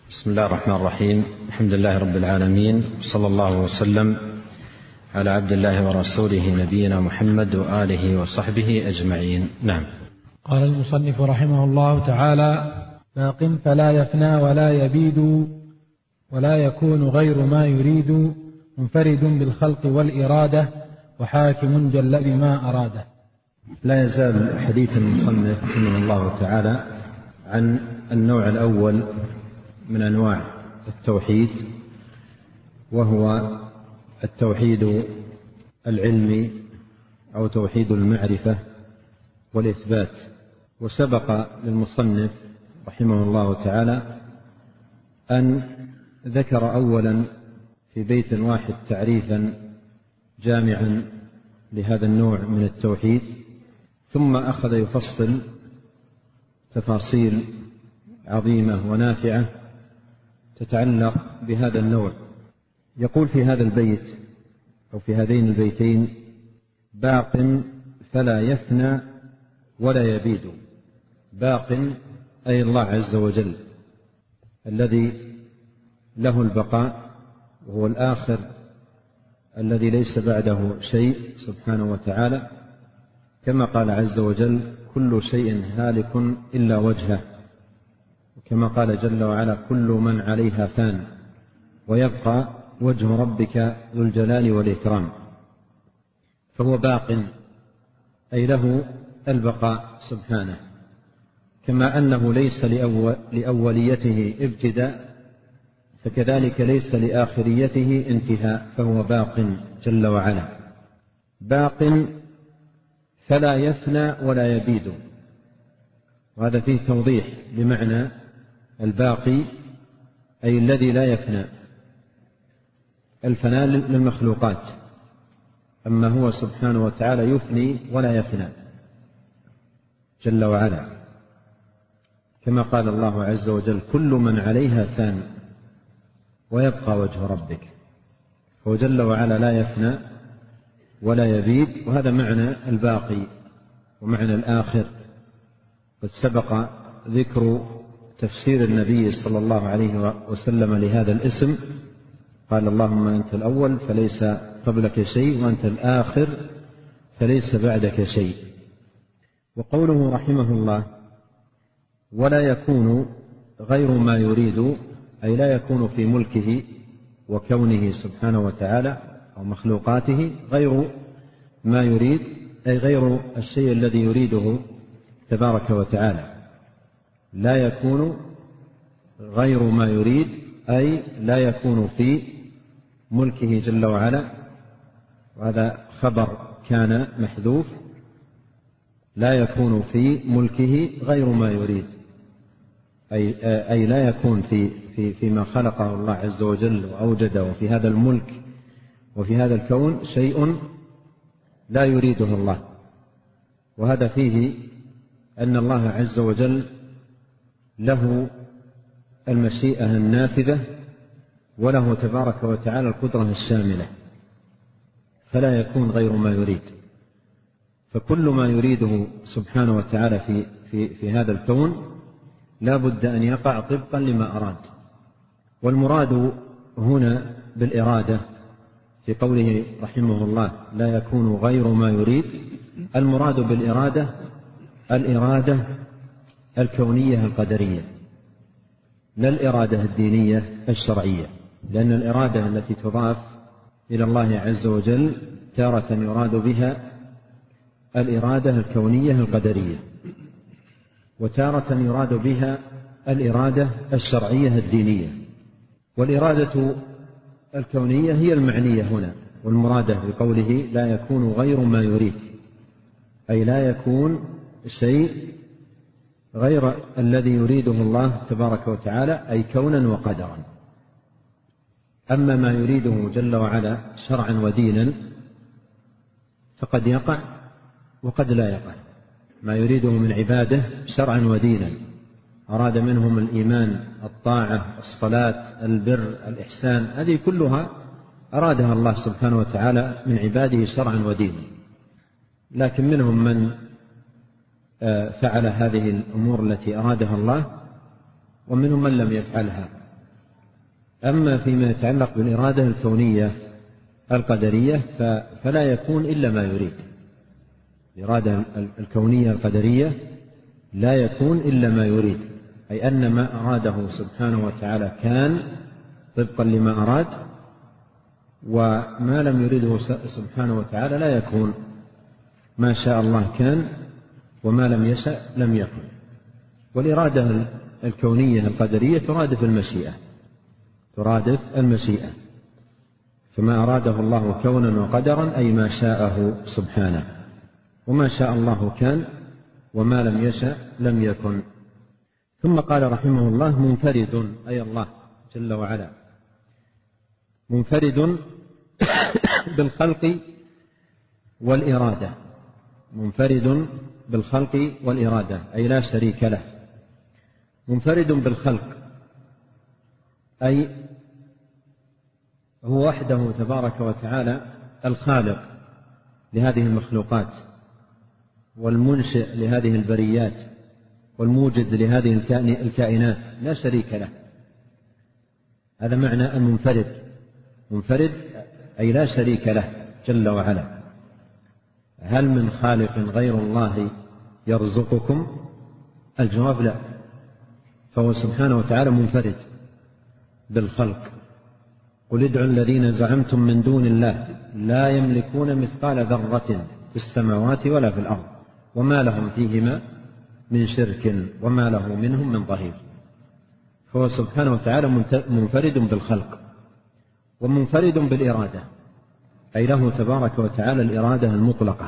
بسم الله الرحمن الرحيم. الحمد لله رب العالمين، صلى الله وسلم على عبد الله ورسوله نبينا محمد وآله وصحبه أجمعين. نعم. قال المصنف رحمه الله تعالى: باق فلا يفنى ولا يبيد ولا يكون غير ما يريد، منفرد بالخلق والإرادة وحاكم جل بما أراده. لا يزال حديث المصنف رحمه الله تعالى عن النوع الأول من أنواع التوحيد، وهو التوحيد العلمي أو توحيد المعرفة والإثبات. وسبق للمصنف رحمه الله تعالى أن ذكر أولا في بيت واحد تعريفا جامعا لهذا النوع من التوحيد، ثم أخذ يفصل تفاصيل عظيمة ونافعة تتعلق بهذا النوع. يقول في هذا البيت أو في هذين البيتين: باق فلا يفنى ولا يبيد. باق أي الله عز وجل الذي له البقاء، وهو الآخر الذي ليس بعده شيء سبحانه وتعالى، كما قال عز وجل: كل شيء هالك إلا وجهه، وكما قال جل وعلا: كل من عليها فان ويبقى وجه ربك ذو الجلال والإكرام. فهو باق أي له البقاء سبحانه، كما أنه ليس لأوليته ابتداء، فكذلك ليس لآخريته انتهاء، فهو باق جل وعلا. باق فلا يفنى ولا يبيد، وهذا فيه توضيح لمعنى الباقي، أي الذي لا يفنى. الفناء للمخلوقات، أما هو سبحانه وتعالى يفني ولا يفنى جل وعلا، كما قال الله عز وجل: كل من عليها فان ويبقى وجه ربك. هو جل وعلا لا يفنى ولا يبيد، وهذا معنى الباقي ومعنى الآخر. قد سبق ذكر تفسير النبي صلى الله عليه وسلم لهذا الاسم، قال: اللهم أنت الأول فليس قبلك شيء، وأنت الآخر فليس بعدك شيء. وقوله رحمه الله: ولا يكون غير ما يريد، أي لا يكون في ملكه وكونه سبحانه وتعالى أو مخلوقاته غير ما يريد، أي غير الشيء الذي يريده تبارك وتعالى. لا يكون غير ما يريد، أي لا يكون في ملكه جل وعلا، وهذا خبر كان محذوف. لا يكون في ملكه غير ما يريد، أي لا يكون فيما خلقه الله عز وجل وأوجده في هذا الملك وفي هذا الكون شيء لا يريده الله. وهذا فيه أن الله عز وجل له المشيئة النافذة، وله تبارك وتعالى القدرة الشاملة، فلا يكون غير ما يريد. فكل ما يريده سبحانه وتعالى في هذا الكون لا بد أن يقع طبقا لما أراد. والمراد هنا بالإرادة في قوله رحمه الله: لا يكون غير ما يريد، المراد بالإرادة الإرادة الكونية القدرية، لا الإرادة الدينية الشرعية، لأن الإرادة التي تضاف إلى الله عز وجل تارة يراد بها الإرادة الكونية القدرية، وتارة يراد بها الإرادة الشرعية الدينية. والإرادة الكونية هي المعنية هنا، والمرادة بقوله لا يكون غير ما يريد، أي لا يكون شيء غير الذي يريده الله تبارك وتعالى، أي كونا وقدرا. أما ما يريده جل وعلا شرعا ودينا فقد يقع وقد لا يقع. ما يريده من عباده شرعا ودينا، أراد منهم الإيمان، الطاعة، الصلاة، البر، الإحسان، هذه كلها أرادها الله سبحانه وتعالى من عباده شرعا ودينا. لكن منهم من فعل هذه الأمور التي أرادها الله، ومنهم من لم يفعلها، أما فيما يتعلق بالإرادة الكونية القدرية فلا يكون إلا ما يريد. الإرادة الكونية القدرية لا يكون إلا ما يريد، أي أن ما أراده سبحانه وتعالى كان طبقا لما أراد، وما لم يريده سبحانه وتعالى لا يكون. ما شاء الله كان وما لم يشأ لم يكن. والإرادة الكونية القدرية ترادف المشيئة، فما أراده الله كونا وقدرا أي ما شاءه سبحانه، وما شاء الله كان وما لم يشأ لم يكن. ثم قال رحمه الله: منفرد، أي الله جل وعلا منفرد بالخلق والإرادة، منفرد بالخلق والإرادة أي لا شريك له. منفرد بالخلق أي هو وحده تبارك وتعالى الخالق لهذه المخلوقات والمنشئ لهذه البريات والموجد لهذه الكائنات، لا شريك له. هذا معنى المنفرد. منفرد أي لا شريك له جل وعلا. هل من خالق غير الله يرزقكم؟ الجواب لا، فهو سبحانه وتعالى منفرد بالخلق. قل ادعوا الذين زعمتم من دون الله لا يملكون مثقال ذرة في السماوات ولا في الأرض وما لهم فيهما من شرك وما له منهم من ظهير. فهو سبحانه وتعالى منفرد بالخلق ومنفرد بالإرادة، أي له تبارك وتعالى الإرادة المطلقة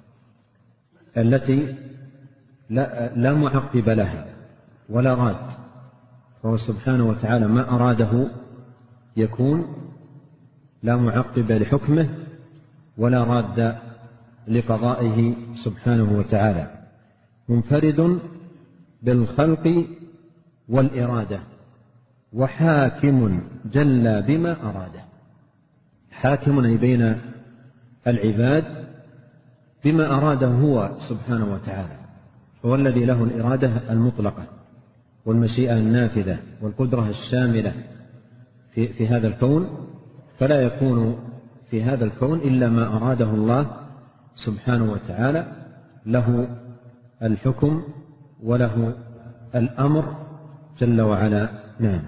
التي لا معقب لها ولا راد. فهو سبحانه وتعالى ما أراده يكون، لا معقب لحكمه ولا راد لقضائه سبحانه وتعالى. منفرد بالخلق والإرادة وحاكم جل بما أراده. حاكم أي بين العباد بما أراده هو سبحانه وتعالى، هو الذي له الإرادة المطلقة والمشيئة النافذة والقدرة الشاملة في هذا الكون، فلا يكون في هذا الكون إلا ما أراده الله سبحانه وتعالى، له الحكم وله الأمر جل وعلا. نعم.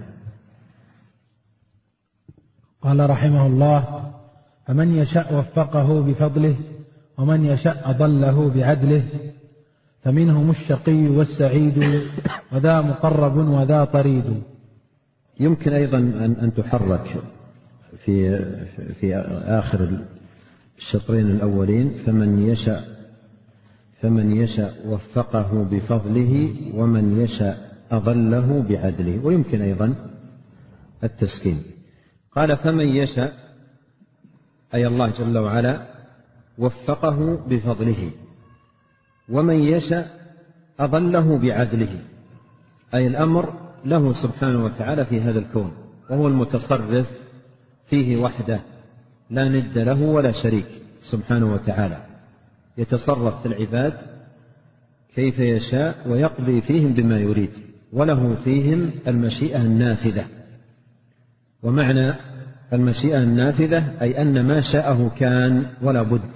قال رحمه الله: فمن يشاء وفقه بفضله ومن يشاء أضله بعدله، فمنهم الشقي والسعيد وذا مقرب وذا طريد. يمكن أيضا أن تحرك في آخر الشطرين الأولين: فمن يشاء وفقه بفضله ومن يشاء أضله بعدله، ويمكن أيضا التسكين. قال: فمن يشاء أي الله جل وعلا وفقه بفضله، ومن يشاء أضله بعدله، أي الأمر له سبحانه وتعالى في هذا الكون، وهو المتصرف فيه وحده لا ند له ولا شريك سبحانه وتعالى، يتصرف في العباد كيف يشاء ويقضي فيهم بما يريد، وله فيهم المشيئة النافذة. ومعنى المشيئة النافذة أي أن ما شاءه كان ولا بد،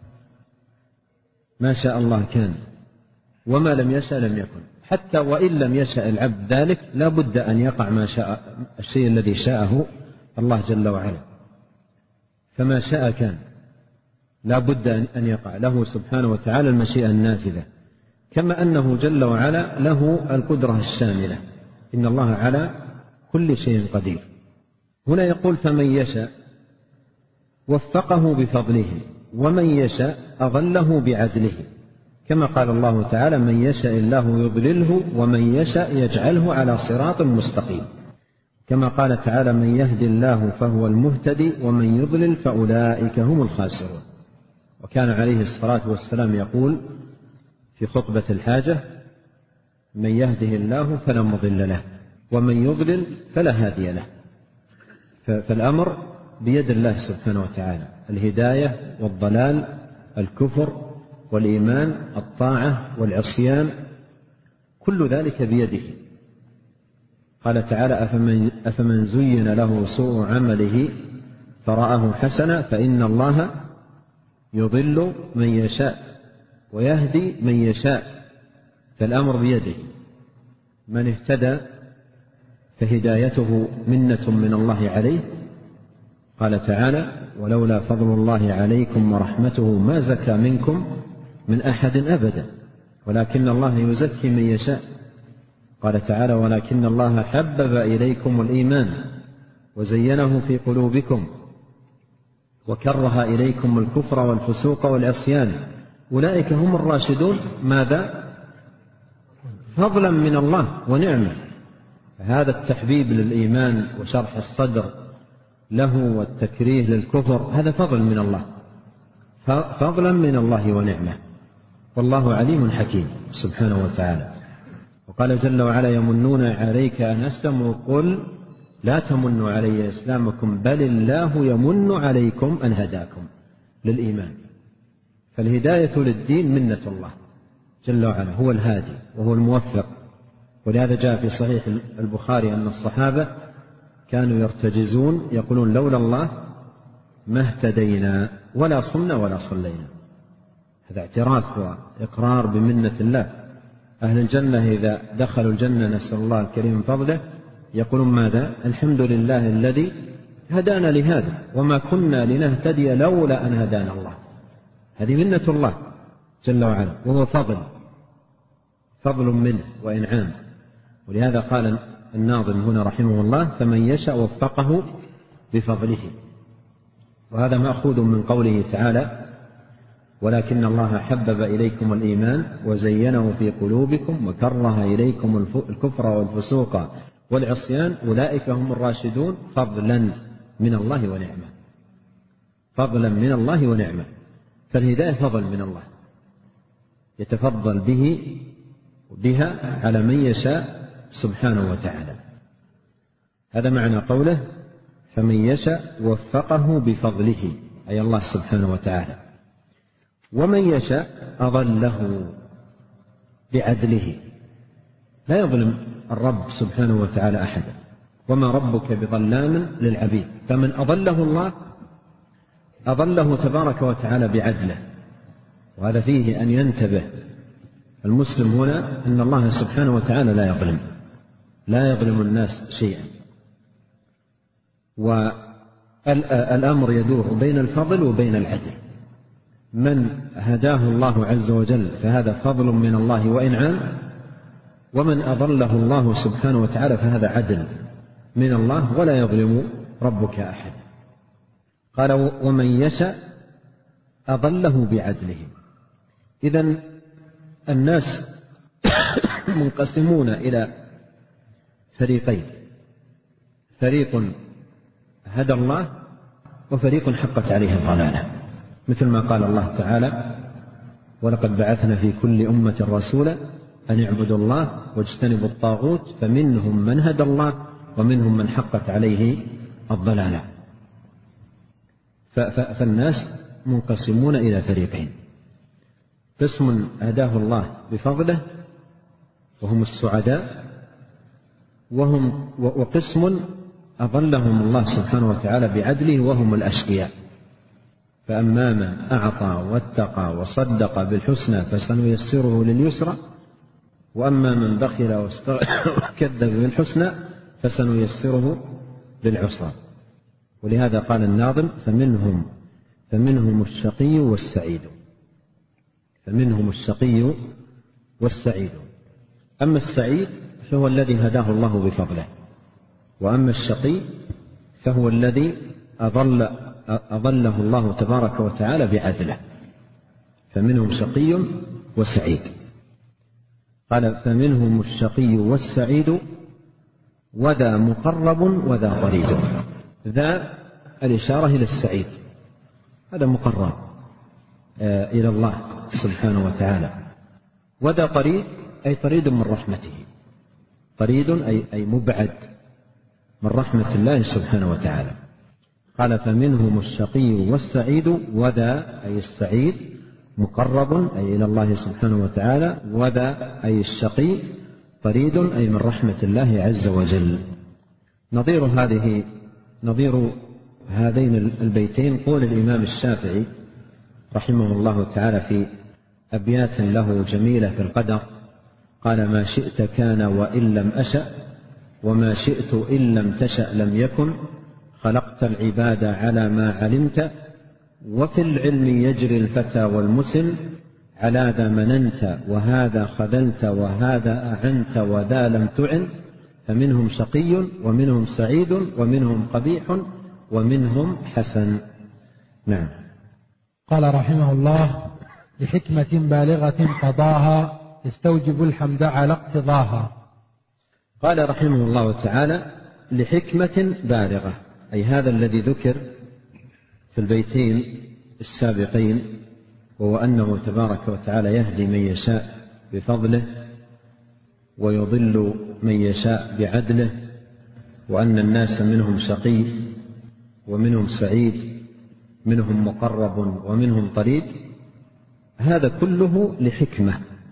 ما شاء الله كان وما لم يشاء لم يكن. حتى وإن لم يشاء العبد ذلك لا بد أن يقع ما شاء، الشيء الذي شاءه الله جل وعلا، فما شاء كان، لا بد أن يقع له سبحانه وتعالى المشيئة النافذة، كما أنه جل وعلا له القدرة الشاملة، إن الله على كل شيء قدير. هنا يقول: فمن يشاء وفقه بفضله ومن يشاء أضله بعدله، كما قال الله تعالى: من يشاء الله يضلله ومن يشاء يجعله على صراط مستقيم، كما قال تعالى: من يهد الله فهو المهتدي ومن يضلل فأولئك هم الخاسرون. وكان عليه الصلاة والسلام يقول في خطبة الحاجة: من يهده الله فلا مضل له ومن يضلل فلا هادي له. فالأمر بيد الله سبحانه وتعالى، الهداية والضلال، الكفر والإيمان، الطاعة والعصيان، كل ذلك بيده. قال تعالى: أفمن زين له سوء عمله فرآه حسنا فإن الله يضل من يشاء ويهدي من يشاء، فالأمر بيده، من اهتدى فهدايته منة من الله عليه. قال تعالى: ولولا فضل الله عليكم ورحمته ما زكى منكم من أحد أبدا ولكن الله يزكي من يشاء. قال تعالى: ولكن الله حبب إليكم الإيمان وزينه في قلوبكم وكره إليكم الكفر والفسوق والعصيان أولئك هم الراشدون. ماذا؟ فضلا من الله ونعمة. فهذا التحبيب للإيمان وشرح الصدر له والتكريه للكفر هذا فضل من الله، فضلا من الله ونعمة، والله عليم حكيم سبحانه وتعالى. وقال جل وعلا: يمنون عليك أن أسلموا قل لا تمنوا علي إسلامكم بل الله يمن عليكم أن هداكم للإيمان. فالهداية للدين منة الله جل وعلا، هو الهادي وهو الموفق. ولهذا جاء في صحيح البخاري أن الصحابة كانوا يرتجزون يقولون: لولا الله ما اهتدينا ولا صمنا ولا صلينا. هذا اعتراف وإقرار بمنة الله. أهل الجنة إذا دخلوا الجنة نسأل الله الكريم من فضله يقولون: ماذا؟ الحمد لله الذي هدانا لهذا وما كنا لنهتدي لولا أن هدانا الله. هذه منة الله جل وعلا، وهو فضل منه وإنعام. ولهذا قال الناظم هنا رحمه الله: فمن يشاء وفقه بفضله. وهذا مأخوذ من قوله تعالى: ولكن الله حبب إليكم الإيمان وزينه في قلوبكم وكره إليكم الكفر والفسوق والعصيان أولئك هم الراشدون فضلا من الله ونعمة. فضلا من الله ونعمة. فالهداية فضل من الله يتفضل بها على من يشاء سبحانه وتعالى. هذا معنى قوله: فمن يشاء وفقه بفضله، أي الله سبحانه وتعالى. ومن يشاء أضله بعدله. لا يظلم الرب سبحانه وتعالى أحدا، وما ربك بظلام للعبيد. فمن أضله الله أضله تبارك وتعالى بعدله. وهذا فيه أن ينتبه المسلم هنا أن الله سبحانه وتعالى لا يظلم الناس شيئا، والأمر يدور بين الفضل وبين العدل. من هداه الله عز وجل فهذا فضل من الله وإنعام، ومن أضله الله سبحانه وتعالى فهذا عدل من الله، ولا يظلم ربك أحد. قال: ومن يشاء أضله بعدله. إذن الناس منقسمون إلى فريقين: فريق هدى الله وفريق حقت عليه الضلالة، مثل ما قال الله تعالى: ولقد بعثنا في كل أمة رسولا أن اعبدوا الله واجتنبوا الطاغوت فمنهم من هدى الله ومنهم من حقت عليه الضلالة. فالناس منقسمون إلى فريقين: قسم هداه الله بفضله وهم السعداء، وقسم أضلهم الله سبحانه وتعالى بعدله وهم الأشقياء. فأما من أعطى واتقى وصدق بالحسنى فسنيسره لليسرى، وأما من بخل وكذب بالحسنى فسنيسره للعسرى. ولهذا قال الناظم: فمنهم الشقي والسعيد. فمنهم الشقي والسعيد. أما السعيد فهو الذي هداه الله بفضله، وأما الشقي فهو الذي أضله الله تبارك وتعالى بعدله. فمنهم شقي وسعيد. قال: فمنهم الشقي والسعيد وذا مقرب وذا طريد. ذا الإشارة إلى السعيد، هذا مقرب إلى الله سبحانه وتعالى. وذا طريد أي طريد من رحمته، طريد أي مبعد من رحمة الله سبحانه وتعالى. قال: فمنهم الشقي والسعيد وذا أي السعيد مقرب أي إلى الله سبحانه وتعالى، وذا أي الشقي طريد أي من رحمة الله عز وجل. نظير هذين البيتين قول الإمام الشافعي رحمه الله تعالى في أبيات له جميلة في القدر، قال: ما شئت كان وإن لم أشأ، وما شئت إن لم تشأ لم يكن، خلقت العباد على ما علمت، وفي العلم يجري الفتى والمسن، على ذا مننت وهذا خذلت وهذا أعنت وذا لم تعن، فمنهم شقي ومنهم سعيد ومنهم قبيح ومنهم حسن. نعم. قال رحمه الله: لحكمة بالغة قضاها يستوجب الحمد على اقتضاها. قال رحمه الله تعالى: لحكمة بالغة، أي هذا الذي ذكر في البيتين السابقين، وهو أنه تبارك وتعالى يهدي من يشاء بفضله ويضل من يشاء بعدله، وأن الناس منهم شقي ومنهم سعيد، منهم مقرب ومنهم طريد. هذا كله لحكمة،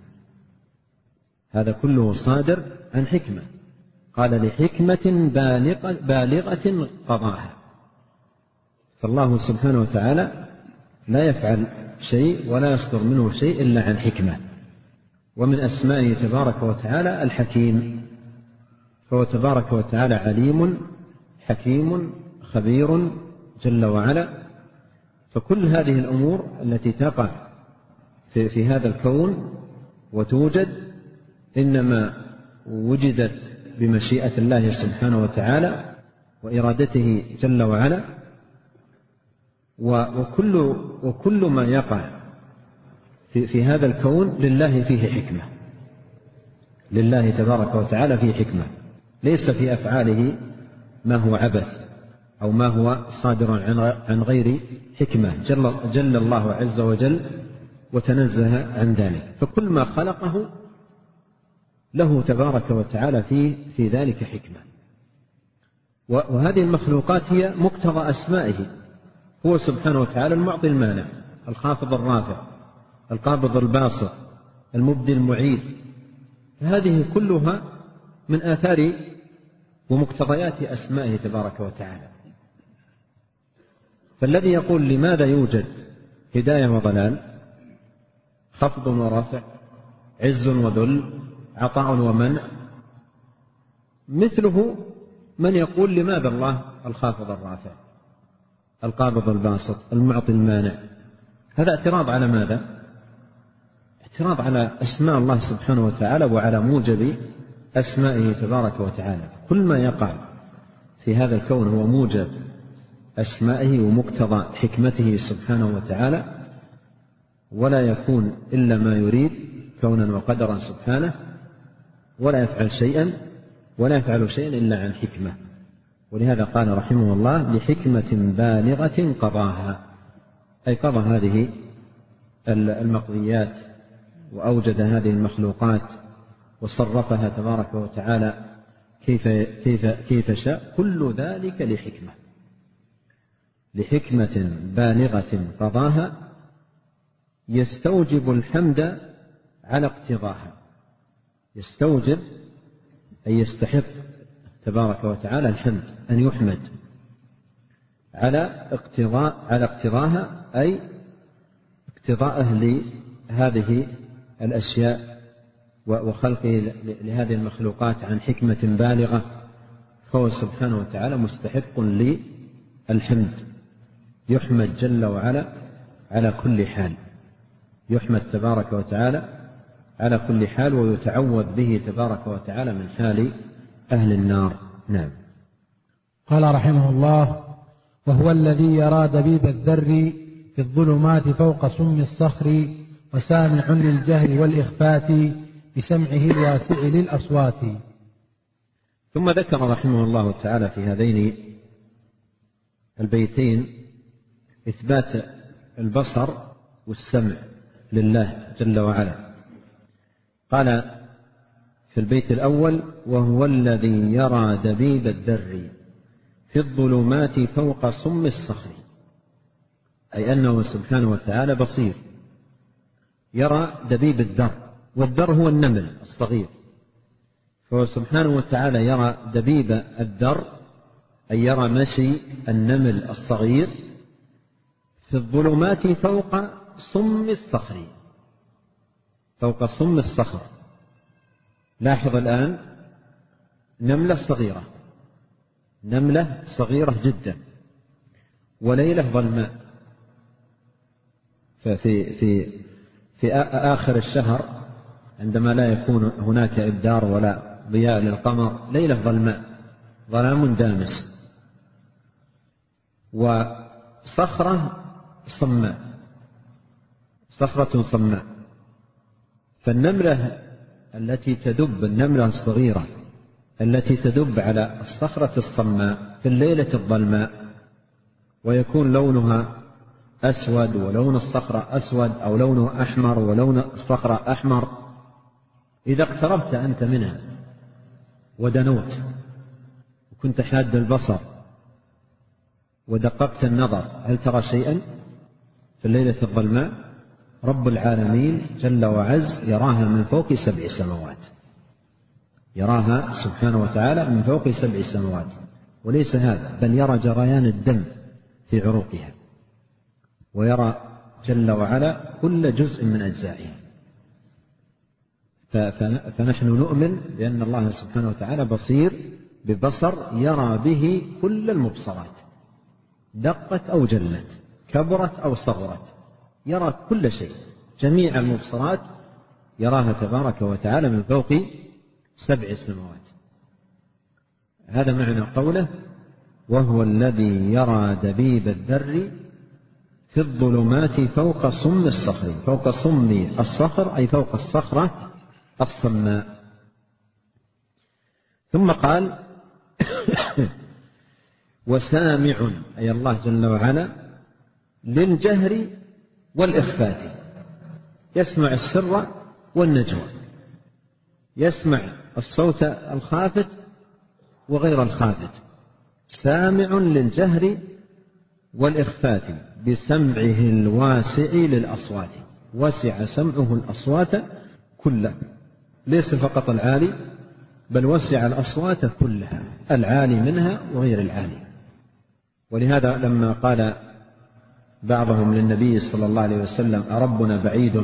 هذا كله صادر عن حكمة. قال: لحكمة بالغة قضاها. فالله سبحانه وتعالى لا يفعل شيء ولا يصدر منه شيء إلا عن حكمة. ومن أسمائه تبارك وتعالى الحكيم، فهو تبارك وتعالى عليم حكيم خبير جل وعلا. فكل هذه الأمور التي تقع في هذا الكون وتوجد إنما وجدت بمشيئة الله سبحانه وتعالى وإرادته جل وعلا. وكل ما يقع في هذا الكون لله فيه حكمة، لله تبارك وتعالى فيه حكمة، ليس في أفعاله ما هو عبث أو ما هو صادر عن غير حكمة. جل الله عز وجل وتنزه عن ذلك. فكل ما خلقه له تبارك وتعالى في ذلك حكمة. وهذه المخلوقات هي مقتضى أسمائه، هو سبحانه وتعالى المعطي المانع، الخافض الرافع، القابض الباسط، المبدي المعيد. فهذه كلها من آثار ومقتضيات أسمائه تبارك وتعالى. فالذي يقول لماذا يوجد هداية وضلال، خفض ورفع، عز وذل، عطاء ومنع، مثله من يقول لماذا الله الخافض الرافع، القابض الباسط، المعطي المانع. هذا اعتراض على ماذا؟ اعتراض على أسماء الله سبحانه وتعالى وعلى موجب أسمائه تبارك وتعالى. كل ما يقع في هذا الكون هو موجب أسمائه ومقتضى حكمته سبحانه وتعالى، ولا يكون إلا ما يريد كونا وقدرا سبحانه، ولا يفعل شيئا إلا عن حكمة. ولهذا قال رحمه الله: لحكمة بالغة قضاها، أي قضى هذه المقضيات وأوجد هذه المخلوقات وصرفها تبارك وتعالى كيف شاء. كل ذلك لحكمة بالغة قضاها يستوجب الحمد على اقتضاها. يستوجب أي يستحق تبارك وتعالى الحمد، أن يحمد على اقتضاها، أي اقتضاءه لهذه الأشياء وخلقه لهذه المخلوقات عن حكمة بالغة. فهو سبحانه وتعالى مستحق للحمد، يحمد جل وعلا على كل حال، يحمد تبارك وتعالى على كل حال، ويتعوذ به تبارك وتعالى من حال أهل النار. نعم. قال رحمه الله: وهو الذي يرى دبيب الذر في الظلمات فوق سم الصخر، وسامع للجهل والإخفات بسمعه الواسع للأصوات. ثم ذكر رحمه الله تعالى في هذين البيتين إثبات البصر والسمع لله جل وعلا. قال في البيت الأول: وهو الذي يرى دبيب الذر في الظلمات فوق سم الصخر، أي أنه سبحانه وتعالى بصير، يرى دبيب الذر، والذر هو النمل الصغير، فهو سبحانه وتعالى يرى دبيب الذر، أي يرى مشي النمل الصغير في الظلمات فوق صم الصخر، فوق صم الصخر. لاحظ الآن نملة صغيرة، نملة صغيرة جدا، وليلة ظلماء، في آخر الشهر عندما لا يكون هناك إبدار ولا ضياء للقمر، ليلة ظلماء، ظلام دامس، وصخرة صماء، صخرة صماء. فالنملة التي تدب، النملة الصغيرة التي تدب على الصخرة الصماء في الليلة الظلماء، ويكون لونها أسود ولون الصخرة أسود، أو لونه أحمر ولون الصخرة أحمر، إذا اقتربت أنت منها ودنوت وكنت حاد البصر ودققت النظر، هل ترى شيئا في الليلة الظلماء؟ رب العالمين جل وعز يراها من فوق 7 سماوات، يراها سبحانه وتعالى من فوق 7 سماوات. وليس هذا، بل يرى جريان الدم في عروقها، ويرى جل وعلا كل جزء من أجزائها. فنحن نؤمن بأن الله سبحانه وتعالى بصير ببصر يرى به كل المبصرات، دقت أو جلت، كبرت أو صغرت، يرى كل شيء، جميع المبصرات يراها تبارك وتعالى من فوق 7 سماوات. هذا معنى قوله: وهو الذي يرى دبيب الذر في الظلمات فوق صم الصخر. فوق صم الصخر أي فوق الصخرة الصماء. ثم قال: وسامع، أي الله جل وعلا، للجهر والإخفات، يسمع السر والنجوى، يسمع الصوت الخافت وغير الخافت. سامع للجهر والإخفات بسمعه الواسع للأصوات، وسع سمعه الأصوات كلها، ليس فقط العالي، بل وسع الأصوات كلها، العالي منها وغير العالي. ولهذا لما قال بعضهم للنبي صلى الله عليه وسلم: أربنا بعيد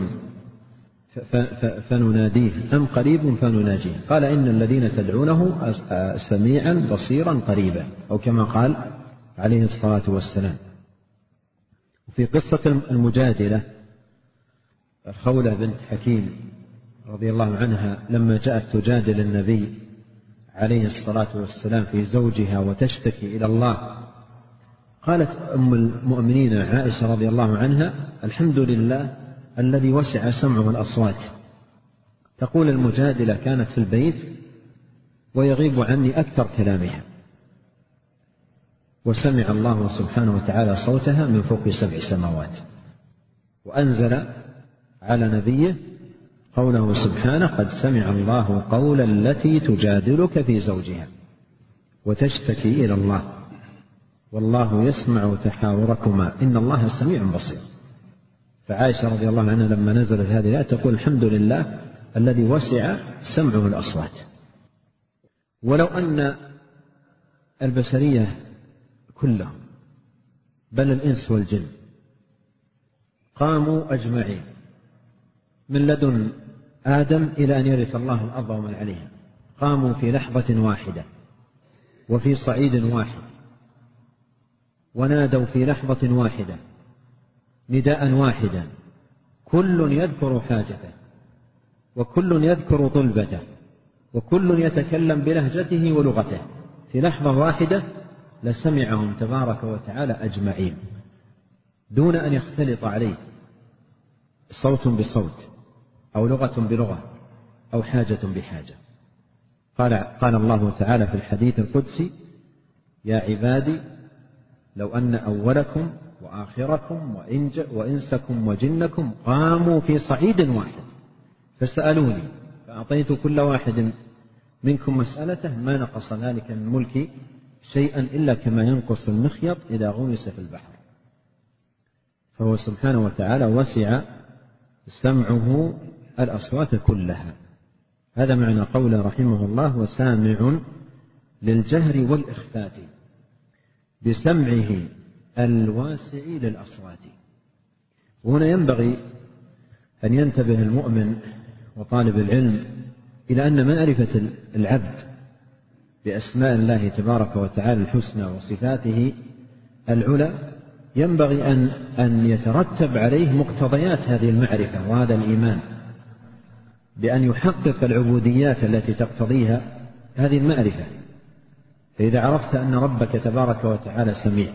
فنناديه أم قريب فنناجيه؟ قال: إن الذين تدعونه سميعا بصيرا قريبا، أو كما قال عليه الصلاة والسلام. وفي قصة المجادلة، خولة بنت حكيم رضي الله عنها لما جاءت تجادل النبي عليه الصلاة والسلام في زوجها وتشتكي إلى الله، قالت أم المؤمنين عائشة رضي الله عنها: الحمد لله الذي وسع سمعه الأصوات. تقول المجادلة: كانت في البيت ويغيب عني أكثر كلامها، وسمع الله سبحانه وتعالى صوتها من فوق 7 سماوات، وأنزل على نبيه قوله سبحانه: قد سمع الله قول التي تجادلك في زوجها وتشتكي إلى الله والله يسمع تحاوركما إن الله سميع بصير. فعائشة رضي الله عنها لما نزلت هذه الآية تقول: الحمد لله الذي وسع سمعه الأصوات. ولو أن البشرية كلهم، بل الإنس والجن، قاموا أجمعين من لدن آدم إلى أن يرث الله الأرض ومن عليها، قاموا في لحظة واحدة وفي صعيد واحد، ونادوا في لحظة واحدة نداء واحدا، كل يذكر حاجته وكل يذكر طلبته وكل يتكلم بلهجته ولغته، في لحظة واحدة لسمعهم تبارك وتعالى أجمعين دون أن يختلط عليه صوت بصوت أو لغة بلغة أو حاجة بحاجة. قال الله تعالى في الحديث القدسي: يا عبادي لو أن أولكم وآخركم وإنسكم وجنكم قاموا في صعيد واحد فسألوني فأعطيت كل واحد منكم مسألته ما نقص ذلك من ملكي شيئا إلا كما ينقص المخيط إذا غمس في البحر. فهو سبحانه وتعالى وسع سمعه الأصوات كلها، هذا معنى قوله رحمه الله: وسامع للجهر والإخفات بسمعه الواسع للأصوات. وهنا ينبغي أن ينتبه المؤمن وطالب العلم إلى أن معرفة العبد بأسماء الله تبارك وتعالى الحسنى وصفاته العلى ينبغي أن يترتب عليه مقتضيات هذه المعرفة وهذا الإيمان، بأن يحقق العبوديات التي تقتضيها هذه المعرفة. فإذا عرفت أن ربك تبارك وتعالى سميع،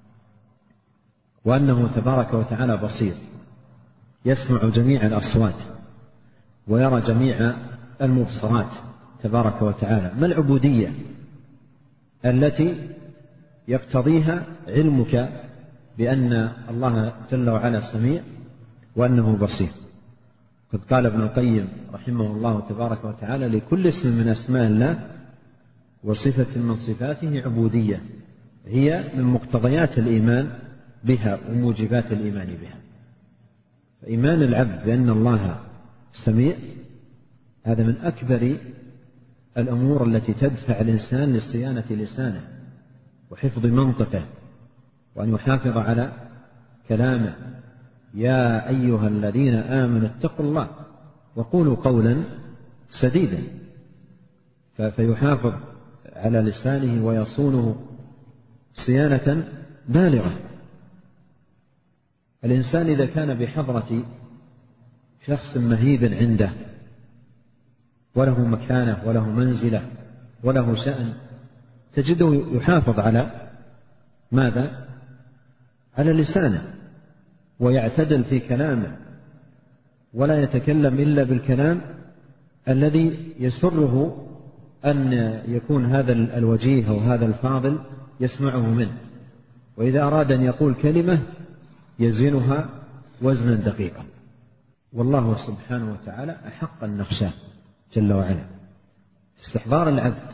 وأنه تبارك وتعالى بصير يسمع جميع الأصوات ويرى جميع المبصرات تبارك وتعالى، ما العبودية التي يقتضيها علمك بأن الله جل وعلا سميع وأنه بصير؟ قد قال ابن القيم رحمه الله تبارك وتعالى: لكل اسم من أسماء الله وصفة من صفاته عبودية هي من مقتضيات الإيمان بها وموجبات الإيمان بها. فإيمان العبد بأن الله سميع هذا من أكبر الأمور التي تدفع الإنسان لصيانة لسانه وحفظ منطقه، وأن يحافظ على كلامه: يا أيها الذين آمنوا اتقوا الله وقولوا قولا سديدا. فيحافظ على لسانه ويصونه صيانة بالغة. الإنسان إذا كان بحضرة شخص مهيب عنده وله مكانة وله منزلة وله شأن تجده يحافظ على ماذا؟ على لسانه، ويعتدل في كلامه، ولا يتكلم إلا بالكلام الذي يسره أن يكون هذا الوجيه أو هذا الفاضل يسمعه منه. وإذا أراد أن يقول كلمة يزنها وزنا دقيقا. والله سبحانه وتعالى أحق أن نخشاه جل وعلا. استحضار العبد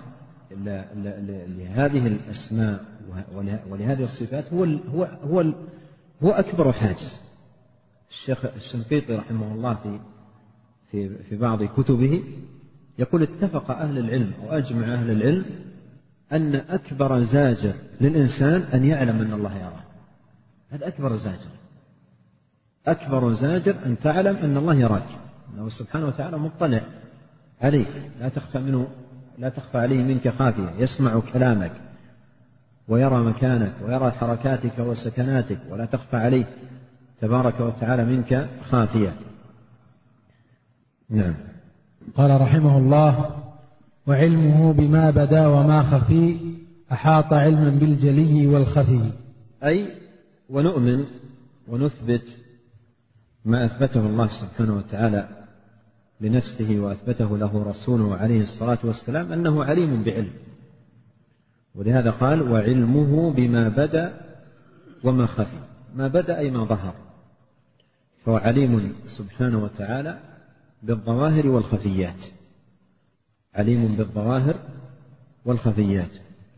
لهذه الأسماء ولهذه الصفات هو أكبر حاجز. الشيخ الشنقيطي رحمه الله في بعض كتبه يقول: اتفق أهل العلم وأجمع أهل العلم أن أكبر زاجر للإنسان أن يعلم أن الله يراه. هذا أكبر زاجر. أكبر زاجر أن تعلم أن الله يراك، أنه سبحانه وتعالى مطلع عليك، لا تخفى عليه منك خافية، يسمع كلامك ويرى مكانك ويرى حركاتك وسكناتك، ولا تخفى عليه تبارك وتعالى منك خافية. نعم. قال رحمه الله: وعلمه بما بدا وما خفي أحاط علما بالجلي والخفي. أي ونؤمن ونثبت ما أثبته الله سبحانه وتعالى لنفسه وأثبته له رسوله عليه الصلاة والسلام أنه عليم بعلم. ولهذا قال: وعلمه بما بدا وما خفي. ما بدا أي ما ظهر، فهو عليم سبحانه وتعالى بالظواهر والخفيات. عليم بالظواهر والخفيات.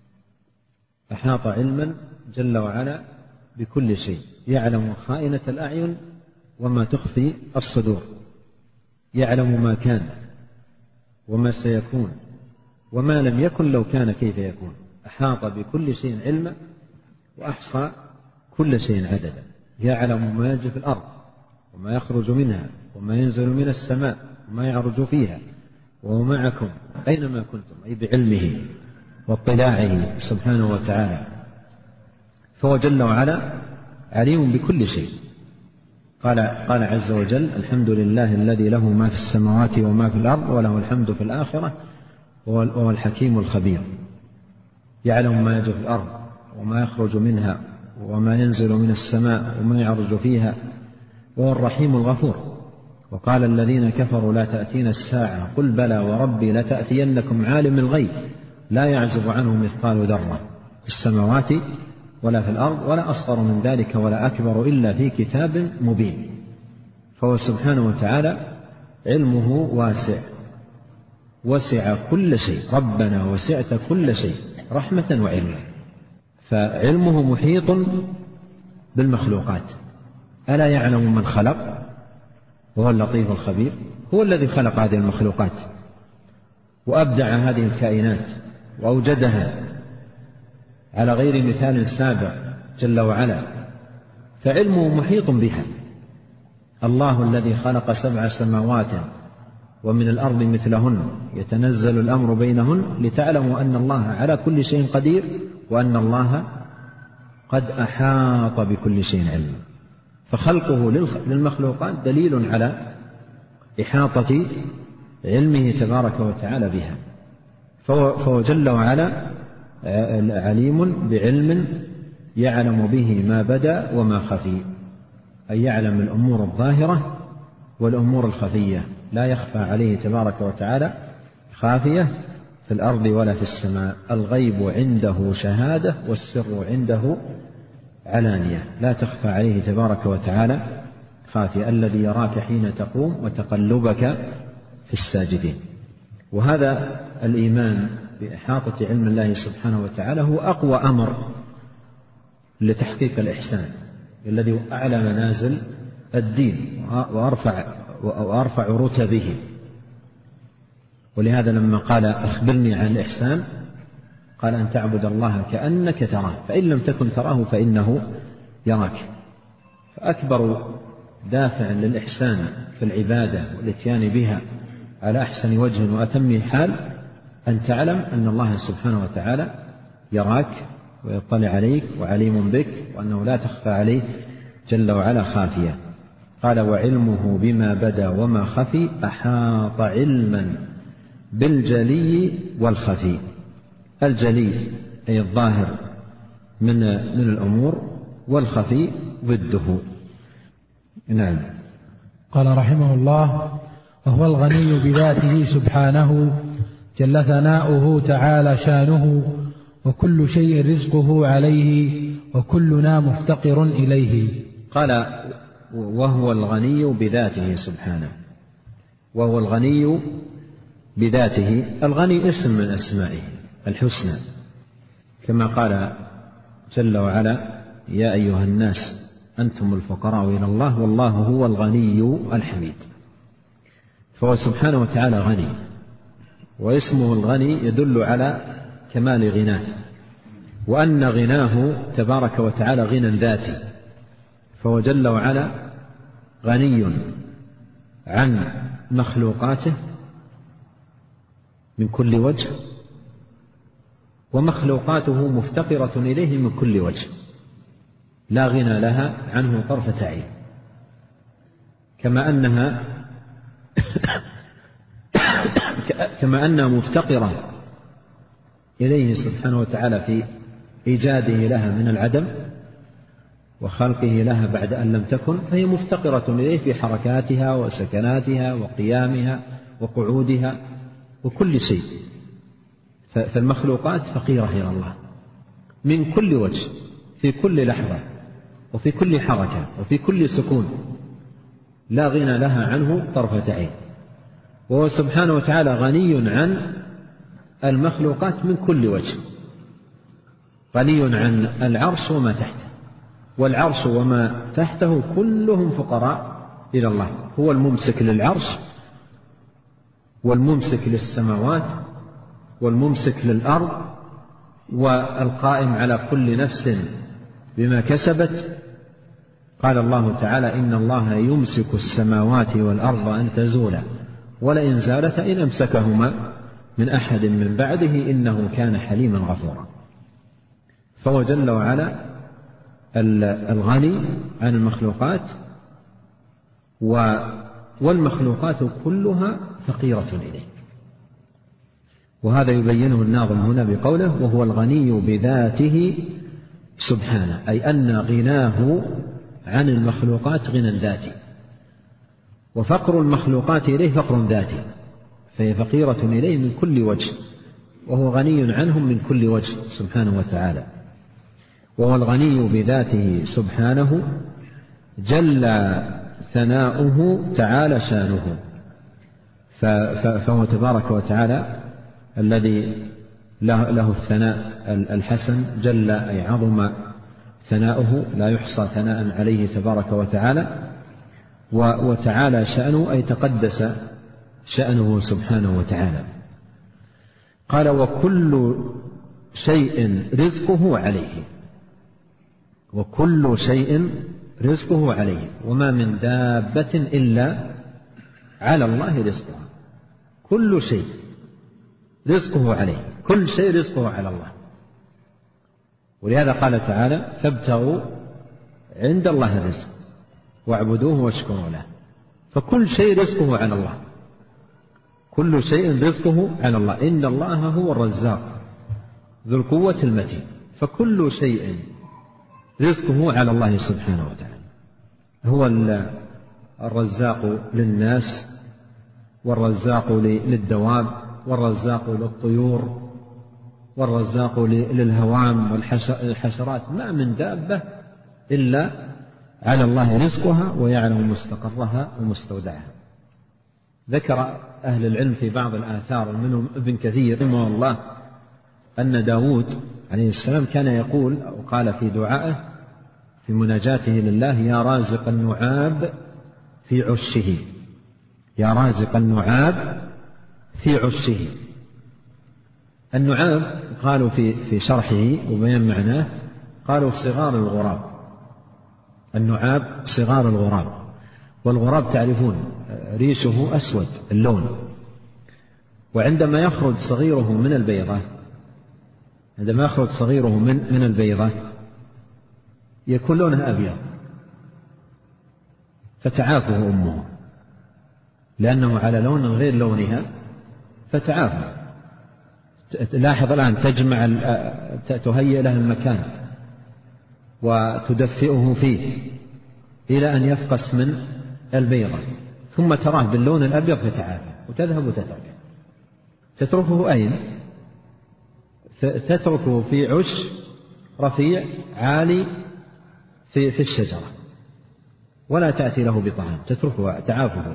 أحاط علما جل وعلا بكل شيء، يعلم خائنة الأعين وما تخفي الصدور، يعلم ما كان وما سيكون وما لم يكن لو كان كيف يكون. أحاط بكل شيء علما وأحصى كل شيء عددا. يعلم ما يجري في الأرض وما يخرج منها وما ينزل من السماء وما يعرج فيها، وهو معكم أينما كنتم، أي بعلمه واطلاعه سبحانه وتعالى. فهو جل وعلا عليم بكل شيء. قال عز وجل: الحمد لله الذي له ما في السماوات وما في الأرض وله الحمد في الآخرة وهو الحكيم الخبير. يعلم ما يجري في الأرض وما يخرج منها وما ينزل من السماء وما يعرج فيها وهو الرحيم الغفور. وقال الذين كفروا: لا تأتينا الساعة، قل بلى وربي لتأتينكم عالم الغيب لا يعزب عنه مثقال ذرة في السماوات ولا في الأرض ولا أصغر من ذلك ولا أكبر إلا في كتاب مبين. فهو سبحانه وتعالى علمه واسع، وسع كل شيء. ربنا وسعت كل شيء رحمة وعلما. فعلمه محيط بالمخلوقات. ألا يعلم من خلق وهو اللطيف الخبير؟ هو الذي خلق هذه المخلوقات وأبدع هذه الكائنات وأوجدها على غير مثال سابق جل وعلا، فعلمه محيط بها. الله الذي خلق 7 سماوات ومن الأرض مثلهن يتنزل الأمر بينهن لتعلموا أن الله على كل شيء قدير وأن الله قد أحاط بكل شيء علما. فخلقه للمخلوقات دليل على إحاطة علمه تبارك وتعالى بها. فهو جل وعلا عليم بعلم يعلم به ما بدا وما خفي، أي يعلم الأمور الظاهرة والأمور الخفية، لا يخفى عليه تبارك وتعالى خافية في الأرض ولا في السماء. الغيب عنده شهادة والسر عنده علانية، لا تخفى عليه تبارك وتعالى خافية. الذي يراك حين تقوم وتقلبك في الساجدين. وهذا الإيمان بإحاطة علم الله سبحانه وتعالى هو أقوى أمر لتحقيق الإحسان، الذي أعلى منازل الدين وأرفع رتبه. ولهذا لما قال أخبرني عن الإحسان قال أن تعبد الله كأنك تراه فإن لم تكن تراه فإنه يراك. فأكبر دافع للإحسان في العبادة والاتيان بها على أحسن وجه وأتم حال أن تعلم أن الله سبحانه وتعالى يراك ويطلع عليك وعليم بك، وأنه لا تخفى عليه جل وعلا خافية. قال وعلمه بما بدا وما خفي أحاط علما بالجلي والخفي. الجلي أي الظاهر من الأمور، والخفي ضده. نعم. قال رحمه الله وهو الغني بذاته سبحانه جل ثناؤه تعالى شانه، وكل شيء رزقه عليه وكلنا مفتقر إليه. قال وهو الغني بذاته سبحانه، وهو الغني بذاته. الغني اسم من أسمائه الحسنى، كما قال جل وعلا يا أيها الناس أنتم الفقراء إلى الله والله هو الغني الحميد. فهو سبحانه وتعالى غني، واسمه الغني يدل على كمال غناه، وأن غناه تبارك وتعالى غنى ذاتي. فهو جل وعلا غني عن مخلوقاته من كل وجه، ومخلوقاته مفتقرة إليه من كل وجه، لا غنى لها عنه طرفة عين، كما أنها مفتقرة إليه سبحانه وتعالى في إيجاده لها من العدم وخلقه لها بعد أن لم تكن، فهي مفتقرة إليه في حركاتها وسكناتها وقيامها وقعودها وكل شيء. فالمخلوقات فقيرة إلى الله من كل وجه، في كل لحظة وفي كل حركة وفي كل سكون، لا غنى لها عنه طرفة عين. وهو سبحانه وتعالى غني عن المخلوقات من كل وجه، غني عن العرش وما تحته، والعرش وما تحته كلهم فقراء إلى الله. هو الممسك للعرش والممسك للسماوات والممسك للأرض، والقائم على كل نفس بما كسبت. قال الله تعالى إن الله يمسك السماوات والأرض أن تزولا ولئن زالتا إن أمسكهما من أحد من بعده إنه كان حليما غفورا. فهو جل وعلا الغني عن المخلوقات، والمخلوقات كلها فقيرة إليه. وهذا يبينه الناظم هنا بقوله وهو الغني بذاته سبحانه، أي أن غناه عن المخلوقات غنى ذاتي، وفقر المخلوقات إليه فقر ذاتي، فهي فقيرة إليه من كل وجه، وهو غني عنهم من كل وجه سبحانه وتعالى. وهو الغني بذاته سبحانه جل ثناؤه تعالى شانه. فهو تبارك وتعالى الذي له الثناء الحسن، جل أي عظم ثناؤه لا يحصى ثناء عليه تبارك وتعالى، وتعالى شأنه أي تقدس شأنه سبحانه وتعالى. قال وكل شيء رزقه عليه، وكل شيء رزقه عليه، وما من دابة إلا على الله رزقها. كل شيء رزقه عليه، كل شيء رزقه على الله. ولهذا قال تعالى فابتغوا عند الله الرزق واعبدوه واشكروا له. فكل شيء رزقه على الله، كل شيء رزقه على الله. إن الله هو الرزاق ذو القوة المتين. فكل شيء رزقه على الله سبحانه وتعالى. هو الرزاق للناس، والرزاق للدواب، والرزاق للطيور، والرزاق للهوام والحشرات. ما من دابة إلا على الله رزقها ويعلم مستقرها ومستودعها. ذكر أهل العلم في بعض الآثار منهم ابن كثير رحمه الله أن داود عليه السلام كان يقول أو قال في دعائه في مناجاته لله يا رازق النعاب في عشه، يا رازق النعاب في عشه. النعاب قالوا في شرحه وبيان معناه قالوا صغار الغراب. النعاب صغار الغراب، والغراب تعرفون ريشه أسود اللون، وعندما يخرج صغيره من البيضة، عندما يخرج صغيره من البيضة يكون لونه أبيض، فتعافه أمه لأنه على لون غير لونها فتعافه. لاحظ الآن تجمع تهيئ له المكان وتدفئه فيه إلى أن يفقس من البيضة، ثم تراه باللون الأبيض فتعافى وتذهب وتتركه. تتركه أين؟ تتركه في عش رفيع عالي في الشجرة، ولا تأتي له بطعام، تتركه تعافه.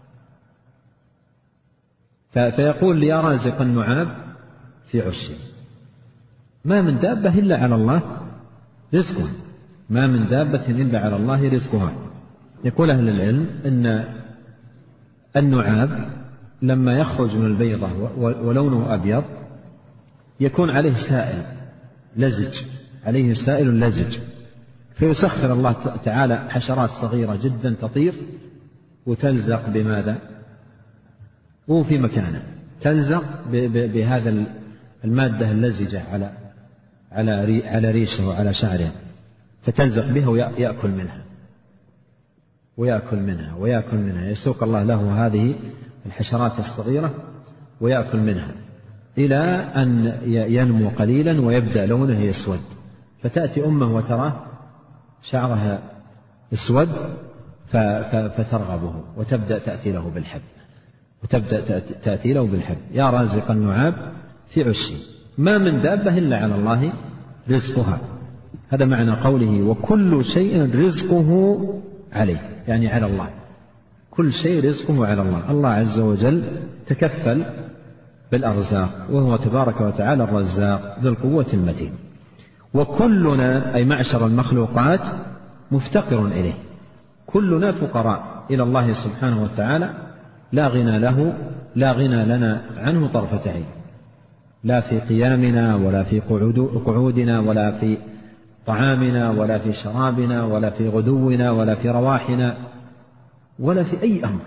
فيقول يا رازق النعاب في عشه. ما من دابة إلا على الله رزقها، ما من دابة إلا على الله رزقها. يقول أهل العلم إن النعاب لما يخرج من البيضة ولونه أبيض يكون عليه سائل لزج، عليه سائل لزج، فيسخر الله تعالى حشرات صغيرة جدا تطير وتلزق بماذا؟ وفي مكانه تلزق بهذا المادة اللزجة على ريشه وعلى شعره، فتلزق بها ويأكل منها ويأكل منها ويأكل منها. يسوق الله له هذه الحشرات الصغيرة ويأكل منها إلى أن ينمو قليلا ويبدأ لونه يسود، فتأتي أمه وتراه شعرها اسود فترغبه وتبدأ تأتي له بالحب، وتبدأ تأتي له بالحب. يا رازق النعاب في عشه، ما من دابة إلا على الله رزقها. هذا معنى قوله وكل شيء رزقه عليه، يعني على الله، كل شيء رزقه على الله. الله عز وجل تكفل بالأرزاق، وهو تبارك وتعالى الرزاق ذو القوة المتين. وكلنا أي معشر المخلوقات مفتقر إليه، كلنا فقراء إلى الله سبحانه وتعالى، لا غنى له، لا غنى لنا عنه طرفة عين، لا في قيامنا ولا في قعودنا ولا في طعامنا ولا في شرابنا ولا في غدونا ولا في رواحنا ولا في أي أمر.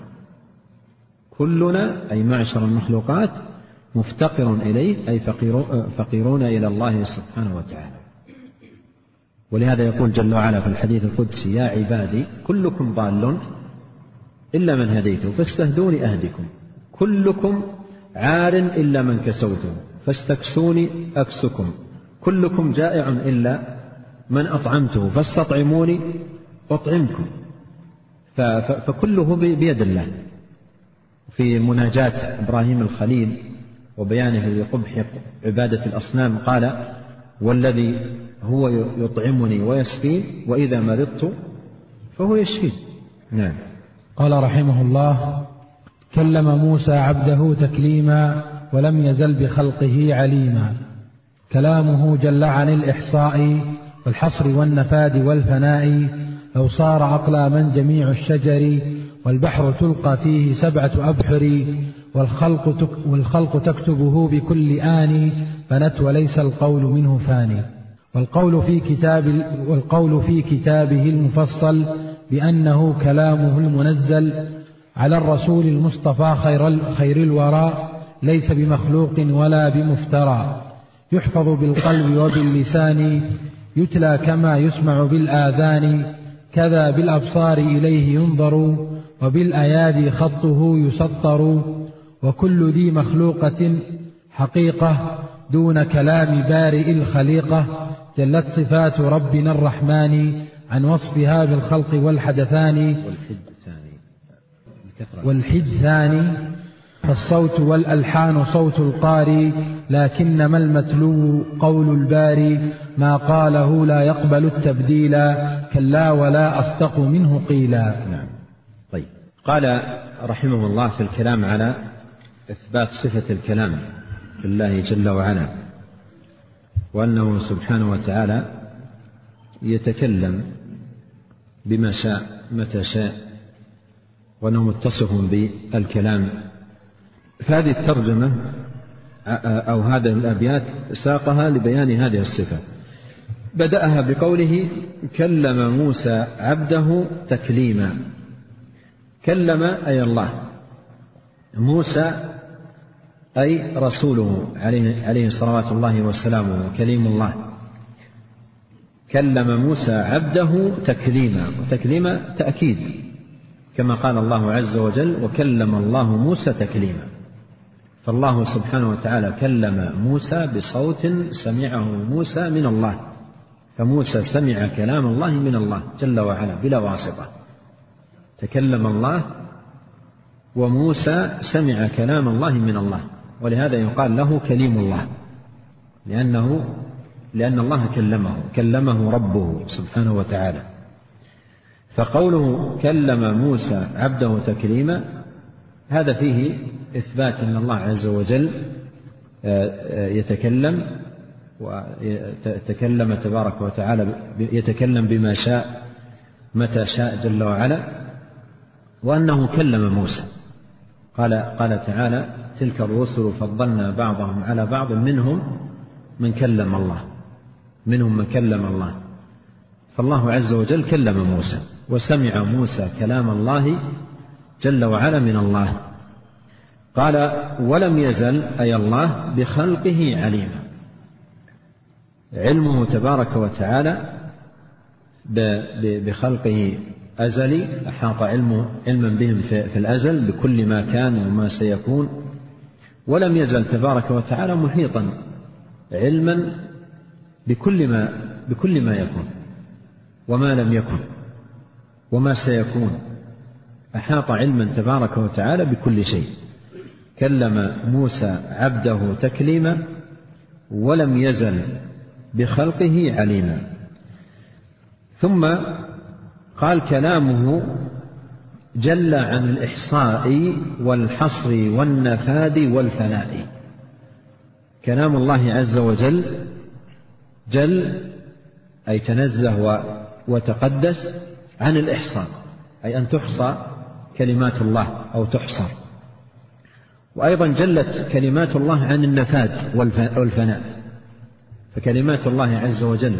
كلنا أي معشر المخلوقات مفتقر إليه، أي فقيرون إلى الله سبحانه وتعالى. ولهذا يقول جل وعلا في الحديث القدسي يا عبادي كلكم ضال إلا من هديته فاستهدوني أهدكم، كلكم عار إلا من كسوته فاستكسوني أكسكم، كلكم جائع إلا من أطعمته فاستطعموني أطعمكم. فكله بيد الله. في مناجاة إبراهيم الخليل وبيانه لقبح عبادة الأصنام قال والذي هو يطعمني ويسقين وإذا مرضت فهو يشفين. نعم. قال رحمه الله كلم موسى عبده تكليما ولم يزل بخلقه عليما. كلامه جل عن الإحصاء والحصر والنفاد والفناء، لو صار أقلاما جميع الشجر والبحر تلقى فيه 7 أبحر، والخلق تكتبه بكل آن فنت وليس القول منه فاني. والقول في كتابه المفصل بأنه كلامه المنزل على الرسول المصطفى خير الورى ليس بمخلوق ولا بمفترى، يحفظ بالقلب وباللسان يتلى كما يسمع بالآذان، كذا بالأبصار إليه ينظر وبالأيادي خطه يسطر، وكل ذي مخلوقة حقيقة دون كلام بارئ الخليقة، جلت صفات ربنا الرحمن عن وصفها بالخلق والحدثان. والحد ثاني فالصوت والألحان صوت القاري، لكنما المتلو قول الباري، ما قاله لا يقبل التبديلا، كلا ولا أصدق منه قيلا. نعم. طيب، قال رحمه الله في الكلام على إثبات صفة الكلام لله جل وعلا، وأنه سبحانه وتعالى يتكلم بما شاء متى شاء، وأنه متصف بالكلام. فهذه الترجمة أو هذه الأبيات ساقها لبيان هذه الصفة. بدأها بقوله كلم موسى عبده تكليما. كلم أي الله، موسى أي رسوله عليه صلوات الله وسلامه، كليم الله. كلم موسى عبده تكليما، وتكليما تأكيد كما قال الله عز وجل وكلم الله موسى تكليما. فالله سبحانه وتعالى كلم موسى بصوت سمعه موسى من الله، فموسى سمع كلام الله من الله جل وعلا بلا واسطة. تكلم الله وموسى سمع كلام الله من الله، ولهذا يقال له كليم الله، لأن الله كلمه ربه سبحانه وتعالى. فقوله كلم موسى عبده تكليما هذا فيه إثبات أن الله عز وجل يتكلم، ويتكلم تبارك وتعالى يتكلم بما شاء متى شاء جل وعلا، وأنه كلم موسى. قال تعالى تلك الرسل فضلنا بعضهم على بعض منهم من كلم الله. فالله عز وجل كلم موسى، وسمع موسى كلام الله جل وعلا من الله. قال ولم يزل أي الله بخلقه عليما. علمه تبارك وتعالى بخلقه أزلي، أحاط علما بهم في الأزل بكل ما كان وما سيكون. ولم يزل تبارك وتعالى محيطا علما بكل ما يكون وما لم يكن وما سيكون. أحاط علما تبارك وتعالى بكل شيء. كلم موسى عبده تكليما ولم يزل بخلقه عليما. ثم قال كلامه جل عن الإحصاء والحصر والنفاد والفناء. كلام الله عز وجل جل أي تنزه وتقدس عن الإحصاء، أي أن تحصى كلمات الله أو تحصر. وأيضا جلت كلمات الله عن النفاد والفناء، فكلمات الله عز وجل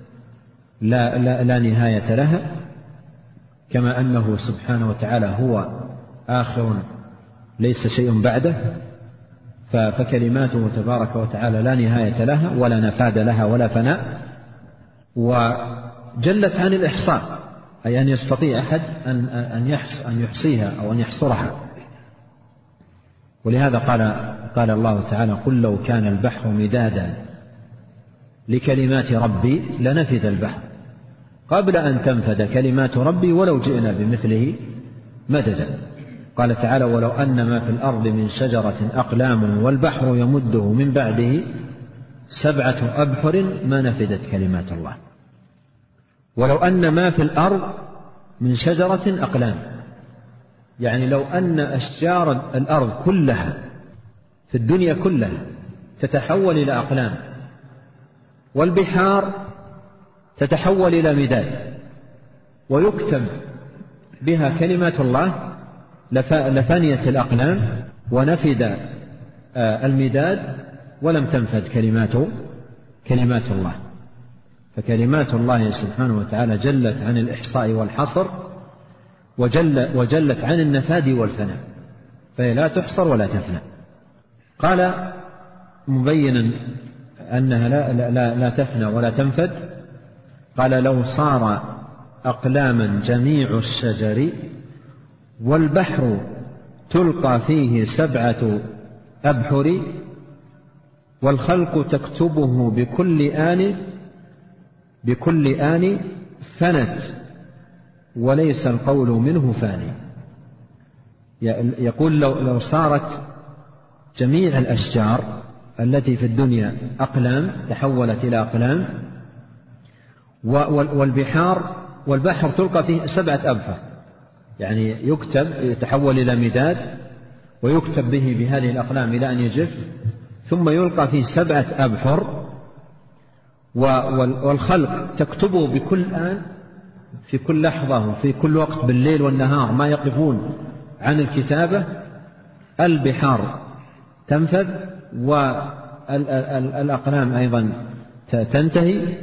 لا نهاية لها، كما أنه سبحانه وتعالى هو آخر ليس شيء بعده، فكلماته تبارك وتعالى لا نهاية لها ولا نفاد لها ولا فناء. وجلت عن الإحصاء، أي أن يستطيع أحد أن يحصيها أو أن يحصرها. ولهذا قال الله تعالى قل لو كان البحر مدادا لكلمات ربي لنفد البحر قبل أن تنفد كلمات ربي ولو جئنا بمثله مددا. قال تعالى ولو أن ما في الأرض من شجرة أقلام والبحر يمده من بعده 7 أبحر ما نفدت كلمات الله. ولو أن ما في الأرض من شجرة أقلام، يعني لو أن أشجار الأرض كلها في الدنيا كلها تتحول إلى أقلام، والبحار تتحول إلى مداد ويكتب بها كلمات الله لفنيت الأقلام ونفد المداد ولم تنفد كلمات الله. فكلمات الله سبحانه وتعالى جلت عن الإحصاء والحصر، وجلت عن النفاد والفناء، فهي لا تحصر ولا تفنى. قال مبينا أنها لا تفنى ولا تنفد، قال: لو صار أقلاما جميع الشجر والبحر تلقى فيه 7 أبحر والخلق تكتبه بكل آن فنت وليس القول منه فاني. يقول: لو صارت جميع الأشجار التي في الدنيا أقلام تحولت إلى أقلام، والبحر تلقى فيه 7 أبحر، يعني يكتب يتحول إلى مداد ويكتب به بهذه الأقلام إلى أن يجف، ثم يلقى فيه 7 أبحر، والخلق تكتبه بكل آن في كل لحظة وفي كل وقت بالليل والنهار ما يقفون عن الكتابة. البحار تنفذ والأقلام أيضا تنتهي،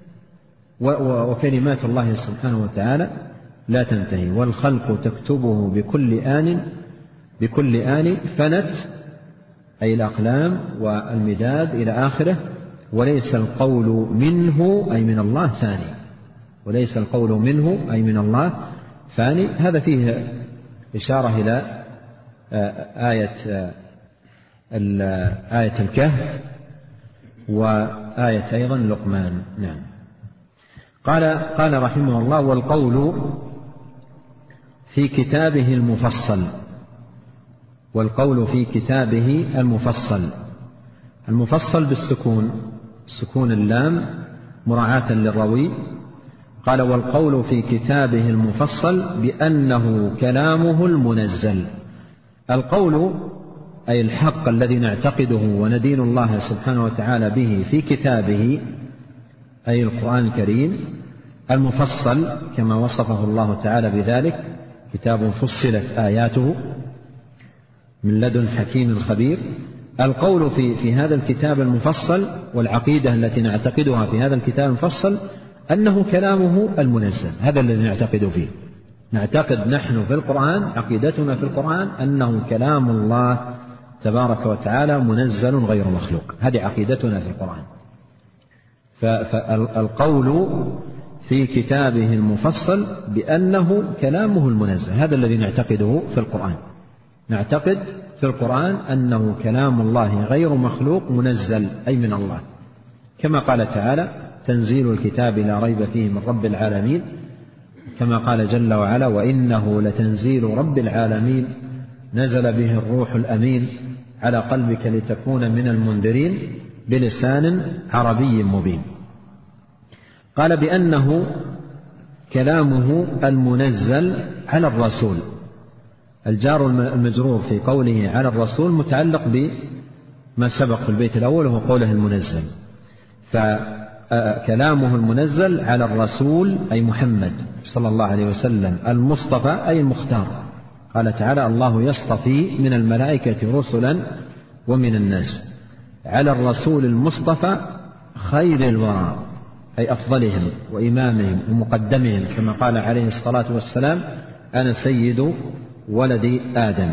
وكلمات الله سبحانه وتعالى لا تنتهي. والخلق تكتبه بكل آن فنت، أي الأقلام والمداد إلى آخره. وليس القول منه أي من الله فاني، وليس القول منه أي من الله فاني. هذا فيه إشارة إلى آية الكهف وآية أيضا لقمان. نعم. قال رحمه الله: والقول في كتابه المفصل. والقول في كتابه المفصل بالسكون، سكون اللام مراعاة للروي. قال: والقول في كتابه المفصل بأنه كلامه المنزل. القول أي الحق الذي نعتقده وندين الله سبحانه وتعالى به في كتابه، أي القرآن الكريم المفصل كما وصفه الله تعالى بذلك: كتاب فصلت آياته من لدن حكيم خبير. القول في هذا الكتاب المفصل والعقيدة التي نعتقدها في هذا الكتاب المفصل أنه كلامه المنزل، هذا الذي نعتقد فيه. نعتقد نحن في القرآن، عقيدتنا في القرآن أنه كلام الله تبارك وتعالى منزل غير مخلوق، هذه عقيدتنا في القرآن. فالقول في كتابه المفصل بأنه كلامه المنزل، هذا الذي نعتقده في القرآن. نعتقد في القرآن أنه كلام الله غير مخلوق منزل، أي من الله، كما قال تعالى: تنزيل الكتاب لا ريب فيه من رب العالمين، كما قال جل وعلا: وإنه لتنزيل رب العالمين نزل به الروح الأمين على قلبك لتكون من المنذرين بلسان عربي مبين. قال بأنه كلامه المنزل على الرسول. الجار المجرور في قوله على الرسول متعلق بما سبق في البيت الأول وهو قوله المنزل. فكلامه المنزل على الرسول أي محمد صلى الله عليه وسلم، المصطفى أي المختار. قال تعالى: الله يصطفي من الملائكة رسلا ومن الناس. على الرسول المصطفى خير الورى أي أفضلهم وإمامهم ومقدمهم، كما قال عليه الصلاة والسلام: أنا سيد ولد آدم.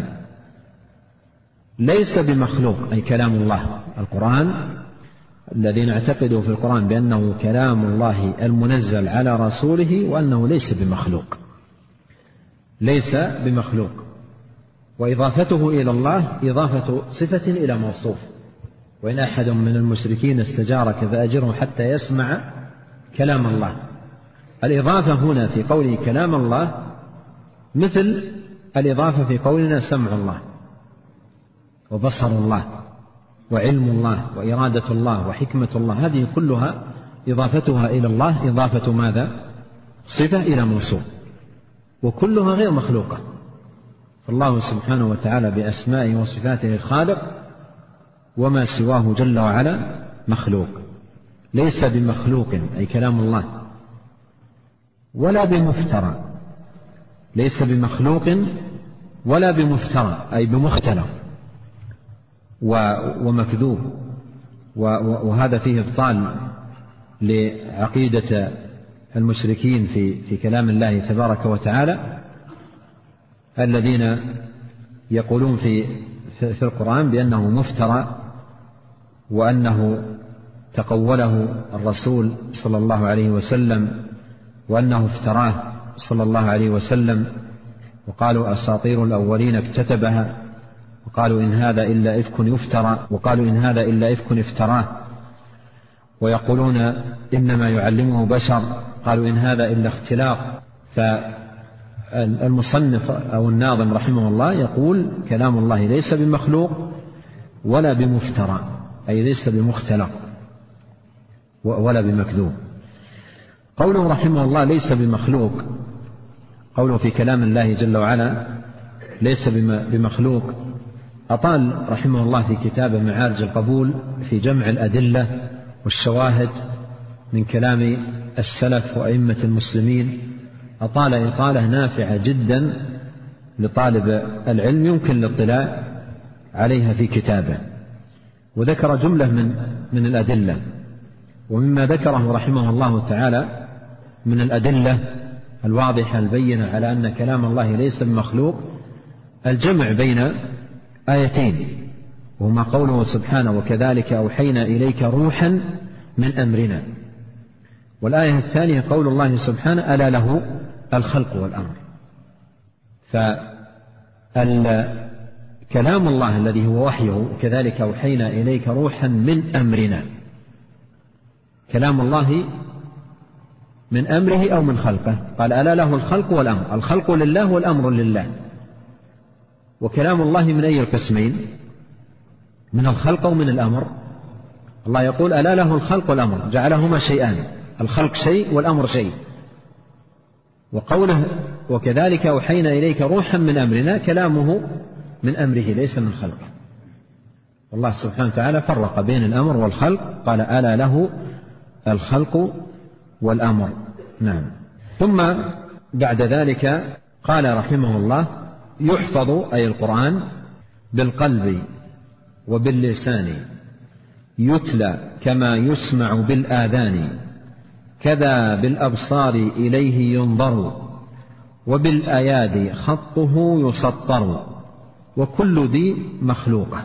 ليس بمخلوق أي كلام الله. القرآن الذي نعتقده في القرآن بأنه كلام الله المنزل على رسوله وأنه ليس بمخلوق، ليس بمخلوق. وإضافته إلى الله إضافة صفة إلى موصوف. وإن أحد من المشركين استجارك فأجره حتى يسمع كلام الله. الإضافة هنا في قوله كلام الله مثل الإضافة في قولنا سمع الله وبصر الله وعلم الله وإرادة الله وحكمة الله، هذه كلها إضافتها إلى الله إضافة ماذا؟ صفة إلى موصوف، وكلها غير مخلوقة. فالله سبحانه وتعالى بأسمائه وصفاته خالق، وما سواه جل وعلا مخلوق. ليس بمخلوق أي كلام الله، ولا بمفترى. ليس بمخلوق ولا بمفترى أي بمختلق. ومكذوب، وهذا فيه إبطال لعقيدة المشركين في كلام الله تبارك وتعالى، الذين يقولون في القرآن بأنه مفترى، وأنه تقوله الرسول صلى الله عليه وسلم، وأنه افتراه صلى الله عليه وسلم، وقالوا أساطير الأولين اكتتبها، وقالوا إن هذا إلا إفك يفترى، وقالوا إن هذا إلا إفك افتراه، ويقولون إنما يعلمه بشر، قالوا إن هذا إلا اختلاق. فالمصنف أو الناظم رحمه الله يقول كلام الله ليس بمخلوق ولا بمفترى، أي ليس بمختلق ولا بمكذوب. قوله رحمه الله ليس بمخلوق، قوله في كلام الله جل وعلا ليس بمخلوق، أطال رحمه الله في كتابه معارج القبول في جمع الأدلة والشواهد من كلام السلف وأئمة المسلمين، أطال إطالة نافعة جدا لطالب العلم يمكن الاطلاع عليها في كتابه. وذكر جملة من الأدلة، ومما ذكره رحمه الله تعالى من الأدلة الواضحة البينة على أن كلام الله ليس بمخلوق الجمع بين آيتين، وهما قوله سبحانه وكذلك أوحينا إليك روحا من أمرنا، والآية الثانية قول الله سبحانه ألا له الخلق والأمر. فكلام الله الذي هو وحيه كذلك أوحينا إليك روحا من أمرنا، كلام الله من أمره أو من خلقه، قال ألا له الخلق والأمر، الخلق لله والأمر لله. وكلام الله من أي القسمين؟ من الخلق ومن الأمر. الله يقول ألا له الخلق والأمر، جعلهما شيئان، الخلق شيء والأمر شيء. وقوله وكذلك أوحينا إليك روحا من أمرنا، كلامه من أمره ليس من خلقه. الله سبحانه وتعالى فرق بين الأمر والخلق، قال ألا له الخلق والأمر. نعم. ثم بعد ذلك قال رحمه الله يحفظ أي القرآن بالقلب وباللسان، يتلى كما يسمع بالآذان، كذا بالأبصار إليه ينظر، وبالأيادي خطه يسطر، وكل ذي مخلوقة.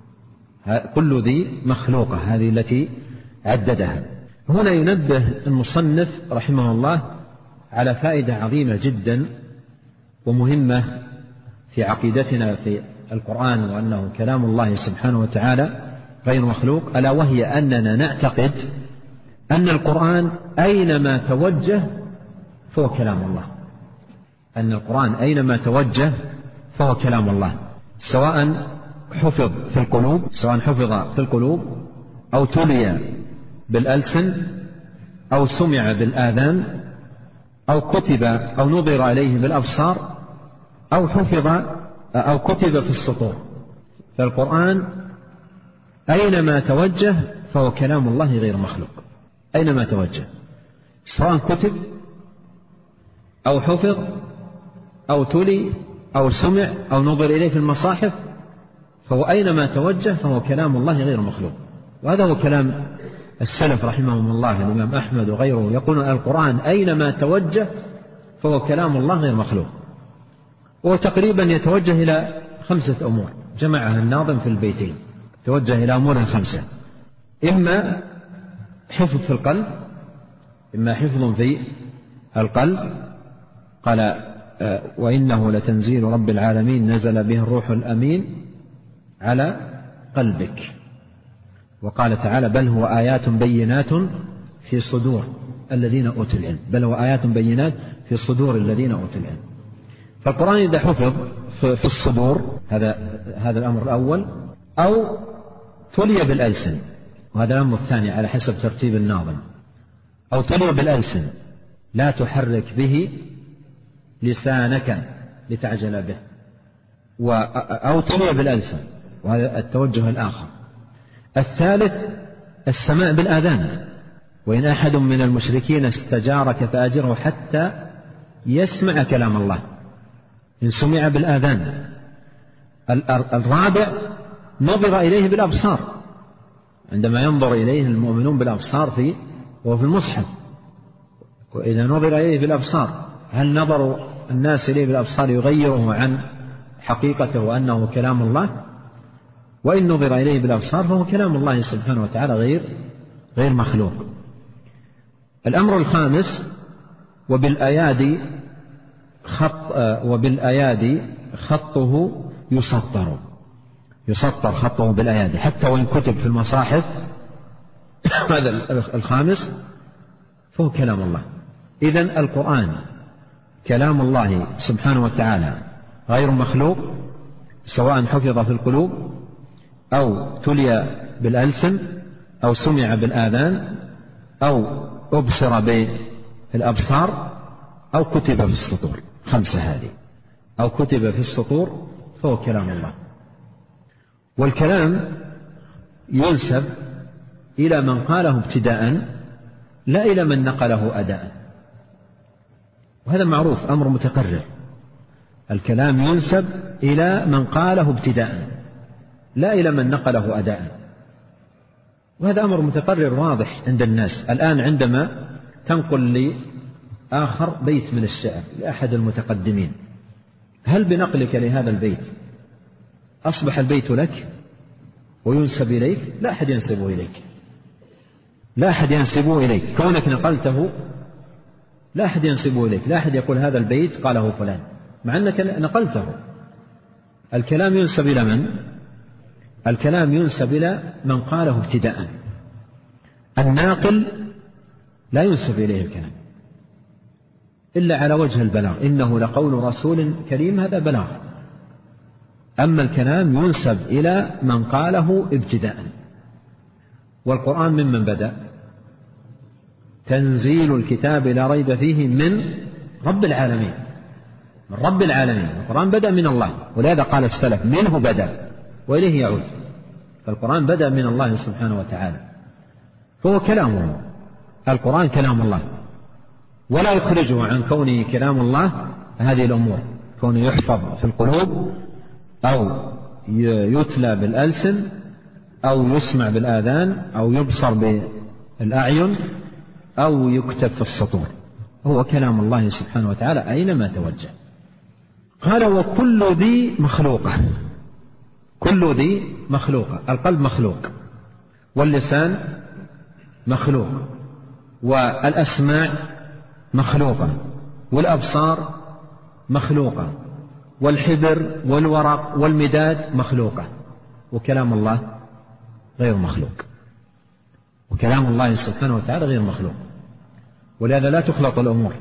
كل ذي مخلوقة هذه التي عددها. هنا ينبه المصنف رحمه الله على فائدة عظيمة جدا ومهمة في عقيدتنا في القرآن، وأنه كلام الله سبحانه وتعالى غير مخلوق، ألا وهي أننا نعتقد أن القرآن أينما توجه فهو كلام الله، أن القرآن أينما توجه فهو كلام الله، سواء حفظ في القلوب أو تلي بالألسن أو سمع بالآذان أو كتب أو نظر إليه بالأبصار أو حفظ أو كتب في السطور. فالقرآن أينما توجه فهو كلام الله غير مخلوق، أينما توجه، سواء كتب أو حفظ أو تلي أو سمع أو نظر إليه في المصاحف، فهو أينما توجه فهو كلام الله غير مخلوق. وهذا هو كلام السلف رحمهم الله، الإمام أحمد وغيره يقولون القرآن أينما توجه فهو كلام الله غير مخلوق. وتقريبا يتوجه إلى 5 أمور جمعها الناظم في البيتين، توجه إلى أمور 5: إما حفظ في القلب، إما حفظ في القلب، قال وإنه لتنزيل رب العالمين نزل به الروح الأمين على قلبك. وقال تعالى بل هو آيات بينات في صدور الذين أوتوا العلم، بل هو آيات بينات في صدور الذين أوتوا العلم. فالقرآن إذا حفظ في الصدور، هذا الأمر الأول، أو تلي بالألسن، وهذا الأمر الثاني على حسب ترتيب الناظم، أو تلي بالألسن لا تحرك به لسانك لتعجل به، أو تلي بالألسن، وهذا التوجه الآخر. الثالث السماع بالآذان، وإن أحد من المشركين استجارك فأجره حتى يسمع كلام الله، إن سمع بالآذان. الرابع نظر إليه بالأبصار، عندما ينظر إليه المؤمنون بالأبصار وهو في المصحف، وإذا نظر إليه بالأبصار هل نظر الناس إليه بالأبصار يغيره عن حقيقته وأنه كلام الله؟ وإن نظر إليه بالأبصار فهو كلام الله سبحانه وتعالى غير مخلوق. الأمر الخامس: وبالأيادي خطه يسطر خطه بالأيادي حتى وإن كتب في المصاحف. هذا الخامس فهو كلام الله. إذن القرآن كلام الله سبحانه وتعالى غير مخلوق، سواء حفظ في القلوب أو تلي بالألسن أو سمع بالآذان أو أبصر بالأبصار أو كتب في السطور. 5 هذه، أو كتب في السطور فهو كلام الله. والكلام ينسب إلى من قاله ابتداء لا إلى من نقله أداء، وهذا معروف، أمر متقرر. الكلام ينسب إلى من قاله ابتداء لا إلى من نقله أداء، وهذا أمر متقرر واضح عند الناس. الآن عندما تنقل لآخر بيت من الشعر لأحد المتقدمين، هل بنقلك لهذا البيت أصبح البيت لك وينسب إليك؟ لا أحد ينسبه إليك، لا أحد ينسبه إليك. كونك نقلته لا أحد ينسبه إليك، لا أحد يقول هذا البيت قاله فلان مع أنك نقلته. الكلام ينسب إلى من؟ الكلام ينسب إلى من قاله ابتداء. الناقل لا ينسب إليه الكلام إلا على وجه البلاغ، إنه لقول رسول كريم، هذا بلاغ. أما الكلام ينسب إلى من قاله ابتداء. والقرآن ممن بدأ؟ تنزيل الكتاب لا ريب فيه من رب العالمين، من رب العالمين. القرآن بدأ من الله، ولهذا قال السلف منه بدأ وإليه يعود. فالقرآن بدأ من الله سبحانه وتعالى، فهو كلامه. القرآن كلام الله، ولا يخرجه عن كونه كلام الله هذه الأمور، كونه يحفظ في القلوب أو يتلى بالألسن أو يسمع بالآذان أو يبصر بالأعين أو يكتب في السطور. هو كلام الله سبحانه وتعالى أينما توجه. قال: وكل ذي مخلوقة. كل ذي مخلوقة. القلب مخلوق، واللسان مخلوق، والأسماع مخلوقة، والأبصار مخلوقة، والحبر والورق والمداد مخلوقة، وكلام الله غير مخلوق. وكلام الله سبحانه وتعالى غير مخلوق. ولهذا لا تخلط الأمور.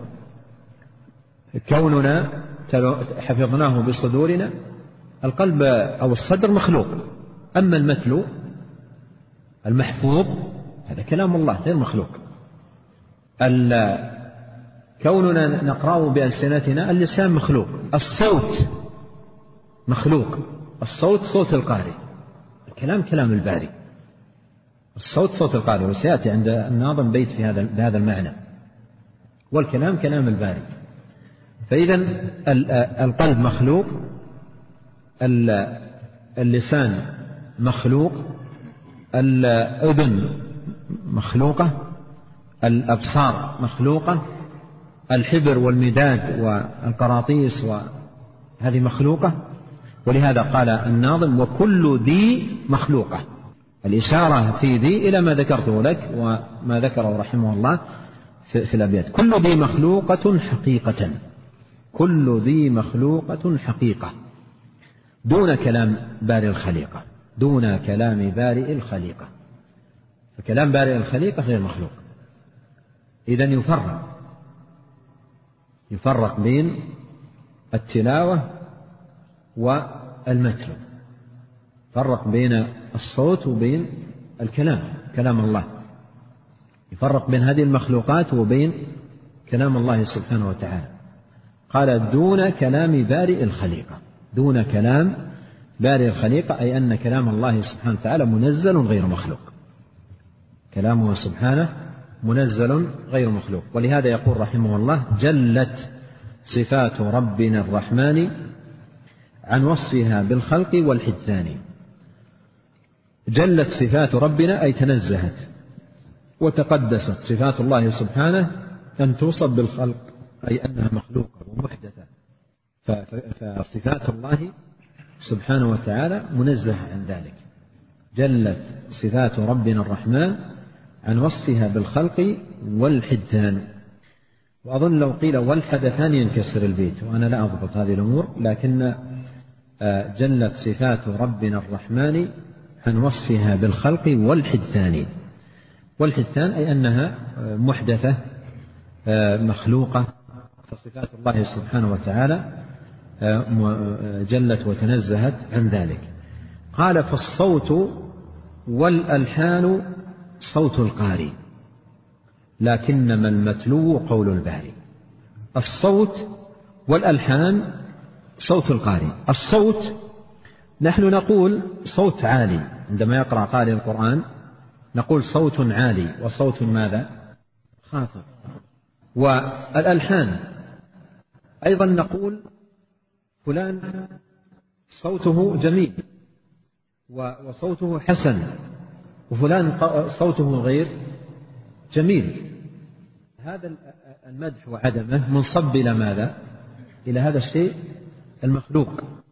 كوننا حفظناه بصدورنا، القلب أو الصدر مخلوق، أما المتلو المحفوظ هذا كلام الله غير مخلوق. كوننا نقرأه بألسنتنا، اللسان مخلوق. الصوت مخلوق، الصوت صوت القارئ، الكلام كلام الباري. الصوت صوت القارئ، وسيأتي عند الناظم بيت في بهذا المعنى. والكلام كلام الباري. فإذا القلب مخلوق، اللسان مخلوق، الأذن مخلوقة، الأبصار مخلوقة، الحبر والمداد والقراطيس وهذه مخلوقة. ولهذا قال الناظم: وكل ذي مخلوقة. الإشارة في ذي إلى ما ذكرته لك وما ذكره رحمه الله في الأبيات. كل ذي مخلوقة حقيقة، كل ذي مخلوقة حقيقة، دون كلام بارئ الخليقة، دون كلام بارئ الخليقة. فكلام بارئ الخليقة غير مخلوق. إذن يفرق بين التلاوة والمتلو، يفرق بين الصوت وبين الكلام، كلام الله، يفرق بين هذه المخلوقات وبين كلام الله سبحانه وتعالى. قال: دون كلام بارئ الخليقة. دون كلام بارئ الخليقة أي أن كلام الله سبحانه وتعالى منزل غير مخلوق، كلامه سبحانه منزل غير مخلوق. ولهذا يقول رحمه الله: جلت صفات ربنا الرحمن عن وصفها بالخلق والحدثان. جلت صفات ربنا أي تنزهت وتقدست صفات الله سبحانه أن توصف بالخلق، أي أنها مخلوقة ومحدثة. فصفات الله سبحانه وتعالى منزهة عن ذلك. جلت صفات ربنا الرحمن عن وصفها بالخلق والحدثان. وأظن لو قيل والحدثان ينكسر البيت، وأنا لا أضبط هذه الأمور، لكن جلت صفات ربنا الرحمن عن وصفها بالخلق والحدثان. والحدثان أي أنها محدثة مخلوقة، فصفات الله سبحانه وتعالى جلت وتنزهت عن ذلك. قال فالصوت والألحان صوت القارئ لكنما المتلو قول الباري. الصوت والألحان صوت القارئ. الصوت نحن نقول صوت عالي، عندما يقرأ قارئ القرآن نقول صوت عالي وصوت ماذا؟ خافض. والألحان أيضا نقول فلان صوته جميل وصوته حسن، وفلان صوته غير جميل. هذا المدح وعدمه منصب إلى ماذا؟ إلى هذا الشيء المخلوق.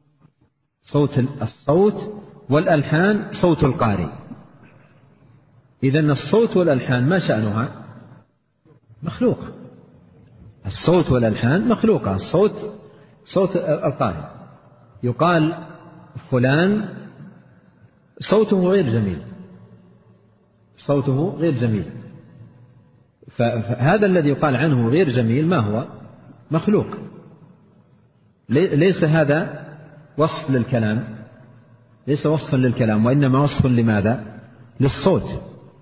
الصوت والألحان صوت القارئ. إذن الصوت والألحان ما شأنها؟ مخلوق. الصوت والألحان مخلوقة. الصوت صوت القارئ. يقال فلان صوته غير جميل، صوته غير جميل. فهذا الذي يقال عنه غير جميل ما هو؟ مخلوق. ليس هذا وصف للكلام، ليس وصفا للكلام، وإنما وصف لماذا؟ للصوت.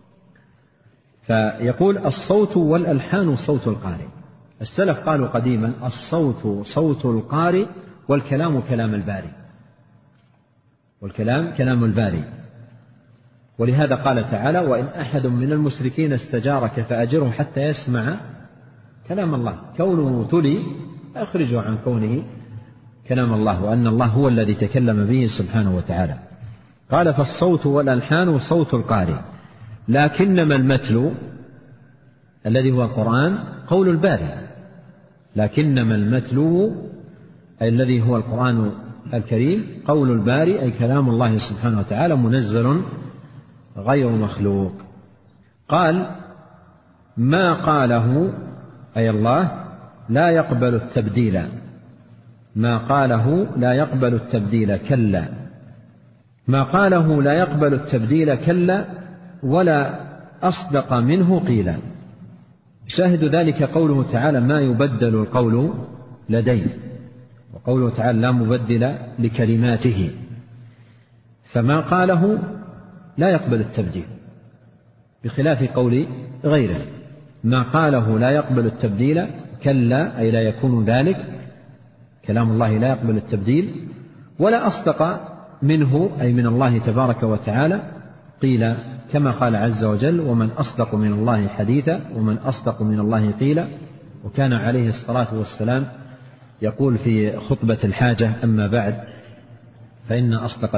فيقول الصوت والألحان صوت القارئ. السلف قالوا قديما الصوت صوت القارئ والكلام كلام الباري، والكلام كلام الباري. ولهذا قال تعالى وإن أحد من المشركين استجارك فأجره حتى يسمع كلام الله. كونه تلي أخرجه عن كونه كلام الله، وأن الله هو الذي تكلم به سبحانه وتعالى. قال فالصوت والألحان صوت القارئ لكنما المتلو الذي هو القرآن قول الباري. لكنما المتلو أي الذي هو القرآن الكريم قول الباري أي كلام الله سبحانه وتعالى منزل غير مخلوق. قال ما قاله أي الله لا يقبل التبديل. ما قاله لا يقبل التبديل كلا. ما قاله لا يقبل التبديل كلا ولا أصدق منه قيلا. شاهد ذلك قوله تعالى ما يبدل القول لدي، وقوله تعالى لا مبدل لكلماته. فما قاله لا يقبل التبديل بخلاف قول غيره. ما قاله لا يقبل التبديل كلا أي لا يكون ذلك، كلام الله لا يقبل التبديل. ولا أصدق منه أي من الله تبارك وتعالى قيل، كما قال عز وجل ومن أصدق من الله حديثا ومن أصدق من الله قيلا. وكان عليه الصلاة والسلام يقول في خطبة الحاجة أما بعد فإن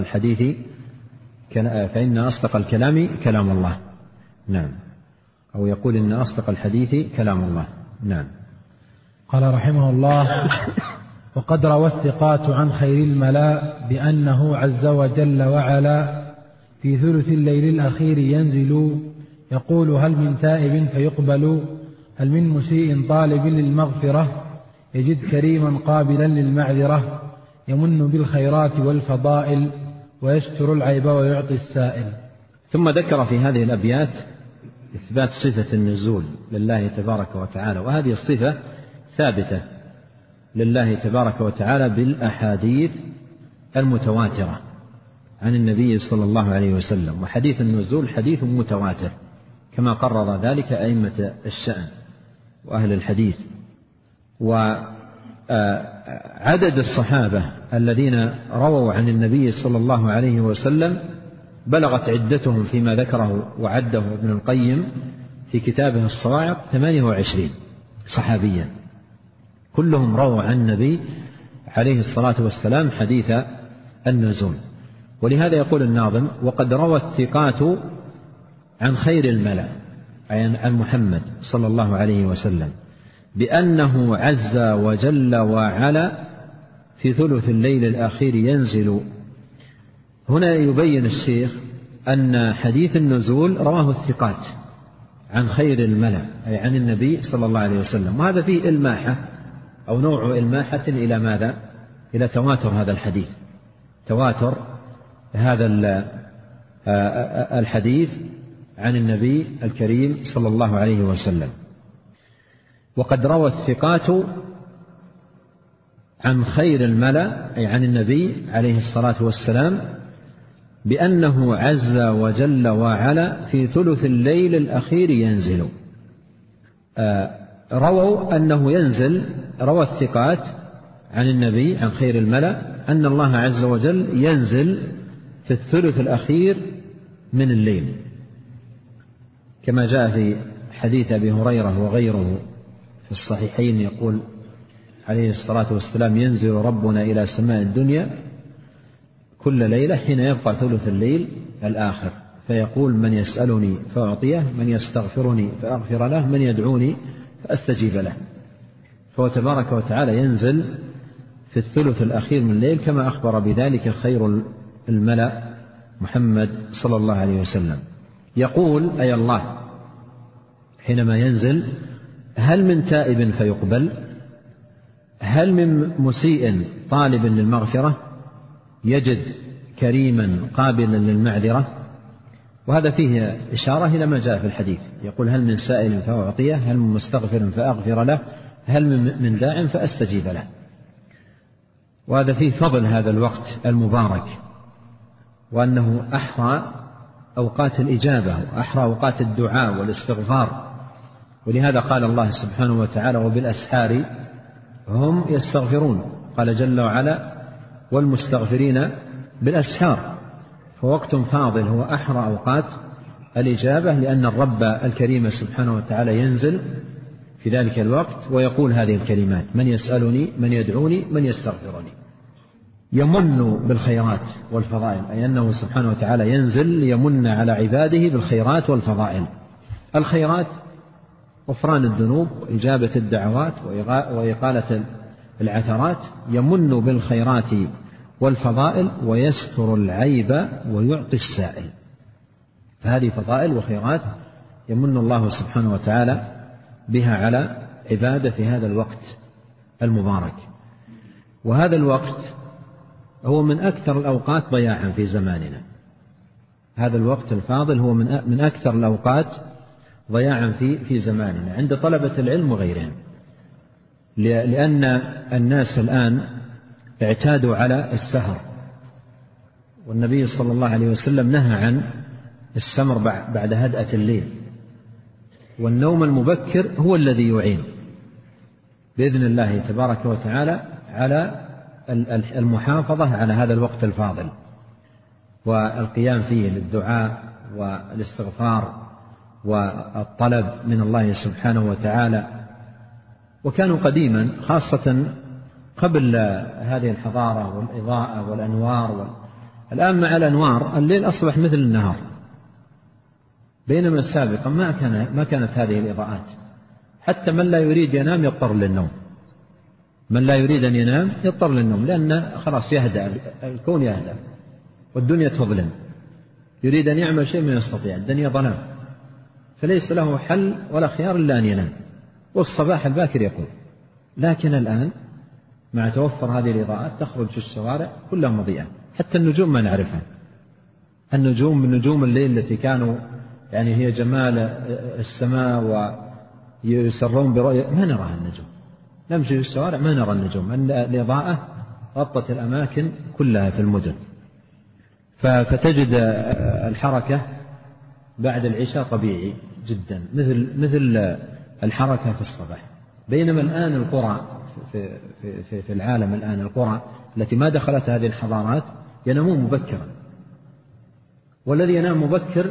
أصدق الكلام كلام الله. نعم. أو يقول إن أصدق الحديث كلام الله. نعم. قال رحمه الله وقد روى الثقات عن خير الملاء بأنه عز وجل وعلا في ثلث الليل الأخير ينزل يقول هل من تائب فيقبل، هل من مسيء طالب للمغفرة، يجد كريما قابلا للمعذرة، يمن بالخيرات والفضائل، ويستر العيب ويعطي السائل. ثم ذكر في هذه الأبيات إثبات صفة النزول لله تبارك وتعالى، وهذه الصفة ثابتة لله تبارك وتعالى بالأحاديث المتواترة عن النبي صلى الله عليه وسلم. وحديث النزول حديث متواتر كما قرر ذلك أئمة الشأن وأهل الحديث. وعدد الصحابة الذين رووا عن النبي صلى الله عليه وسلم بلغت عدتهم فيما ذكره وعده ابن القيم في كتابه الصواعق 28 صحابيا، كلهم رووا عن النبي عليه الصلاة والسلام حديث النزول. ولهذا يقول الناظم: وقد روى الثقات عن خير الملأ، أي عن محمد صلى الله عليه وسلم، بأنه عز وجل وعلا في ثلث الليل الأخير ينزل. هنا يبين الشيخ أن حديث النزول رواه الثقات عن خير الملأ، أي عن النبي صلى الله عليه وسلم، وهذا فيه إلماحة أو نوع إلماحة إلى ماذا؟ إلى تواتر هذا الحديث، تواتر هذا الحديث عن النبي الكريم صلى الله عليه وسلم. وقد روى الثقات عن خير الملأ، أي عن النبي عليه الصلاة والسلام، بأنه عز وجل وعلا في ثلث الليل الأخير ينزل. رووا أنه ينزل، روى الثقات عن النبي عن خير الملأ أن الله عز وجل ينزل في الثلث الأخير من الليل، كما جاء في حديث أبي هريرة وغيره في الصحيحين، يقول عليه الصلاة والسلام: ينزل ربنا إلى سماء الدنيا كل ليلة حين يبقى ثلث الليل الآخر، فيقول: من يسألني فأعطيه، من يستغفرني فأغفر له، من يدعوني فأستجيب له. فهو تبارك وتعالى ينزل في الثلث الأخير من الليل، كما أخبر بذلك خير الملأ محمد صلى الله عليه وسلم. يقول: أي الله حينما ينزل: هل من تائب فيقبل؟ هل من مسيء طالب للمغفرة يجد كريما قابلا للمعذرة؟ وهذا فيه إشارة إلى ما جاء في الحديث، يقول: هل من سائل فأعطيه، هل من مستغفر فأغفر له، هل من داع فأستجيب له. وهذا فيه فضل هذا الوقت المبارك، وأنه أحرى أوقات الإجابة وأحرى أوقات الدعاء والاستغفار. ولهذا قال الله سبحانه وتعالى: وبالأسحار هم يستغفرون. قال جل وعلا: والمستغفرين بالأسحار. فوقت فاضل هو أحرى أوقات الإجابة، لأن الرب الكريم سبحانه وتعالى ينزل في ذلك الوقت ويقول هذه الكلمات: من يسألني، من يدعوني، من يستغفرني. يمن بالخيرات والفضائل، أي أنه سبحانه وتعالى ينزل ليمن على عباده بالخيرات والفضائل. الخيرات: غفران الذنوب وإجابة الدعوات وإقالة العثرات. يمن بالخيرات والفضائل ويستر العيب ويعطي السائل. فهذه فضائل وخيرات يمن الله سبحانه وتعالى بها على عباده في هذا الوقت المبارك. وهذا الوقت هو من أكثر الأوقات ضياعا في زماننا. هذا الوقت الفاضل هو من أكثر الأوقات ضياعا في زماننا عند طلبة العلم وغيرهم، لأن الناس الآن اعتادوا على السهر، والنبي صلى الله عليه وسلم نهى عن السمر بعد هدأة الليل. والنوم المبكر هو الذي يعين بإذن الله تبارك وتعالى على المحافظة على هذا الوقت الفاضل والقيام فيه للدعاء والاستغفار والطلب من الله سبحانه وتعالى. وكانوا قديما خاصة قبل هذه الحضارة والإضاءة والأنوار الآن مع الأنوار الليل أصبح مثل النهار، بينما سابقا ما كانت هذه الإضاءات. حتى من لا يريد ينام يضطر للنوم، من لا يريد أن ينام يضطر للنوم، لأن خلاص يهدأ الكون، يهدأ والدنيا تظلم. يريد أن يعمل شيء من يستطيع، الدنيا ظلام، فليس له حل ولا خيار إلا أن ينام، والصباح الباكر يقوم. لكن الآن مع توفر هذه الإضاءات تخرج في الشوارع كلها مضيئة، حتى النجوم ما نعرفها. النجوم من نجوم الليل التي كانوا يعني هي جمال السماء ويسرون برؤية، ما نراها النجوم. نمشي في الشوارع ما نرى النجوم، أن الإضاءة غطت الأماكن كلها في المدن. فتجد الحركة بعد العشاء طبيعي جدا مثل الحركة في الصباح. بينما الآن القرى في العالم، الآن القرى التي ما دخلت هذه الحضارات ينامون مبكرا، والذي ينام مبكر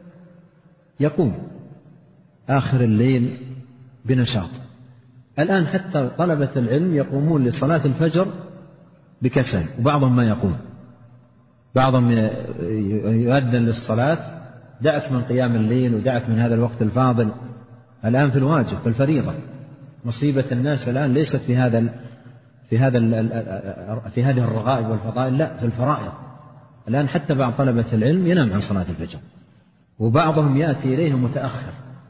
يقوم آخر الليل بنشاط. الآن حتى طلبة العلم يقومون لصلاة الفجر بكسل، وبعضهم ما يقوم، بعضهم يؤذن للصلاة، دعك من قيام الليل ودعك من هذا الوقت الفاضل، الآن في الواجب، في الفريضة. مصيبة الناس الآن ليست في هذه الرغائب والفضائل، لا، في الفرائض. الآن حتى بعض طلبة العلم ينام عن صلاة الفجر، وبعضهم يأتي إليه متأخر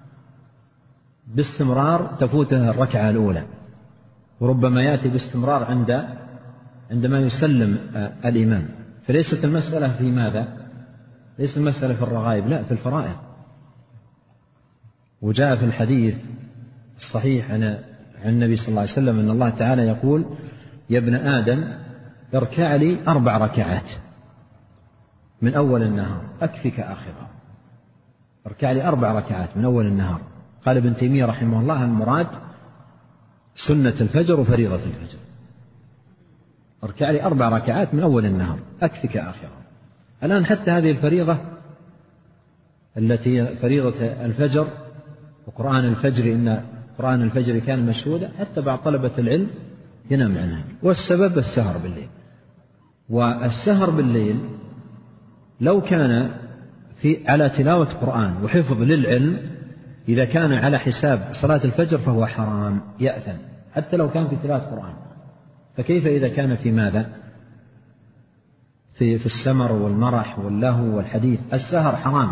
باستمرار، تفوته الركعة الأولى، وربما يأتي باستمرار عندما يسلم الإمام. فليست المسألة في ماذا؟ ليست المسألة في الرغائب، لا، في الفرائض. وجاء في الحديث الصحيح عن النبي صلى الله عليه وسلم أن الله تعالى يقول: يا ابن آدم اركع لي 4 ركعات من أول النهار أكفك آخرها. اركع لي 4 ركعات من أول النهار. قال ابن تيمية رحمه الله: المراد سنة الفجر وفريضة الفجر. اركع لي 4 ركعات من أول النهار أكفك آخرها. الآن حتى هذه الفريضة التي فريضة الفجر وقرآن الفجر، إن قرآن الفجر كان مشهودا، حتى بعض طلبة العلم ينام عنها. والسبب السهر بالليل. والسهر بالليل لو كان على تلاوة قرآن وحفظ للعلم، إذا كان على حساب صلاة الفجر فهو حرام، يأثم، حتى لو كان في تلاوة قرآن. فكيف إذا كان في ماذا؟ في السمر والمرح واللهو والحديث. السهر حرام،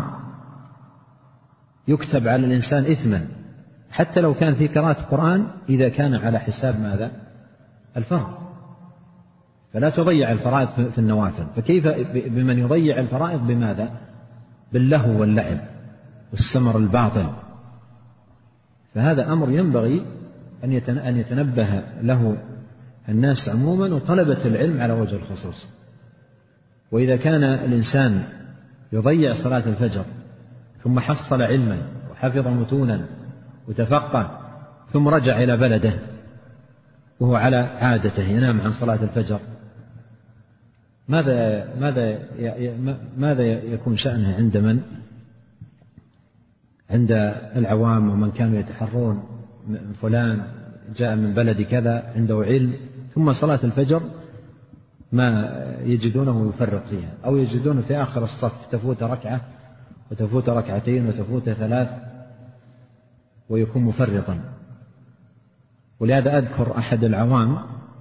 يكتب على الإنسان إثما، حتى لو كان في قراءة قرآن، إذا كان على حساب ماذا؟ الفرض. فلا تضيع الفرائض في النوافل. فكيف بمن يضيع الفرائض بماذا؟ باللهو واللعب والسمر الباطل. فهذا أمر ينبغي أن يتنبه له الناس عموما، وطلبة العلم على وجه الخصوص. وإذا كان الإنسان يضيع صلاة الفجر ثم حصل علما وحفظ متونا وتفقه، ثم رجع إلى بلده وهو على عادته ينام عن صلاة الفجر، ماذا يكون شأنه عند من؟ عند العوام ومن كانوا يتحرون فلان جاء من بلد كذا عنده علم، ثم صلاة الفجر ما يجدونه يفرط فيها، أو يجدونه في آخر الصف تفوت ركعة وتفوت ركعتين وتفوت 3 ويكون مفرطا. ولهذا أذكر أحد العوام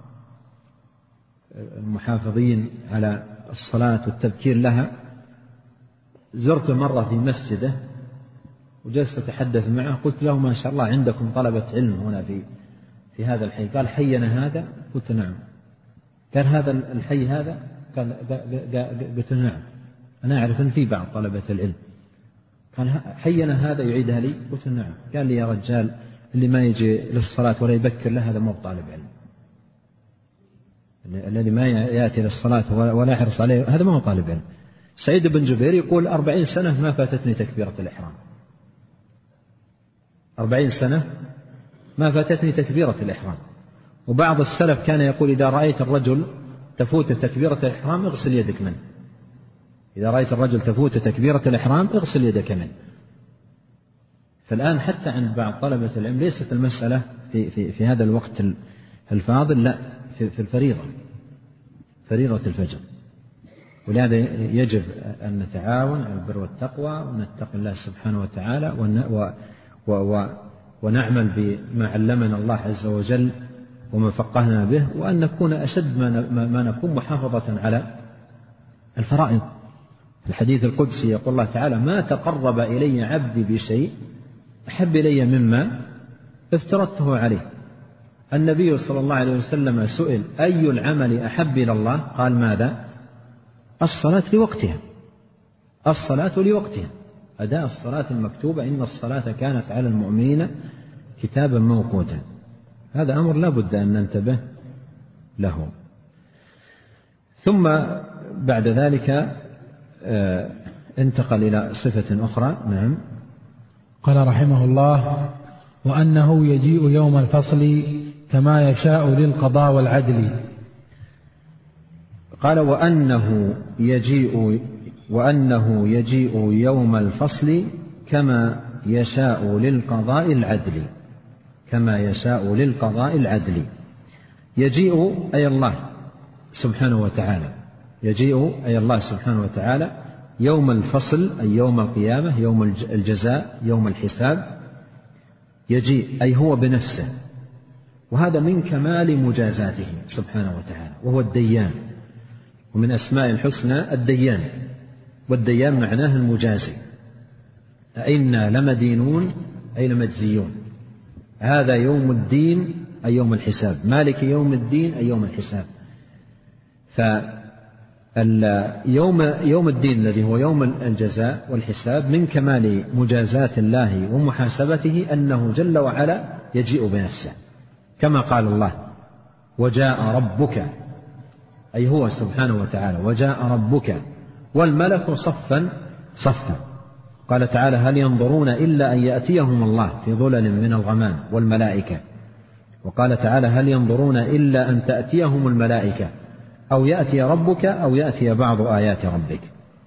المحافظين على الصلاة والتبكير لها، زرت مرة في مسجده وجلست أتحدث معه، قلت له: ما شاء الله عندكم طلبة علم هنا في هذا الحي. قال: حينا هذا؟ قلت: نعم. قال: هذا الحي هذا؟ قلت: نعم، أنا أعرف أن في بعض طلبة العلم. قال: حينا هذا يعيدها لي؟ قلت: نعم. قال لي: يا رجال، اللي ما يجي للصلاة ولا يبكر له هذا مو طالب علم. الذي ما يأتي للصلاة ولا يحرص عليه هذا ما هو طالب علم. سعيد بن جبير يقول: 40 سنة ما فاتتني تكبيرة الإحرام. 40 سنة ما فاتتني تكبيرة الإحرام. وبعض السلف كان يقول: إذا رأيت الرجل تفوت تكبيرة الإحرام اغسل يدك منه. إذا رأيت الرجل تفوت تكبيرة الإحرام اغسل يدك منه. فالآن حتى عند بعض طلبة العلم ليست المسألة في هذا الوقت الفاضل، لا، في الفريضة، فريضة الفجر. ولهذا يجب أن نتعاون على البر والتقوى ونتقي الله سبحانه وتعالى ونعمل بما علمنا الله عز وجل وما فقهنا به، وأن نكون أشد ما نكون محافظة على الفرائض. الحديث القدسي يقول الله تعالى: ما تقرب إلي عبدي بشيء أحب إلي مما افترضته عليه. النبي صلى الله عليه وسلم سئل: أي العمل أحب إلى الله؟ قال: ماذا؟ الصلاة لوقتها. الصلاة لوقتها، أداء الصلاة المكتوبة، إن الصلاة كانت على المؤمنين كتابا موقوتا. هذا أمر لا بد أن ننتبه له. ثم بعد ذلك انتقل إلى صفة أخرى. نعم. قال رحمه الله: وأنه يجيء يوم الفصل كما يشاء للقضاء والعدل. قال: وأنه يجيء يوم الفصل كما يشاء للقضاء العدل. كما يشاء للقضاء العدل. يجيء أي الله سبحانه وتعالى يجيء أي الله سبحانه وتعالى يوم الفصل، أي يوم القيامة، يوم الجزاء، يوم الحساب، يجيء أي هو بنفسه، وهذا من كمال مجازاته سبحانه وتعالى، وهو الديان، ومن أسماء الحسنى الديان، والديان معناه المجازي. أئنا لمدينون أي لمجزيون. هذا يوم الدين أي يوم الحساب، مالك يوم الدين أي يوم الحساب. يوم الدين الذي هو يوم الجزاء والحساب من كمال مجازات الله ومحاسبته أنه جل وعلا يجيء بنفسه، كما قال الله: وجاء ربك، أي هو سبحانه وتعالى، وجاء ربك والملك صفا صفا. قال تعالى: هل ينظرون إلا أن يأتيهم الله في ظلل من الغمام والملائكة. وقال تعالى: هل ينظرون إلا أن تأتيهم الملائكة أو يأتي ربك أو يأتي بعض آيات ربك.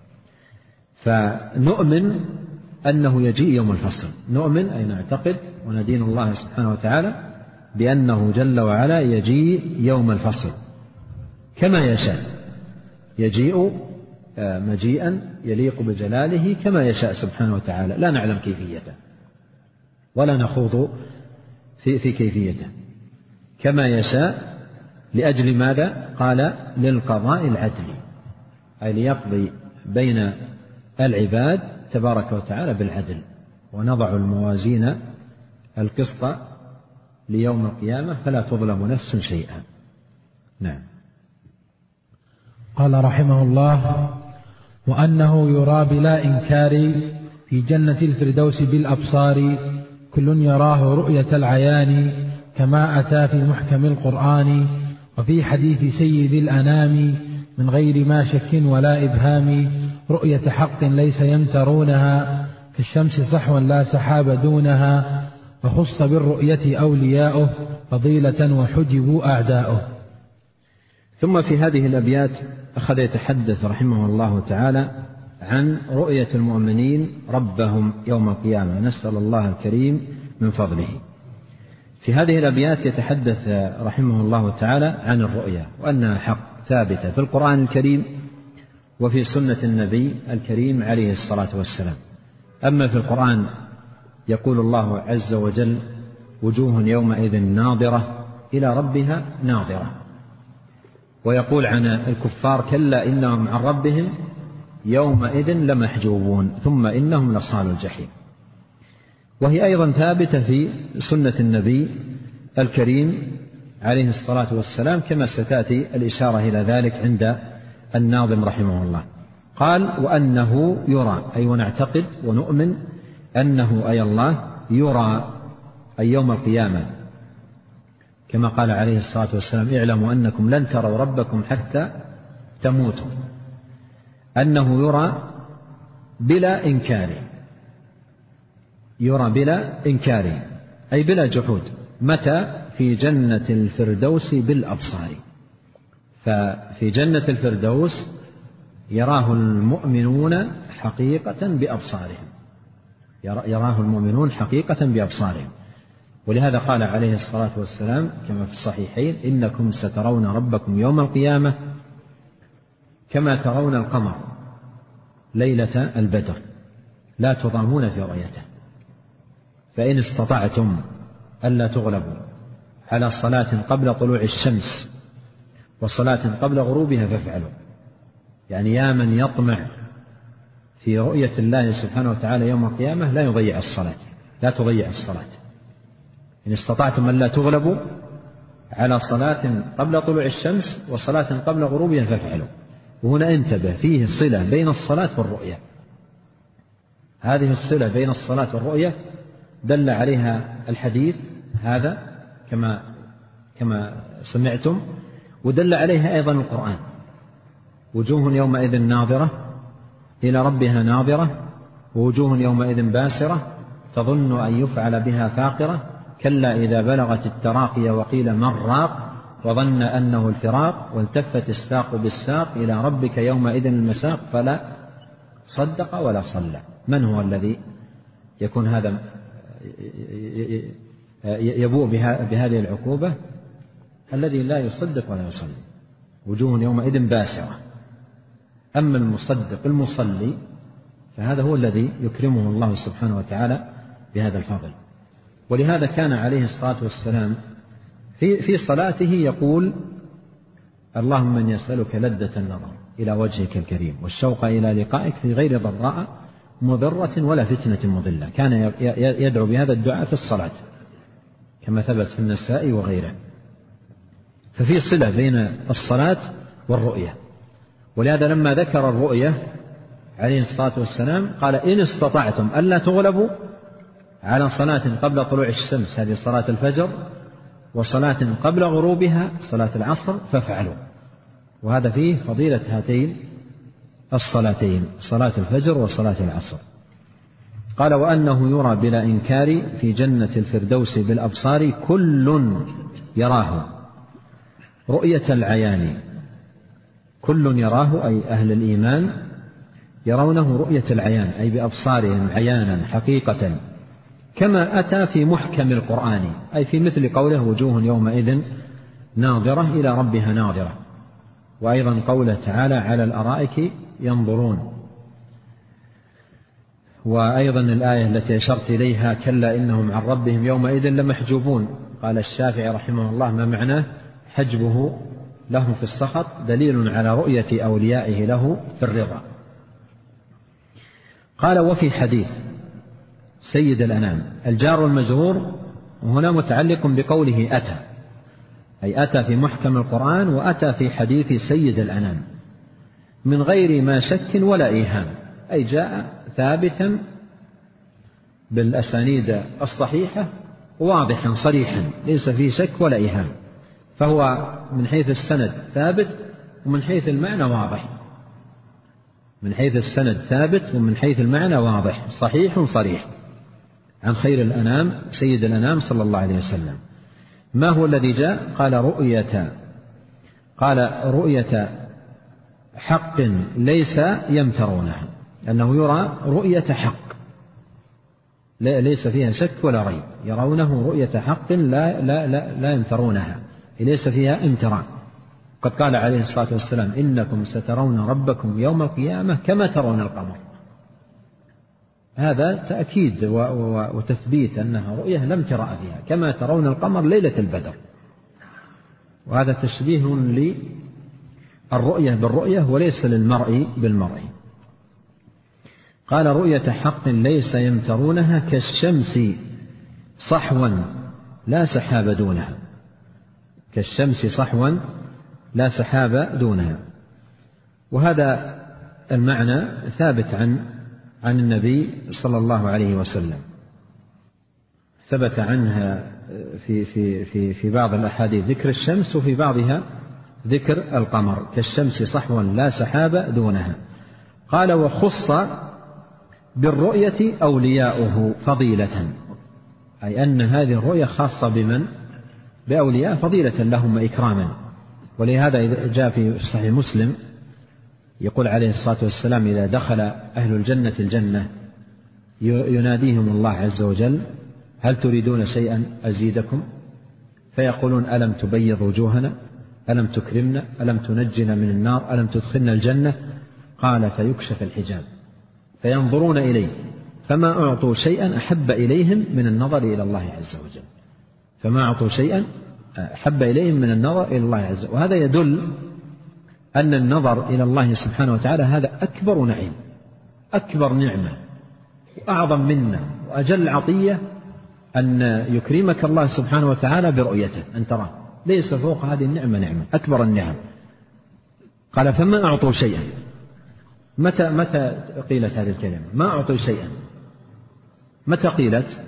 فنؤمن أنه يجيء يوم الفصل، نؤمن أي نعتقد وندين الله سبحانه وتعالى بأنه جل وعلا يجيء يوم الفصل كما يشاء، يجيء مجيئا يليق بجلاله كما يشاء سبحانه وتعالى، لا نعلم كيفيته ولا نخوض في كيفيته، كما يشاء. لأجل ماذا؟ قال: للقضاء العدل، أي ليقضي بين العباد تبارك وتعالى بالعدل، ونضع الموازين القسط ليوم القيامة فلا تظلم نفس شيئا. نعم. قال رحمه الله: وأنه يرى بلا إنكار في جنة الفردوس بالأبصار، كل يراه رؤية العيان، كما أتى في محكم القرآن وفي حديث سيد الأنام، من غير ما شك ولا إبهام، رؤية حق ليس يمترونها، كالشمس صحوا لا سحاب دونها، فخص بالرؤية أولياؤه، فضيلة وحجبوا أعداؤه. ثم في هذه الأبيات أخذ يتحدث رحمه الله تعالى عن رؤية المؤمنين ربهم يوم القيامة، نسأل الله الكريم من فضله. في هذه الأبيات يتحدث رحمه الله تعالى عن الرؤية، وأنها حق ثابتة في القرآن الكريم وفي سنة النبي الكريم عليه الصلاة والسلام. أما في القرآن يقول الله عز وجل: وجوه يومئذ ناظرة إلى ربها ناظرة. ويقول عن الكفار: كلا إنهم عن ربهم يومئذ لمحجوبون ثم إنهم لصالوا الجحيم. وهي أيضا ثابتة في سنة النبي الكريم عليه الصلاة والسلام، كما ستأتي الإشارة إلى ذلك عند الناظم رحمه الله. قال: وأنه يرى، أي ونعتقد ونؤمن أنه أي الله يرى، أي يوم القيامة، كما قال عليه الصلاة والسلام: اعلموا أنكم لن تروا ربكم حتى تموتوا. أنه يرى بلا إنكار، يرى بلا إنكار أي بلا جحود. متى؟ في جنة الفردوس بالأبصار. ففي جنة الفردوس يراه المؤمنون حقيقة بأبصارهم، يراه المؤمنون حقيقة بأبصارهم. ولهذا قال عليه الصلاة والسلام كما في الصحيحين: إنكم سترون ربكم يوم القيامة كما ترون القمر ليلة البدر لا تضامون في رؤيته، فإن استطعتم ألا تغلبوا على صلاة قبل طلوع الشمس وصلاة قبل غروبها فافعلوا. يعني يا من يطمع في رؤية الله سبحانه وتعالى يوم القيامة لا يضيع الصلاة، لا تضيع الصلاة. إن استطعتم ألا تغلبوا على صلاة قبل طلوع الشمس وصلاة قبل غروبها فافعلوا. وهنا انتبه، فيه صلة بين الصلاة والرؤية. هذه الصلة بين الصلاة والرؤية دل عليها الحديث هذا كما سمعتم، ودل عليها أيضا القرآن: وجوه يومئذ ناظرة إلى ربها ناظرة، ووجوه يومئذ باسرة تظن أن يفعل بها فاقرة، كلا إذا بلغت التراقي وقيل من راق، وظن أنه الفراق، والتفت الساق بالساق، إلى ربك يومئذ المساق، فلا صدق ولا صلى. من هو الذي يكون هذا يبوء بهذه العقوبة؟ الذي لا يصدق ولا يصلي. وجوه يومئذ باسرة، أما المصدق المصلي فهذا هو الذي يكرمه الله سبحانه وتعالى بهذا الفضل. ولهذا كان عليه الصلاة والسلام في صلاته يقول: اللهم من يسألك لذة النظر إلى وجهك الكريم والشوق إلى لقائك في غير ضراء مضرة ولا فتنة مضلة. كان يدعو بهذا الدعاء في الصلاة كما ثبت في النسائي وغيره. ففي صلة بين الصلاة والرؤية. ولهذا لما ذكر الرؤية عليه الصلاة والسلام قال: إن استطعتم ألا تغلبوا على صلاة قبل طلوع الشمس، هذه صلاة الفجر، وصلاة قبل غروبها صلاة العصر، فافعلوا. وهذا فيه فضيلة هاتين الصلاتين، صلاة الفجر وصلاة العصر. قال: وأنه يرى بلا إنكار في جنة الفردوس بالأبصار كل يراه رؤية العيان. كل يراه أي أهل الإيمان يرونه رؤية العيان أي بأبصارهم عيانا حقيقة، كما أتى في محكم القرآن أي في مثل قوله: وجوه يومئذ ناظرة إلى ربها ناظرة. وأيضا قوله تعالى: على الأرائك ينظرون. وأيضا الآية التي أشرت إليها: كلا إنهم عن ربهم يومئذ لمحجوبون. قال الشافعي رحمه الله: ما معناه؟ حجبه لهم في السخط دليل على رؤية أوليائه له في الرضا. قال: وفي حديث سيد الأنام الجار المجرور هنا متعلق بقوله أتى، أي أتى في محكم القرآن وأتى في حديث سيد الأنام من غير ما شك ولا إيهام، أي جاء ثابتا بالأسانيد الصحيحة واضحا صريحا ليس فيه شك ولا إيهام، فهو من حيث السند ثابت ومن حيث المعنى واضح. من حيث السند ثابت ومن حيث المعنى واضح صحيح صريح عن خير الأنام سيد الأنام صلى الله عليه وسلم. ما هو الذي جاء؟ قال رؤية حق ليس يمترونها، أنه يرى رؤية حق ليس فيها شك ولا ريب، يرونه رؤية حق لا يمترونها، ليس فيها امتراء. قد قال عليه الصلاة والسلام: إنكم سترون ربكم يوم القيامة كما ترون القمر. هذا تأكيد وتثبيت أنها رؤية لم امتراء فيها، كما ترون القمر ليلة البدر. وهذا تشبيه للرؤية بالرؤية وليس للمرء بالمرء. قال: رؤية حق ليس يمترونها كالشمس صحوا لا سحاب دونها. كالشمس صحوا لا سحاب دونها. وهذا المعنى ثابت عن النبي صلى الله عليه وسلم، ثبت عنها في بعض الأحاديث ذكر الشمس وفي بعضها ذكر القمر. كالشمس صحوا لا سحاب دونها. قال: وخص بالرؤية أولياؤه فضيلة، أي أن هذه الرؤية خاصة بمن؟ بأولياء فضيلة لهم وإكراما. ولهذا جاء في صحيح مسلم يقول عليه الصلاة والسلام: إذا دخل أهل الجنة الجنة يناديهم الله عز وجل: هل تريدون شيئا أزيدكم؟ فيقولون: ألم تبيض وجوهنا؟ ألم تكرمنا؟ ألم تنجنا من النار؟ ألم تدخلنا الجنة؟ قال: فيكشف الحجاب فينظرون إليه فما أعطوا شيئا أحب إليهم من النظر إلى الله عز وجل. فما أعطوا شيئا أحب إليهم من النظر إلى الله عز وجل. وهذا يدل أن النظر إلى الله سبحانه وتعالى هذا أكبر نعيم، أكبر نعمة، وأعظم منة، وأجل عطية أن يكرمك الله سبحانه وتعالى برؤيته، أن تراه. ليس فوق هذه النعمة نعمة، أكبر النعم. قال: فما أعطوا شيئا. متى قيلت هذه الكلمة؟ ما أعطوا شيئا. متى قيلت؟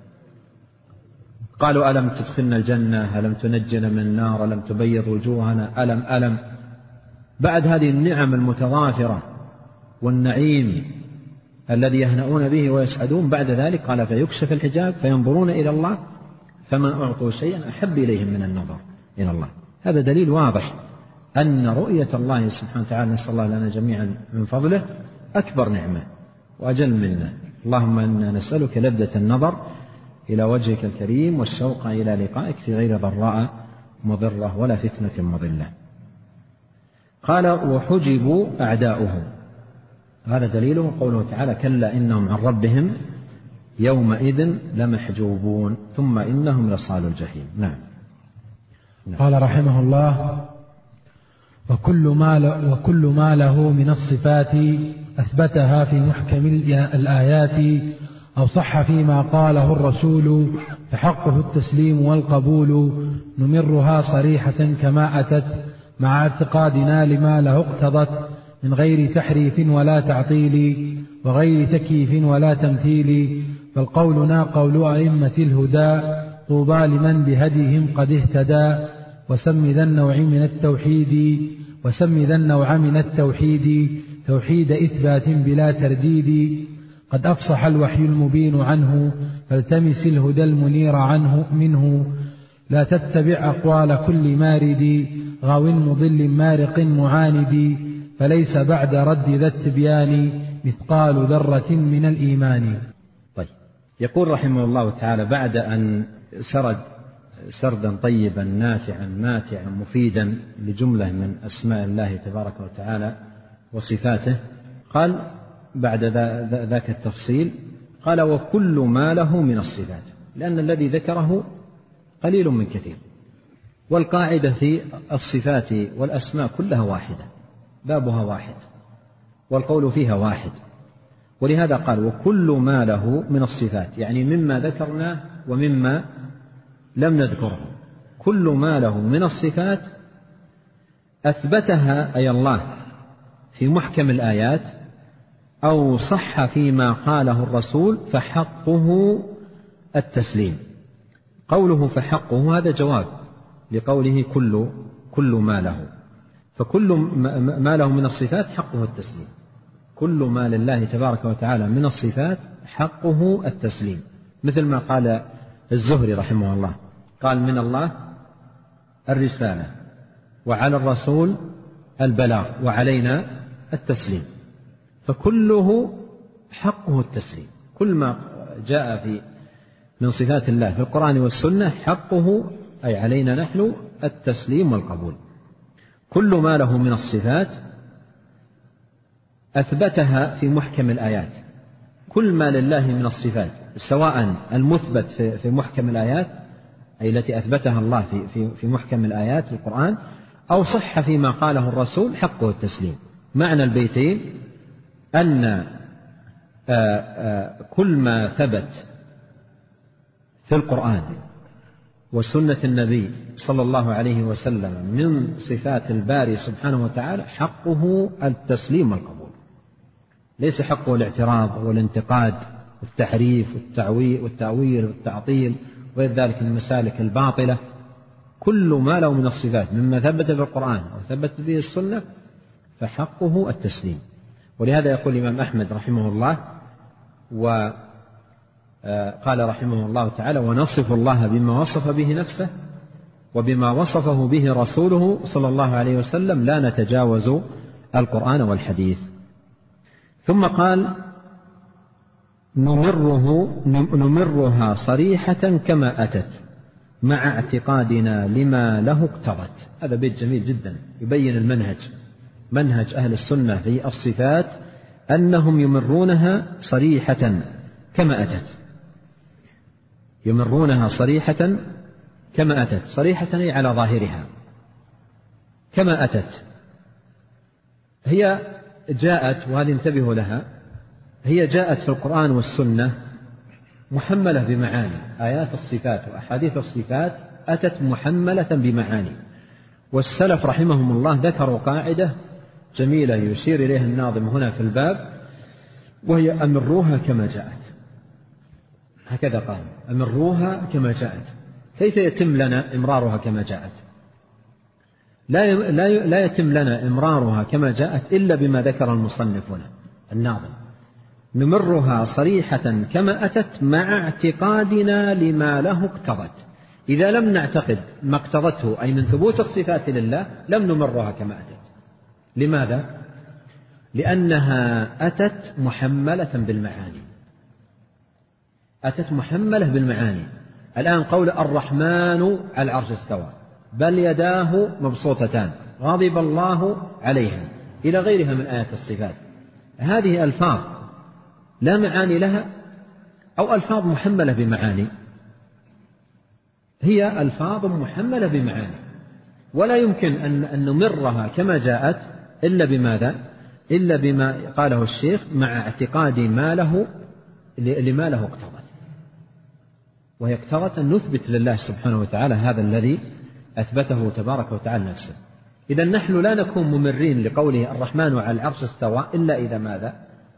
قالوا: ألم تدخلنا الجنة؟ ألم تنجنا من النار؟ ألم تبيض وجوهنا؟ ألم بعد هذه النعم المتضافرة والنعيم الذي يهنؤون به ويسعدون، بعد ذلك قال: فيكشف الحجاب فينظرون إلى الله فما أعطوا شيئا أحب إليهم من النظر إلى الله. هذا دليل واضح أن رؤية الله سبحانه وتعالى، نسأل الله لنا جميعا من فضله، أكبر نعمة وأجل منه. اللهم إنا نسألك لذة النظر إلى وجهك الكريم والشوق إلى لقائك في غير ضراء مضرة ولا فتنة مضلة. قال وحجبوا أعداؤهم، هذا دليله قوله تعالى كلا إنهم عن ربهم يومئذ لمحجوبون ثم إنهم لصال الجحيم. نعم. قال رحمه الله وكل ما له من الصفات أثبتها في محكم الآيات أو صح فيما قاله الرسول فحقه التسليم والقبول، نمرها صريحة كما أتت مع اعتقادنا لما له اقتضت من غير تحريف ولا تعطيل وغير تكييف ولا تمثيل، بل قولنا قول أئمة الهدى طوبى لمن بهديهم قد اهتدى، وسم ذا النوع من التوحيد توحيد إثبات بلا ترديد، قد أفصح الوحي المبين عنه فالتمس الهدى المنير منه، لا تتبع أقوال كل مارد غاو مضل مارق معاند، فليس بعد رد ذا التبيان مثقال ذرة من الإيمان. طيب، يقول رحمه الله تعالى بعد أن سرد سردا طيبا نافعا ماتعا مفيدا لجملة من أسماء الله تبارك وتعالى وصفاته، قال بعد ذاك التفصيل قال وكل ما له من الصفات، لأن الذي ذكره قليل من كثير، والقاعدة في الصفات والأسماء كلها واحدة، بابها واحد والقول فيها واحد، ولهذا قال وكل ما له من الصفات، يعني مما ذكرناه ومما لم نذكره، كل ما له من الصفات أثبتها أي الله في محكم الآيات أو صح فيما قاله الرسول فحقه التسليم. قوله فحقه هذا جواب لقوله كل ما له، فكل ما له من الصفات حقه التسليم، كل ما لله تبارك وتعالى من الصفات حقه التسليم، مثل ما قال الزهري رحمه الله، قال من الله الرسالة وعلى الرسول البلاغ وعلينا التسليم، فكله حقه التسليم، كل ما جاء من صفات الله في القرآن والسنة حقه أي علينا نحن التسليم والقبول. كل ما له من الصفات أثبتها في محكم الآيات، كل ما لله من الصفات سواء المثبت في محكم الآيات أي التي أثبتها الله في محكم الآيات في القرآن أو صح فيما قاله الرسول حقه التسليم. معنى البيتين أن كل ما ثبت في القرآن وسنة النبي صلى الله عليه وسلم من صفات الباري سبحانه وتعالى حقه التسليم والقبول، ليس حقه الاعتراض والانتقاد والتحريف والتأويل والتعطيل وغير ذلك من المسالك الباطلة. كل ما له من الصفات مما ثبت في القرآن أو ثبت به السنة فحقه التسليم. ولهذا يقول الإمام أحمد رحمه الله وقال رحمه الله تعالى ونصف الله بما وصف به نفسه وبما وصفه به رسوله صلى الله عليه وسلم لا نتجاوز القرآن والحديث. ثم قال نمرها صريحة كما أتت مع اعتقادنا لما له اقتضت. هذا بيت جميل جدا يبين منهج أهل السنة في الصفات أنهم يمرونها صريحة كما أتت، يمرونها صريحة كما أتت، صريحة أي على ظاهرها كما أتت. هي جاءت، وهذه انتبهوا لها، هي جاءت في القرآن والسنة محملة بمعاني، آيات الصفات وأحاديث الصفات أتت محملة بمعاني. والسلف رحمهم الله ذكروا قاعدة جميلة يشير إليها الناظم هنا في الباب، وهي أمروها كما جاءت. هكذا قال أمروها كما جاءت. كيف يتم لنا إمرارها كما جاءت؟ لا يتم لنا إمرارها كما جاءت إلا بما ذكر المصنف هنا الناظم، نمرها صريحة كما أتت مع اعتقادنا لما له اقتضت. إذا لم نعتقد ما اقتضته أي من ثبوت الصفات لله لم نمرها كما أتت. لماذا؟ لأنها أتت محملة بالمعاني، أتت محملة بالمعاني. الآن قول الرحمن على العرش استوى بل يداه مبسوطتان، غضب الله عليهم إلى غيرها من آيات الصفات. هذه ألفاظ لا معاني لها أو ألفاظ محملة بمعاني، هي ألفاظ محملة بمعاني، ولا يمكن أن نمرها كما جاءت إلا بماذا؟ إلا بما قاله الشيخ مع اعتقاد لما له اقتضت، وهي اقتضت أن نثبت لله سبحانه وتعالى هذا الذي أثبته تبارك وتعالى نفسه. إذا نحن لا نكون ممرين لقوله الرحمن على العرش استوى إلا إذا ماذا؟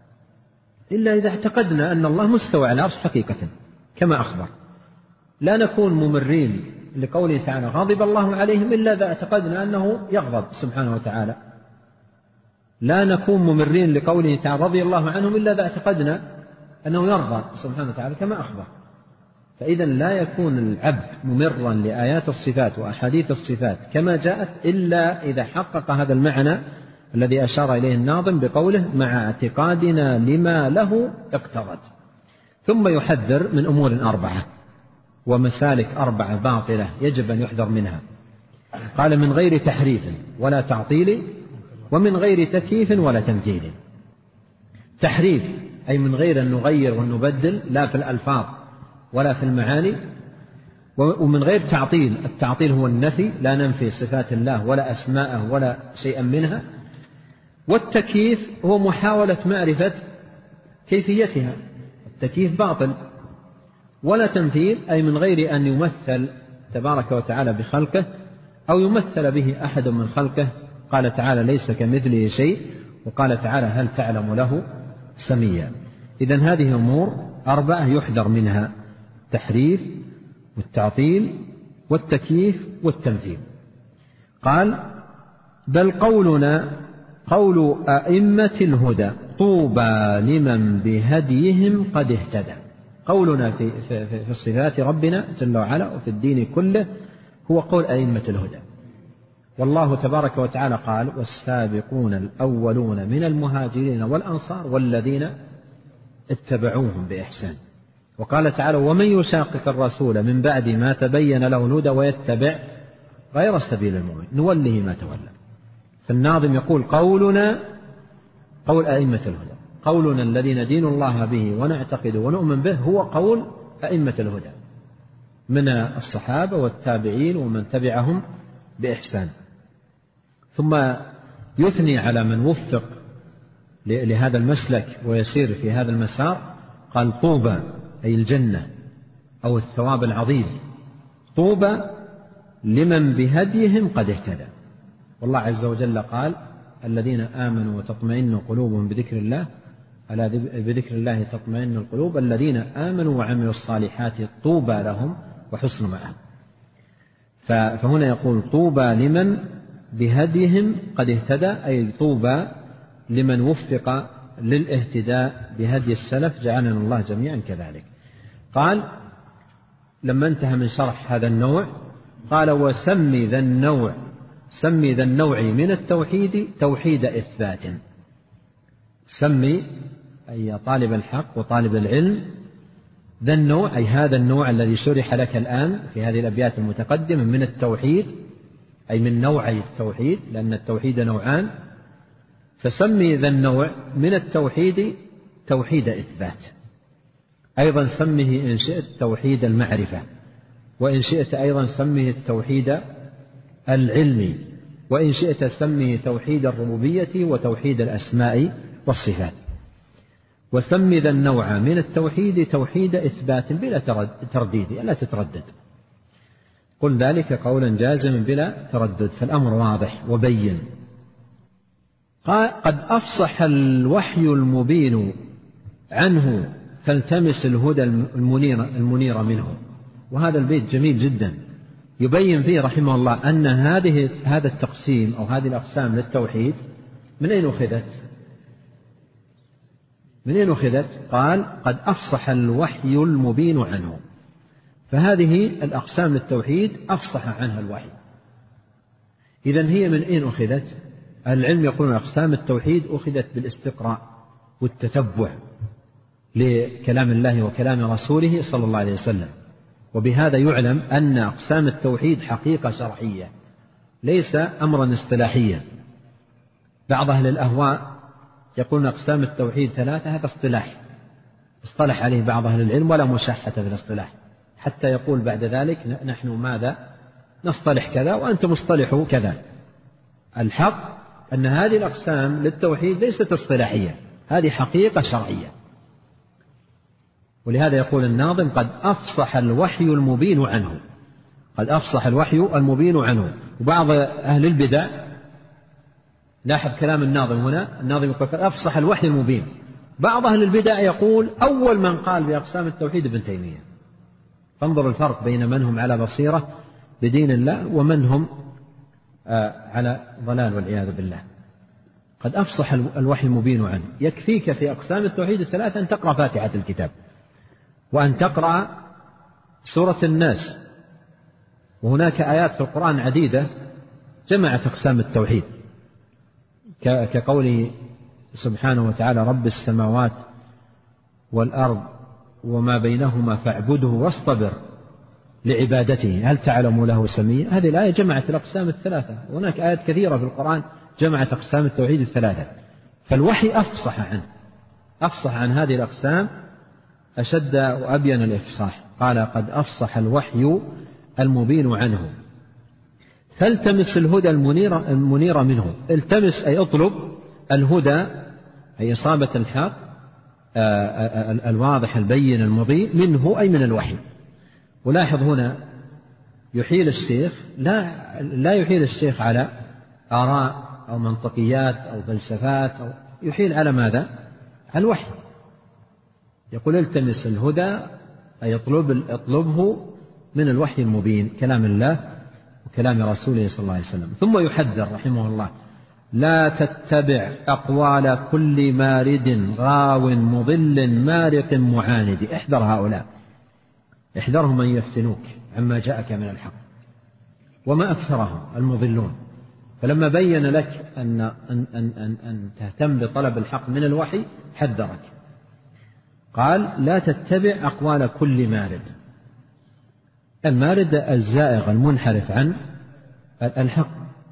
إلا إذا اعتقدنا أن الله مستوى على العرش حقيقة كما أخبر. لا نكون ممرين لقوله تعالى غضب الله عليهم إلا إذا اعتقدنا أنه يغضب سبحانه وتعالى. لا نكون ممرين لقوله تعالى رضي الله عنهم إلا إذا اعتقدنا أنه يرضى سبحانه وتعالى كما أخبر. فإذا لا يكون العبد ممرا لآيات الصفات وأحاديث الصفات كما جاءت إلا إذا حقق هذا المعنى الذي أشار إليه الناظم بقوله مع اعتقادنا لما له اقتضت. ثم يحذر من أمور 4 ومسالك 4 باطلة يجب أن يحذر منها. قال من غير تحريف ولا تعطيل ومن غير تكييف ولا تمثيل. تحريف أي من غير أن نغير ونبدل لا في الألفاظ ولا في المعاني، ومن غير تعطيل. التعطيل هو النفي، لا ننفي صفات الله ولا أسماءه ولا شيئا منها. والتكييف هو محاولة معرفة كيفيتها، التكييف باطل. ولا تمثيل أي من غير أن يمثل تبارك وتعالى بخلقه أو يمثل به أحد من خلقه. قال تعالى ليس كمثله شيء، وقال تعالى هل تعلم له سميا. إذن هذه أمور 4 يحذر منها: التحريف والتعطيل والتكييف والتمثيل. قال بل قولنا قول أئمة الهدى طوبى لمن بهديهم قد اهتدى. قولنا في الصفات ربنا جل وعلا وفي الدين كله هو قول أئمة الهدى. والله تبارك وتعالى قال والسابقون الأولون من المهاجرين والأنصار والذين اتبعوهم بإحسان. وقال تعالى ومن يشاقق الرسول من بعد ما تبين له الهدى ويتبع غير سبيل المؤمنين نوله ما تولى. فالناظم يقول قولنا قول أئمة الهدى، قولنا الذي ندين الله به ونعتقد ونؤمن به هو قول أئمة الهدى من الصحابة والتابعين ومن تبعهم بإحسان. ثم يثني على من وفق لهذا المسلك ويسير في هذا المسار. قال طوبى أي الجنة أو الثواب العظيم، طوبى لمن بهديهم قد اهتدى. والله عز وجل قال الذين آمنوا وتطمئن قلوبهم بذكر الله، ألا بذكر الله تطمئن القلوب، الذين آمنوا وعملوا الصالحات طوبى لهم وحسن مآب. فهنا يقول طوبى لمن بهديهم قد اهتدى، أي طوبى لمن وفق للاهتداء بهدي السلف، جعلنا الله جميعا كذلك. قال لما انتهى من شرح هذا النوع قال وسمي ذا النوع، سمي ذا النوع من التوحيد توحيد إثبات. سمي أي طالب الحق وطالب العلم ذا النوع أي هذا النوع الذي شرح لك الآن في هذه الأبيات المتقدمة من التوحيد، أي من نوعي التوحيد لأن التوحيد نوعان. فسمي ذا النوع من التوحيد توحيد إثبات. أيضا سمه إن شئت توحيد المعرفة، وإن شئت أيضا سمه التوحيد العلمي، وإن شئت سمه توحيد الربوبية وتوحيد الأسماء والصفات. وسمي ذا النوع من التوحيد توحيد إثبات بلا ترديد، لا تتردد، قل ذلك قولا جازما بلا تردد، فالأمر واضح وبين. قد أفصح الوحي المبين عنه فالتمس الهدى المنير منه. وهذا البيت جميل جدا يبين فيه رحمه الله أن هذا التقسيم أو هذه الأقسام للتوحيد من أين أخذت؟ من أين أخذت؟ قال قد أفصح الوحي المبين عنه. فهذه الأقسام للتوحيد أفصح عنها الوحي. إذن هي من أين أخذت؟ العلم يقولون أقسام التوحيد أخذت بالاستقراء والتتبع لكلام الله وكلام رسوله صلى الله عليه وسلم. وبهذا يعلم أن أقسام التوحيد حقيقة شرعية ليس أمرا اصطلاحيا. بعض أهل الأهواء يقولون أقسام التوحيد 3، هذا اصطلاح اصطلح عليه بعض أهل العلم ولا مشاحة في الاصطلاح، حتى يقول بعد ذلك نحن ماذا نصطلح كذا وأنتم اصطلحوا كذا. الحق أن هذه الأقسام للتوحيد ليست اصطلاحية، هذه حقيقة شرعية. ولهذا يقول الناظم: قد أفصح الوحي المبين عنه. قد أفصح الوحي المبين عنه. وبعض أهل البدع، لاحظ كلام الناظم هنا، الناظم يقول قد أفصح الوحي المبين. بعض أهل البدع يقول أول من قال بأقسام التوحيد ابن تيمية. فانظر الفرق بين من هم على بصيرة بدين الله ومن هم على ضلال والعياذ بالله. قد أفصح الوحي المبين عنه. يكفيك في أقسام التوحيد 3 أن تقرأ فاتحة الكتاب، وأن تقرأ سورة الناس. وهناك آيات في القرآن عديدة جمعت أقسام التوحيد، كقوله سبحانه وتعالى: رب السماوات والأرض وما بينهما فاعبده واصطبر لعبادته هل تعلم له سميا. هذه الآية جمعت الأقسام 3. وهناك آيات كثيرة في القرآن جمعت أقسام التوحيد 3. فالوحي أفصح عن هذه الأقسام أشد وأبين الإفصاح. قال: قد أفصح الوحي المبين عنه. فالتمس الهدى المنير منه. التمس أي اطلب الهدى، أي إصابة الحق الواضح البين المضيء، منه أي من الوحي. ولاحظ هنا يحيل الشيخ لا يحيل الشيخ على آراء أو منطقيات أو فلسفات، أو يحيل على ماذا؟ على الوحي. يقول: التمس الهدى أي اطلبه من الوحي المبين، كلام الله وكلام رسوله صلى الله عليه وسلم. ثم يحذر رحمه الله: لا تتبع أقوال كل مارد غاو مضل مارق معاند. احذر هؤلاء، احذرهم أن يفتنوك عما جاءك من الحق، وما أكثرهم المضلون. فلما بين لك أن تهتم بطلب الحق من الوحي حذرك. قال: لا تتبع أقوال كل مارد. المارد الزائغ المنحرف عن الحق،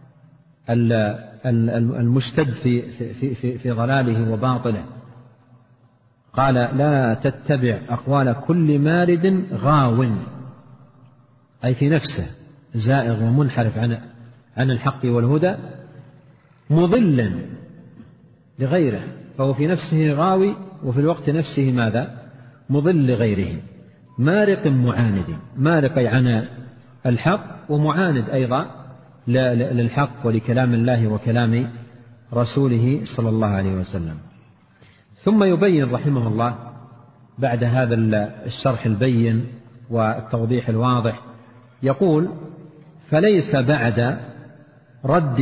المشتد في ضلاله وباطله. قال: لا تتبع أقوال كل مارد غاو، أي في نفسه زائغ ومنحرف عن الحق والهدى، مضل لغيره، فهو في نفسه غاوي وفي الوقت نفسه ماذا؟ مضل لغيره. مارق معاند، مارق أي عن الحق، ومعاند أيضا للحق ولكلام الله وكلام رسوله صلى الله عليه وسلم. ثم يبين رحمه الله بعد هذا الشرح البين والتوضيح الواضح، يقول: فليس بعد رد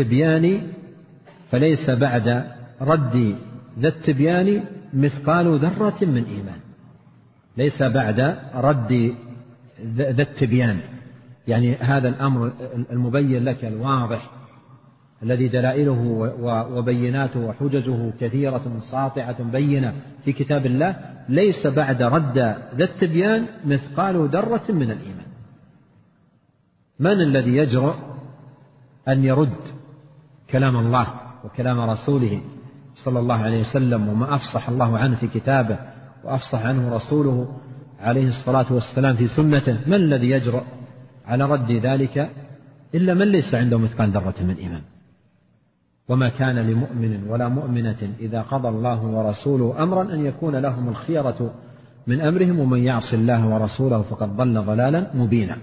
ذا التبيان مثقال ذرة من إيمان. ليس بعد رد ذا التبيان، يعني هذا الأمر المبين لك الواضح الذي دلائله وبيناته وحججه كثيرة ساطعة بينة في كتاب الله، ليس بعد رد ذا التبيان مثقال ذرة من الإيمان. من الذي يجرؤ أن يرد كلام الله وكلام رسوله صلى الله عليه وسلم وما أفصح الله عنه في كتابه وأفصح عنه رسوله عليه الصلاة والسلام في سنته؟ من الذي يجرؤ على رد ذلك إلا من ليس عنده مثقال ذرة من إيمان. وما كان لمؤمن ولا مؤمنة إذا قضى الله ورسوله أمرا أن يكون لهم الخيرة من أمرهم، ومن يعص الله ورسوله فقد ضل ضلالا مبينا.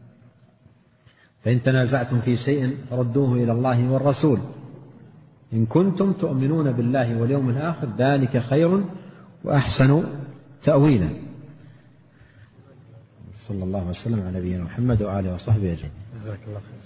فإن تنازعتم في شيء فردوه إلى الله والرسول إن كنتم تؤمنون بالله واليوم الآخر ذلك خير وأحسن تأويلا. صلى الله وسلم على نبينا محمد وآله وصحبه أجمعين. جزاك الله خير.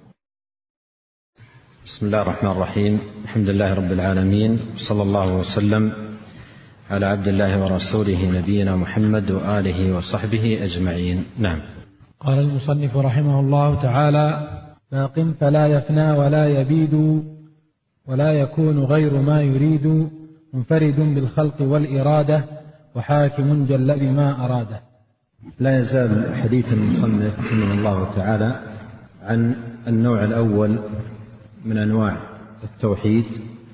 بسم الله الرحمن الرحيم. الحمد لله رب العالمين، صلى الله وسلم على عبد الله ورسوله نبينا محمد وآله وصحبه أجمعين. نعم. قال المصنف رحمه الله تعالى: باق فلا يفنى ولا يبيد ولا يكون غير ما يريد، منفرد بالخلق والإرادة وحاكم جل بما أراده. لا يزال حديث المصنف رحمه الله تعالى عن النوع الأول من أنواع التوحيد،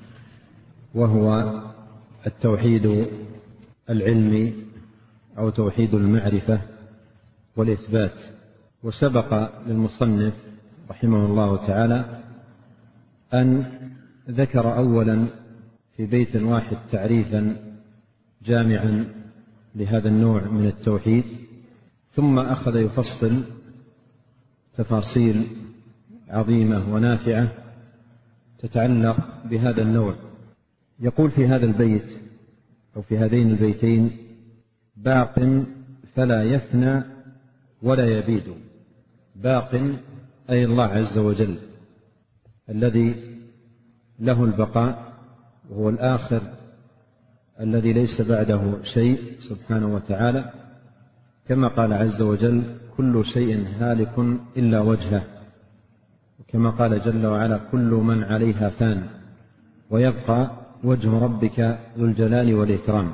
وهو التوحيد العلمي أو توحيد المعرفة والإثبات. وسبق للمصنف رحمه الله تعالى أن ذكر أولا في بيت واحد تعريفا جامعا لهذا النوع من التوحيد، ثم أخذ يفصل تفاصيل عظيمة ونافعة تتعلق بهذا النوع. يقول في هذا البيت أو في هذين البيتين: باق فلا يفنى ولا يبيد. باق أي الله عز وجل الذي له البقاء، وهو الآخر الذي ليس بعده شيء سبحانه وتعالى، كما قال عز وجل: كل شيء هالك إلا وجهه، وكما قال جل وعلا: كل من عليها فان ويبقى وجه ربك ذو الجلال والإكرام.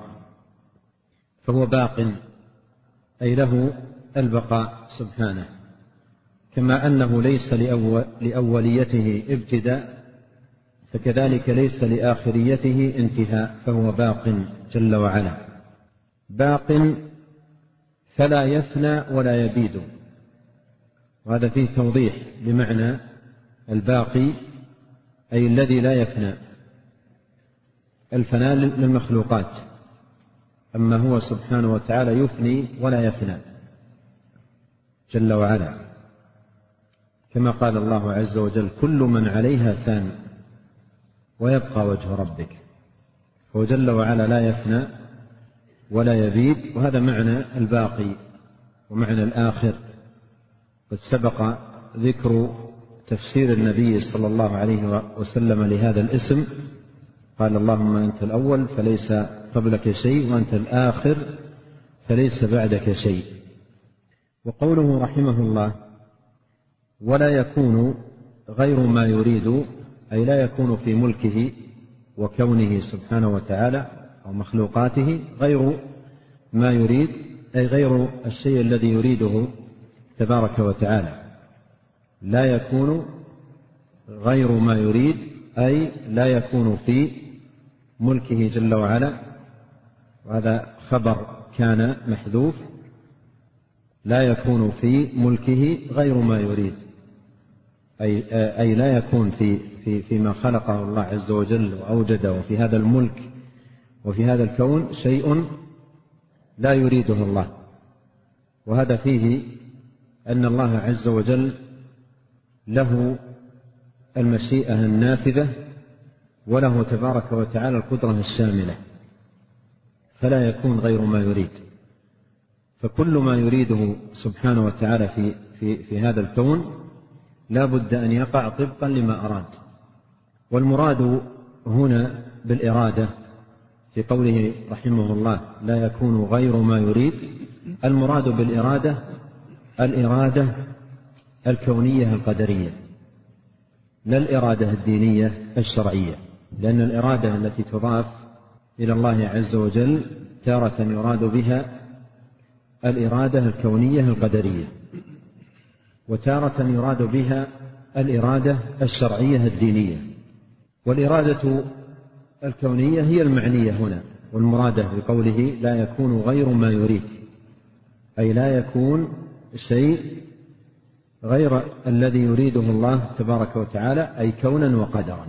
فهو باق أي له البقاء سبحانه، كما أنه ليس لأوليته ابتداء، فكذلك ليس لآخريته انتهاء، فهو باق جل وعلا. باق فلا يفنى ولا يبيد، وهذا فيه توضيح بمعنى الباقي أي الذي لا يفنى. الفناء للمخلوقات، أما هو سبحانه وتعالى يفني ولا يفنى جل وعلا، كما قال الله عز وجل: كل من عليها فان ويبقى وجه ربك. فهو جل وعلا لا يفنى ولا يبيد، وهذا معنى الباقي ومعنى الآخر. قد سبق ذكر تفسير النبي صلى الله عليه وسلم لهذا الاسم، قال: اللهم أنت الأول فليس قبلك شيء، وأنت الآخر فليس بعدك شيء. وقوله رحمه الله: ولا يكون غير ما يريد، أي لا يكون في ملكه وكونه سبحانه وتعالى أو مخلوقاته غير ما يريد، أي غير الشيء الذي يريده تبارك وتعالى. لا يكون غير ما يريد أي لا يكون في ملكه جل وعلا، وهذا خبر كان محذوف. لا يكون في ملكه غير ما يريد، أي لا يكون فيما خلقه الله عز وجل وأوجده، وفي هذا الملك وفي هذا الكون شيء لا يريده الله. وهذا فيه أن الله عز وجل له المشيئة النافذة، وله تبارك وتعالى القدرة الشاملة، فلا يكون غير ما يريد. فكل ما يريده سبحانه وتعالى في هذا الكون لا بد أن يقع طبقا لما أراد. والمراد هنا بالإرادة في قوله رحمه الله: لا يكون غير ما يريد، المراد بالإرادة الإرادة الكونية القدرية، لا الإرادة الدينية الشرعية، لأن الإرادة التي تضاف إلى الله عز وجل تارة يراد بها الإرادة الكونية القدرية، وتارة يراد بها الإرادة الشرعية الدينية. والإرادة الكونية هي المعنية هنا، والمرادة بقوله لا يكون غير ما يريد، أي لا يكون شيء غير الذي يريده الله تبارك وتعالى، أي كونا وقدرا.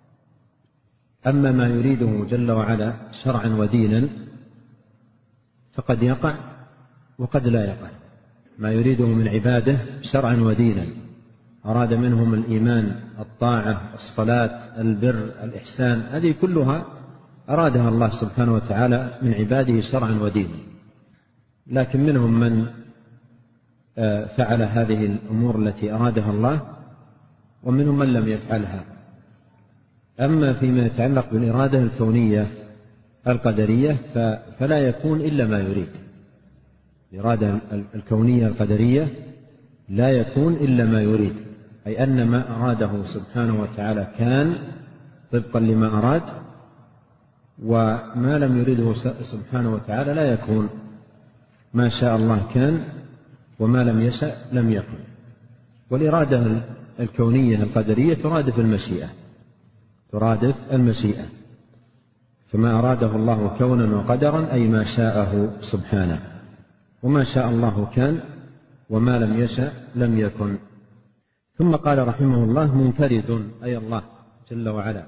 أما ما يريده جل وعلا شرعا ودينا فقد يقع وقد لا يقع. ما يريده من عباده شرعا ودينا، أراد منهم الإيمان، الطاعة، الصلاة، البر، الإحسان، هذه كلها أرادها الله سبحانه وتعالى من عباده شرعا ودينا. لكن منهم من فعل هذه الأمور التي أرادها الله، ومنهم من لم يفعلها. أما فيما يتعلق بالإرادة الكونية القدرية فلا يكون إلا ما يريد. الإرادة الكونية القدرية لا يكون إلا ما يريد، أي أن ما أراده سبحانه وتعالى كان طبقا لما أراد، وما لم يريده سبحانه وتعالى لا يكون. ما شاء الله كان، وما لم يشأ لم يكن. والإرادة الكونية القدرية ترادف المشيئة، فما أراده الله كونا وقدرا أي ما شاءه سبحانه، وما شاء الله كان وما لم يشأ لم يكن. ثم قال رحمه الله: منفرد أي الله جل وعلا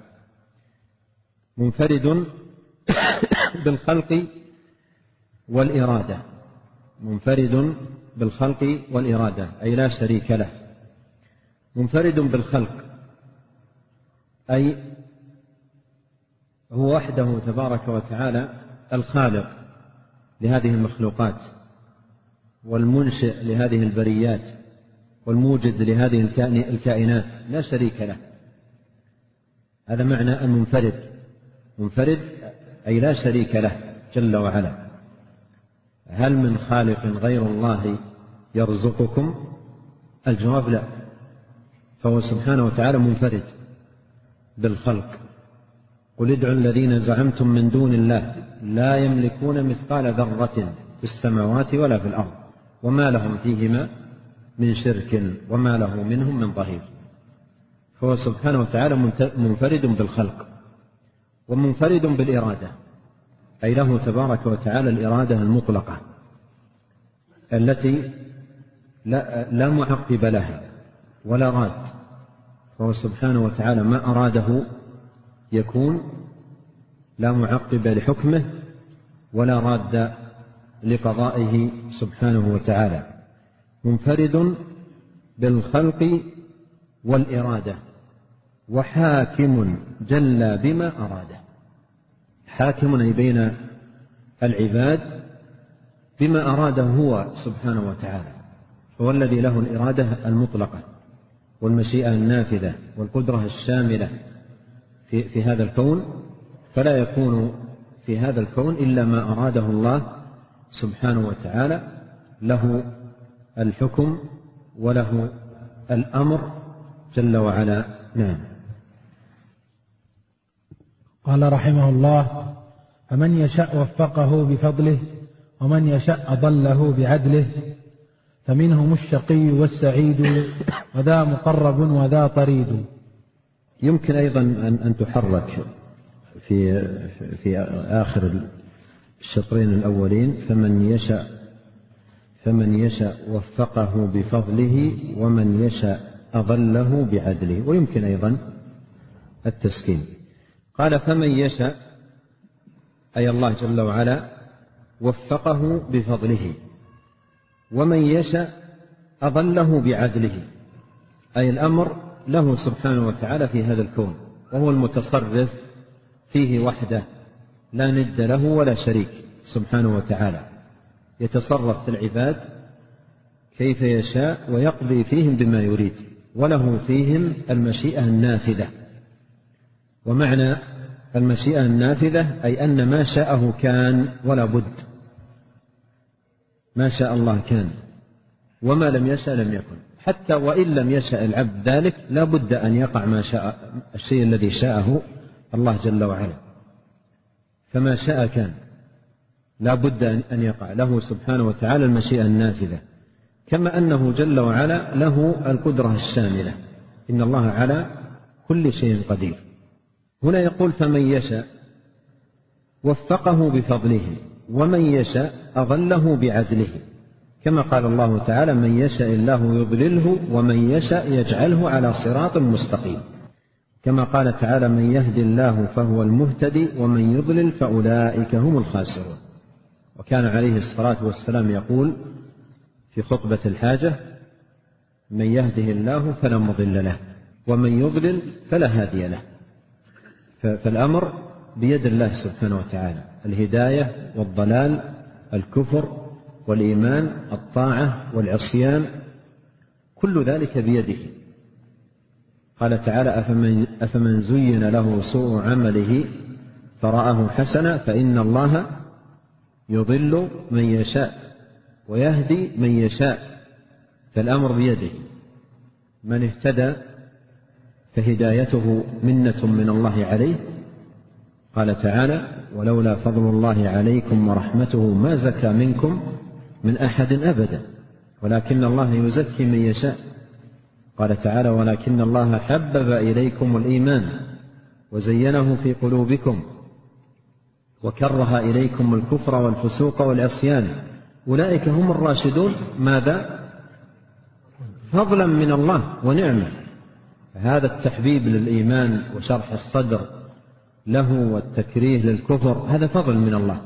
منفرد بالخلق والإرادة، منفرد بالخلق والإرادة أي لا شريك له. منفرد بالخلق أي هو وحده تبارك وتعالى الخالق لهذه المخلوقات والمنشئ لهذه البريات والموجد لهذه الكائنات، لا شريك له. هذا معنى المنفرد، منفرد أي لا شريك له جل وعلا. هل من خالق غير الله يرزقكم؟ الجواب لا، فهو سبحانه وتعالى منفرد بالخلق. قل ادعوا الذين زعمتم من دون الله لا يملكون مثقال ذرة في السماوات ولا في الأرض وما لهم فيهما من شرك وما له منهم من ظهير. فهو سبحانه وتعالى منفرد بالخلق ومنفرد بالإرادة، أي له تبارك وتعالى الإرادة المطلقة التي لا معقب لها ولا راد. فهو سبحانه وتعالى ما أراده يكون، لا معقب لحكمه ولا راد لقضائه سبحانه وتعالى. منفرد بالخلق والإرادة وحاكم جل بما أراده. حاكم أي بين العباد بما أراده هو سبحانه وتعالى، هو الذي له الإرادة المطلقة والمشيئة النافذة والقدرة الشاملة في هذا الكون، فلا يكون في هذا الكون إلا ما أراده الله سبحانه وتعالى، له الحكم وله الأمر جل وعلا. نعم. قال رحمه الله: فمن يشاء وفقه بفضله ومن يشاء أضله بعدله، فمنهم الشقي والسعيد وذا مقرب وذا طريد. يمكن أيضا أن تحرك في آخر الشطرين الأولين: فمن يشاء وفقه بفضله ومن يشاء أضله بعدله، ويمكن أيضا التسكين. قال: فمن يشاء أي الله جل وعلا وفقه بفضله، ومن يشاء أضله بعدله، أي الأمر له سبحانه وتعالى في هذا الكون، وهو المتصرف فيه وحده لا ند له ولا شريك سبحانه وتعالى، يتصرف في العباد كيف يشاء ويقضي فيهم بما يريد، وله فيهم المشيئة النافذة. ومعنى المشيئة النافذة أي أن ما شاءه كان ولا بد، ما شاء الله كان وما لم يشاء لم يكن، حتى وإن لم يشاء العبد ذلك لا بد أن يقع ما شاء، الشيء الذي شاءه الله جل وعلا، فما شاء كان لا بد أن يقع، له سبحانه وتعالى المشيئة النافذة، كما أنه جل وعلا له القدرة الشاملة، إن الله على كل شيء قدير. هنا يقول: فمن يشاء وفقه بفضله ومن يشاء أضله بعدله، كما قال الله تعالى: من يشاء الله يضلله ومن يشاء يجعله على صراط مستقيم، كما قال تعالى: من يهدي الله فهو المهتدي ومن يضلل فأولئك هم الخاسرون. وكان عليه الصلاة والسلام يقول في خطبة الحاجة: من يهده الله فلا مضل له ومن يضلل فلا هادي له. فالأمر بيد الله سبحانه وتعالى، الهداية والضلال، الكفر والإيمان، الطاعة والعصيان، كل ذلك بيده. قال تعالى: أفمن زين له سوء عمله فرآه حسنا فإن الله يضل من يشاء ويهدي من يشاء، فالأمر بيده. من اهتدى فهدايته منة من الله عليه، قال تعالى: ولولا فضل الله عليكم ورحمته ما زكى منكم من أحد أبدا ولكن الله يزكي من يشاء قال تعالى: ولكن الله حبب إليكم الإيمان وزينه في قلوبكم وكره إليكم الكفر والفسوق والعصيان أولئك هم الراشدون. ماذا؟ فضلا من الله ونعمة. هذا التحبيب للإيمان وشرح الصدر له والتكريه للكفر هذا فضل من الله،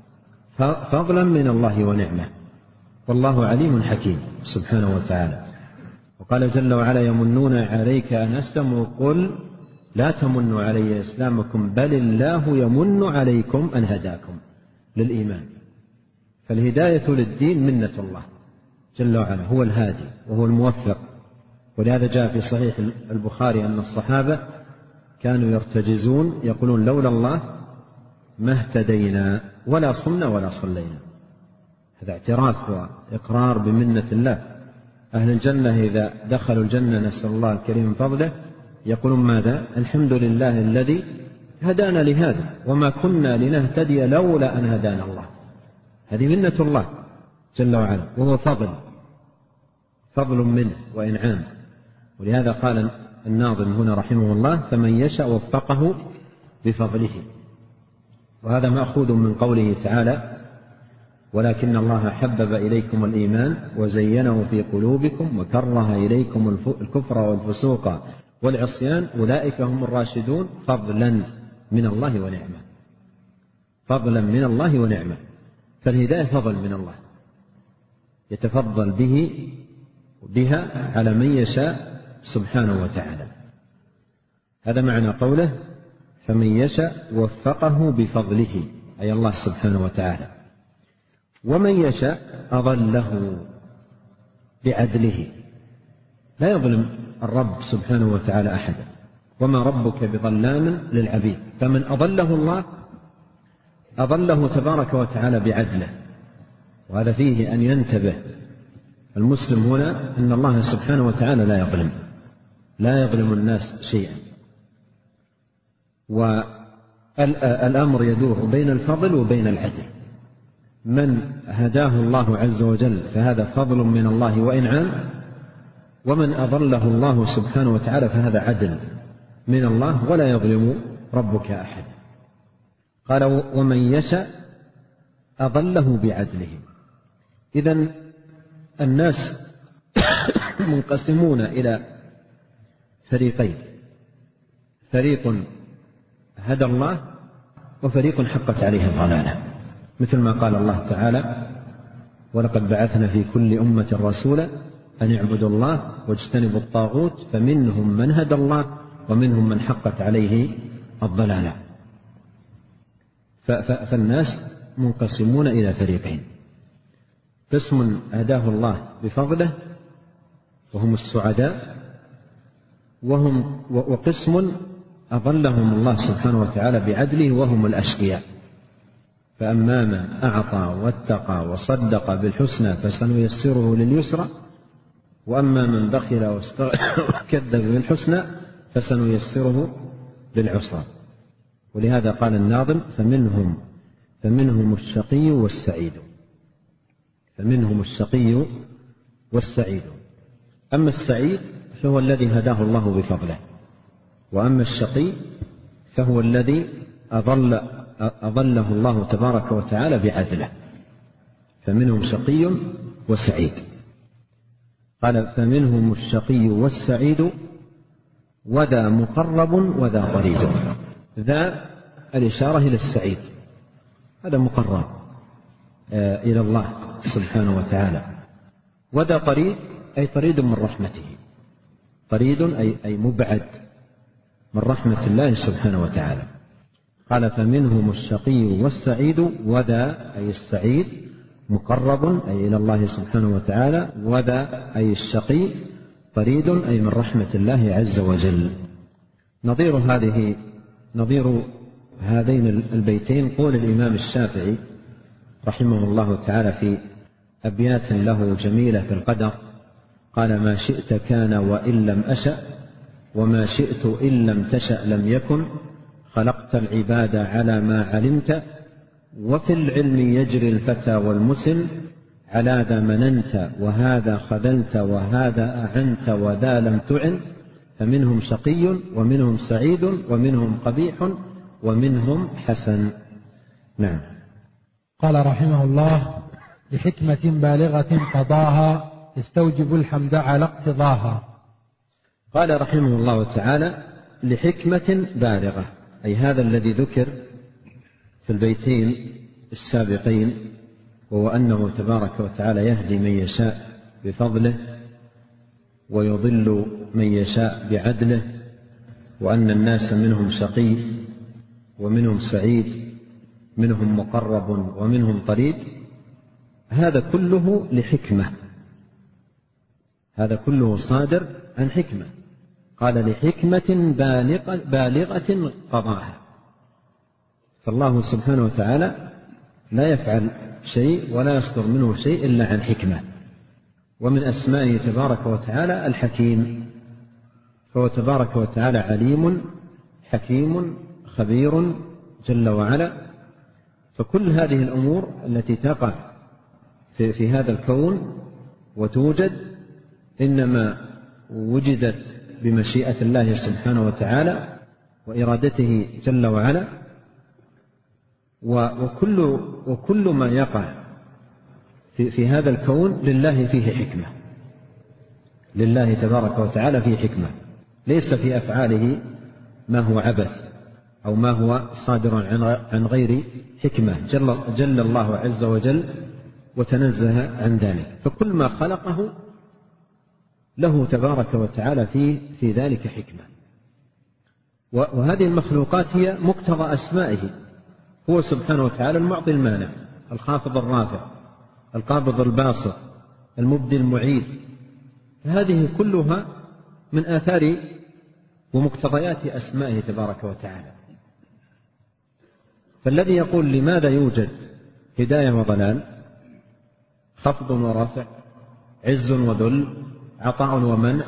فضلا من الله ونعمة، والله عليم حكيم سبحانه وتعالى. وقال جل وعلا: يمنون عليك أن أسلموا قل لا تمنوا علي إسلامكم بل الله يمن عليكم أن هداكم للإيمان. فالهداية للدين منة الله جل وعلا، هو الهادي وهو الموفق. ولهذا جاء في صحيح البخاري أن الصحابة كانوا يرتجزون يقولون: لولا الله ما اهتدينا ولا صمنا ولا صلينا. هذا اعتراف وإقرار بمنة الله. أهل الجنة إذا دخلوا الجنة نسأل الله الكريم من فضله يقولون: ماذا؟ الحمد لله الذي هدانا لهذا وما كنا لنهتدي لولا أن هدانا الله. هذه منة الله جل وعلا، وهو فضل منه وإنعام. ولهذا قال الناظم هنا رحمه الله: فمن يشاء وفقه بفضله. وهذا مأخوذ من قوله تعالى: ولكن الله حبب إليكم الإيمان وزينه في قلوبكم وكره إليكم الكفر والفسوق والعصيان أولئك هم الراشدون فضلا من الله ونعمة. فضلا من الله ونعمة. فالهداية فضل من الله يتفضل بها على من يشاء سبحانه وتعالى. هذا معنى قوله: فمن يشاء وفقه بفضله، أي الله سبحانه وتعالى. ومن يشاء أضله بعدله. لا يظلم الرب سبحانه وتعالى أحدا، وما ربك بظلام للعبيد. فمن أضله الله أضله تبارك وتعالى بعدله. وهذا فيه أن ينتبه المسلم هنا أن الله سبحانه وتعالى لا يظلم الناس شيئا، والأمر يدور بين الفضل وبين العدل. من هداه الله عز وجل فهذا فضل من الله وإنعام، ومن أضله الله سبحانه وتعالى فهذا عدل من الله، ولا يظلم ربك أحد. قال: ومن يشاء أضله بعدله. إذن الناس منقسمون إلى فريقين: فريق هدى الله وفريق حقت عليه الضلالة، مثل ما قال الله تعالى: ولقد بعثنا في كل أمة رسولا أن اعبدوا الله واجتنبوا الطاغوت فمنهم من هدى الله ومنهم من حقت عليه الضلالة. فالناس منقسمون إلى فريقين: قسم هداه الله بفضله وهم السعداء، وقسم أضلهم الله سبحانه وتعالى بعدله وهم الأشقياء. فأما من أعطى واتقى وصدق بالحسنى فسنيسره لليسرى، وأما من بخل وكذب بالحسنى فسنيسره للعسرى. ولهذا قال الناظم: فمنهم الشقي والسعيد. فمنهم الشقي والسعيد. أما السعيد فهو الذي هداه الله بفضله، وأما الشقي فهو الذي أضله الله تبارك وتعالى بعدله. فمنهم شقي وسعيد. قال: فمنهم الشقي والسعيد وذا مقرب وذا طريد. ذا الإشارة إلى السعيد، هذا مقرب إلى الله سبحانه وتعالى. وذا طريد أي طريد من رحمته، طريد أي مبعد من رحمة الله سبحانه وتعالى. قال: فمنهم الشقي والسعيد وذا أي السعيد مقرب أي إلى الله سبحانه وتعالى، وذا أي الشقي طريد أي من رحمة الله عز وجل. نظير هذين البيتين قول الإمام الشافعي رحمه الله تعالى في أبيات له جميلة في القدر. قال: ما شئت كان وإن لم أشأ، وما شئت إن لم تشأ لم يكن، خلقت العباد على ما علمت، وفي العلم يجري الفتى والمسن، على ذا مننت وهذا خذلت وهذا أعنت وذا لم تعن فمنهم شقي ومنهم سعيد ومنهم قبيح ومنهم حسن. نعم. قال رحمه الله: لحكمة بالغة قضاها يستوجب الحمد على اقتضاها. قال رحمه الله تعالى: لحكمة بالغة، أي هذا الذي ذكر في البيتين السابقين، وهو أنه تبارك وتعالى يهدي من يشاء بفضله ويضل من يشاء بعدله، وأن الناس منهم شقي ومنهم سعيد، منهم مقرب ومنهم طريد. هذا كله لحكمة، هذا كله صادر عن حكمة. قال: لحكمة بالغة قضاها. فالله سبحانه وتعالى لا يفعل شيء ولا يصدر منه شيء إلا عن حكمة. ومن أسمائه تبارك وتعالى الحكيم، فهو تبارك وتعالى عليم حكيم خبير جل وعلا. فكل هذه الأمور التي تقع في هذا الكون وتوجد إنما وجدت بمشيئة الله سبحانه وتعالى وإرادته جل وعلا. وكل ما يقع في هذا الكون لله فيه حكمة، لله تبارك وتعالى فيه حكمة، ليس في أفعاله ما هو عبث أو ما هو صادر عن غير حكمة. جل الله عز وجل وتنزه عن ذلك. فكل ما خلقه له تبارك وتعالى في ذلك حكمة. وهذه المخلوقات هي مقتضى أسمائه، هو سبحانه وتعالى المعطي المانع، الخافض الرافع، القابض الباسط، المبدي المعيد. هذه كلها من آثار ومقتضيات أسمائه تبارك وتعالى. فالذي يقول لماذا يوجد هداية وضلال، خفض ورفع، عز وذل، عطاء ومنع،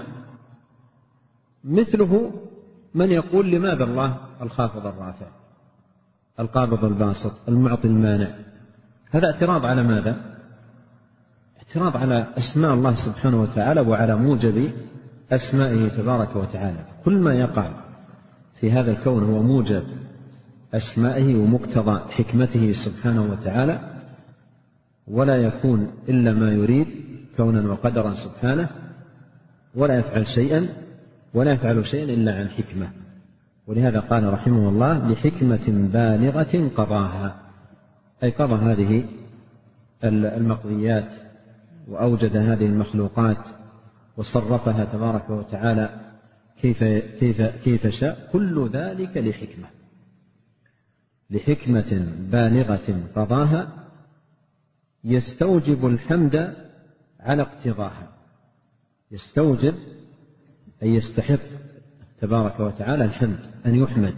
مثله من يقول لماذا الله الخافض الرافع، القابض الباسط، المعطي المانع. هذا اعتراض على ماذا؟ اعتراض على أسماء الله سبحانه وتعالى وعلى موجب أسمائه تبارك وتعالى. كل ما يقع في هذا الكون هو موجب أسمائه ومقتضى حكمته سبحانه وتعالى، ولا يكون إلا ما يريد كونا وقدرا سبحانه، ولا يفعل شيئا إلا عن حكمة. ولهذا قال رحمه الله: لحكمة بالغة قضاها، أي قضى هذه المقضيات وأوجد هذه المخلوقات وصرفها تبارك وتعالى كيف شاء. كل ذلك لحكمة، لحكمة بالغة قضاها يستوجب الحمد على اقتضاها. يستوجب أي يستحق تبارك وتعالى الحمد، أن يحمد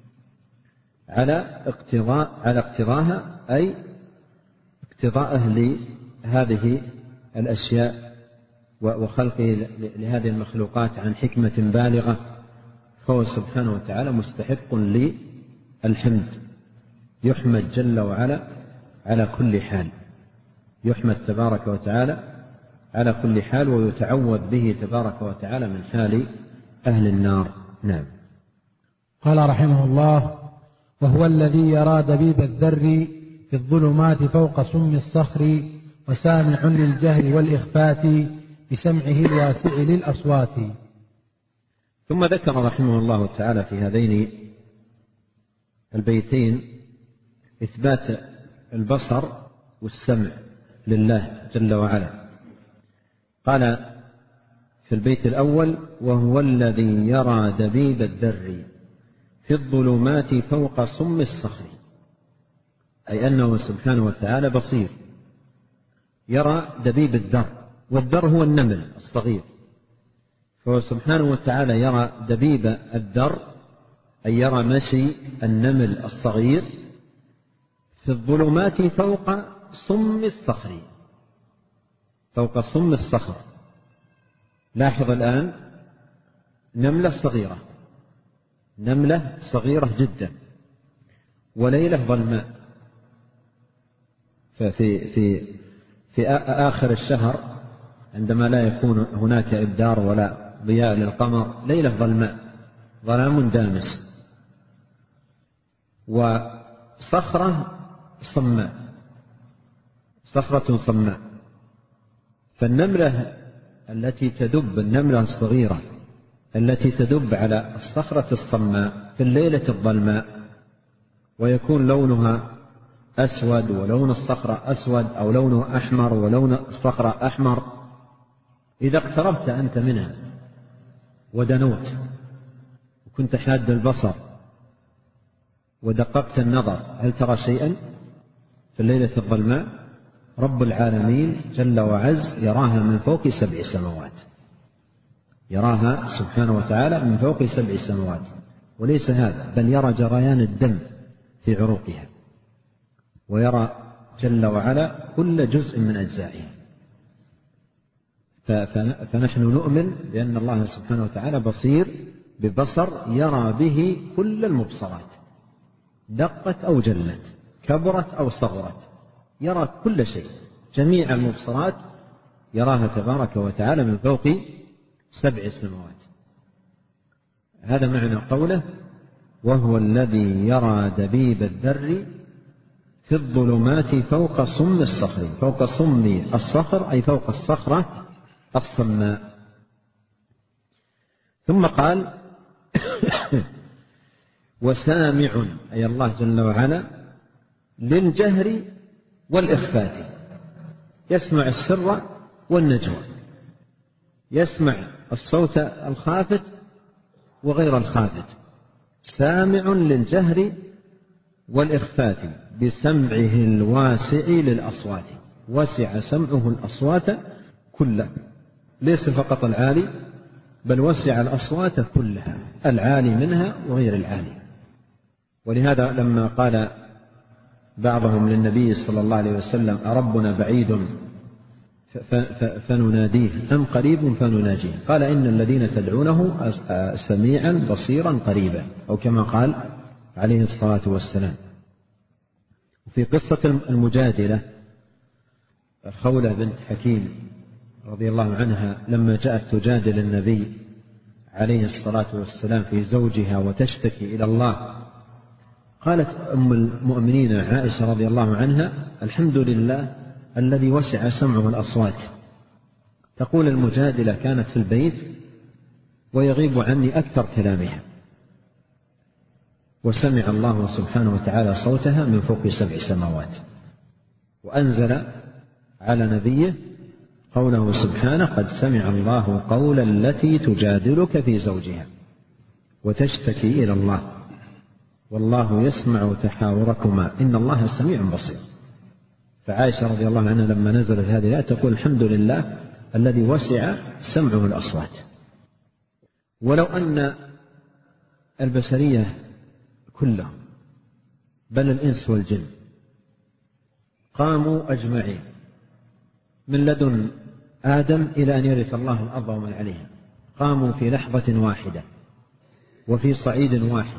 على اقتضاها، أي اقتضاءه لهذه الأشياء وخلقه لهذه المخلوقات عن حكمة بالغة. فهو سبحانه وتعالى مستحق للحمد، يحمد جل وعلا على كل حال، يحمد تبارك وتعالى على كل حال، ويتعوذ به تبارك وتعالى من حال أهل النار. نعم. قال رحمه الله: وهو الذي يرى دبيب الذر في الظلمات فوق سم الصخر، وسامع للجهل والإخفات بسمعه الواسع للأصوات. ثم ذكر رحمه الله تعالى في هذين البيتين إثبات البصر والسمع لله جل وعلا. قال في البيت الأول: وهو الذي يرى دبيب الذر في الظلمات فوق سم الصخر، أي أنه سبحانه وتعالى بصير، يرى دبيب الذر، والذر هو النمل الصغير، فهو سبحانه وتعالى يرى دبيب الذر، أي يرى مشي النمل الصغير في الظلمات فوق سم الصخر، فوق سم الصخر. لاحظ الآن نملة صغيرة، نملة صغيرة جدا، وليلة ظلماء، في آخر الشهر عندما لا يكون هناك إبدار ولا ضياء للقمر، ليلة ظلماء، ظلام دامس، وصخرة صماء، صخرة صماء، فالنملة التي تدب، النملة الصغيرة التي تدب على الصخرة الصماء في الليلة الظلماء ويكون لونها أسود ولون الصخرة أسود أو لونه أحمر ولون الصخرة أحمر، إذا اقتربت أنت منها ودنوت وكنت حاد البصر ودققت النظر، هل ترى شيئا في الليلة الظلماء؟ رب العالمين جل وعز يراها من فوق 7 سماوات، يراها سبحانه وتعالى من فوق 7 سماوات، وليس هذا، بل يرى جريان الدم في عروقها، ويرى جل وعلا كل جزء من أجزائها. فنحن نؤمن بأن الله سبحانه وتعالى بصير ببصر يرى به كل المبصرات، دقت أو جلت، كبرت أو صغرت، يرى كل شيء، جميع المبصرات يراها تبارك وتعالى من فوق 7 سماوات. هذا معنى قوله: وهو الذي يرى دبيب الذر في الظلمات فوق صم الصخر. فوق صم الصخر أي فوق الصخرة الصماء. ثم قال: وسامع أي الله جل وعلا للجهر والإخفات، يسمع السر والنجوى، يسمع الصوت الخافت وغير الخافت. سامع للجهر والإخفات بسمعه الواسع للأصوات، وسع سمعه الأصوات كلها، ليس فقط العالي بل وسع الأصوات كلها، العالي منها وغير العالي. ولهذا لما قال بعضهم للنبي صلى الله عليه وسلم: أربنا بعيد فنناديه أم قريب فنناجيه؟ قال: إن الذين تدعونه سميعا بصيرا قريبا، أو كما قال عليه الصلاة والسلام. وفي قصة المجادلة خولة بنت حكيم رضي الله عنها لما جاءت تجادل النبي عليه الصلاة والسلام في زوجها وتشتكي إلى الله، قالت أم المؤمنين عائشة رضي الله عنها: الحمد لله الذي وسع سمعه الأصوات. تقول المجادلة: كانت في البيت ويغيب عني أكثر كلامها، وسمع الله سبحانه وتعالى صوتها من فوق 7 سماوات، وأنزل على نبيه قوله سبحانه: قد سمع الله قول التي تجادلك في زوجها وتشتكي إلى الله والله يسمع تحاوركما إن الله سميع بصير. فعائشة رضي الله عنها لما نزلت هذه الآية تقول: الحمد لله الذي وسع سمعه الأصوات. ولو أن البشرية كلهم بل الإنس والجن قاموا أجمعين من لدن آدم إلى أن يرث الله الأرض ومن عليها، قاموا في لحظة واحدة وفي صعيد واحد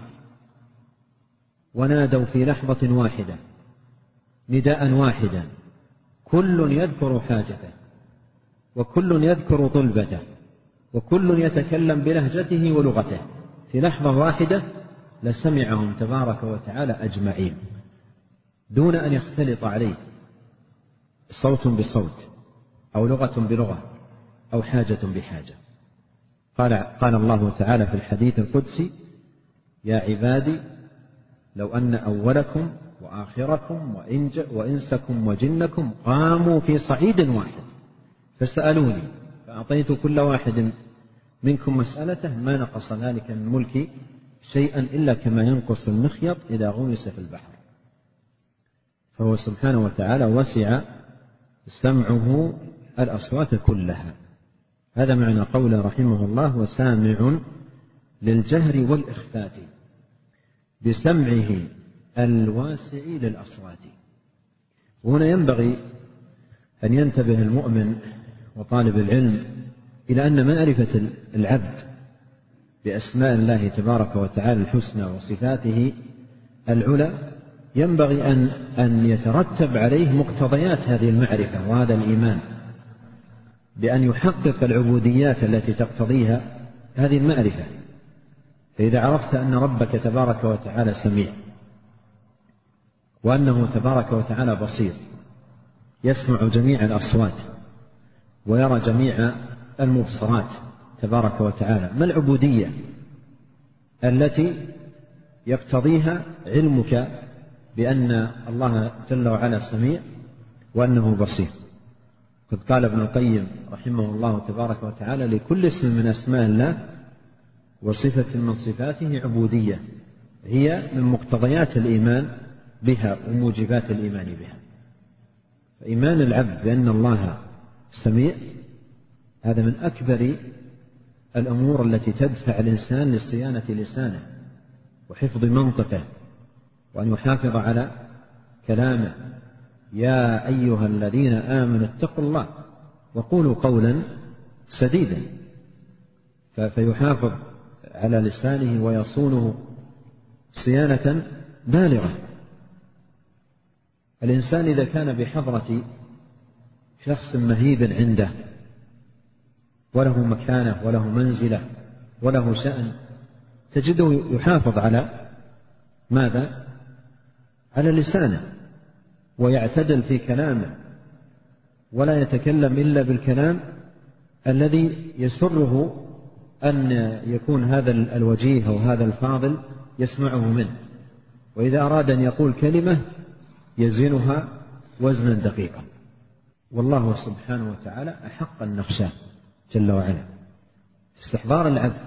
ونادوا في لحظة واحدة نداء واحدا، كل يذكر حاجته وكل يذكر طلبته وكل يتكلم بلهجته ولغته، في لحظة واحدة لسمعهم تبارك وتعالى أجمعين دون أن يختلط عليه صوت بصوت أو لغة بلغة أو حاجة بحاجة. قال الله تعالى في الحديث القدسي: يا عبادي لو أن أولكم وآخركم وإنسكم وجنكم قاموا في صعيد واحد فسألوني فأعطيت كل واحد منكم مسألته ما نقص ذلك من ملكي شيئا إلا كما ينقص المخيط إذا غمس في البحر. فهو سبحانه وتعالى وسع سمعه الأصوات كلها. هذا معنى قوله رحمه الله: وسامع للجهر والإخفات بسمعه الواسع للأصوات. وهنا ينبغي أن ينتبه المؤمن وطالب العلم إلى أن معرفة العبد بأسماء الله تبارك وتعالى الحسنى وصفاته العلى ينبغي أن يترتب عليه مقتضيات هذه المعرفة وهذا الإيمان، بأن يحقق العبوديات التي تقتضيها هذه المعرفة. فإذا عرفت أن ربك تبارك وتعالى سميع، وأنه تبارك وتعالى بصير يسمع جميع الأصوات ويرى جميع المبصرات تبارك وتعالى، ما العبودية التي يقتضيها علمك بأن الله جل وعلا سميع وأنه بصير؟ قد قال ابن القيم رحمه الله تبارك وتعالى: لكل اسم من أسماء الله وصفة من صفاته عبودية هي من مقتضيات الإيمان بها وموجبات الإيمان بها. فإيمان العبد بأن الله سميع هذا من أكبر الأمور التي تدفع الإنسان لصيانة لسانه وحفظ منطقه، وأن يحافظ على كلامه: يا أيها الذين آمنوا اتقوا الله وقولوا قولا سديدا. فيحافظ على لسانه ويصونه صيانة بالغة. الإنسان إذا كان بحضرة شخص مهيب عنده وله مكانة وله منزلة وله شأن، تجده يحافظ على ماذا؟ على لسانه، ويعتدل في كلامه، ولا يتكلم إلا بالكلام الذي يسره أن يكون هذا الوجيه أو هذا الفاضل يسمعه منه. وإذا أراد أن يقول كلمة يزنها وزنا دقيقا. والله سبحانه وتعالى أحق أن نخشاه جل وعلا. استحضار العبد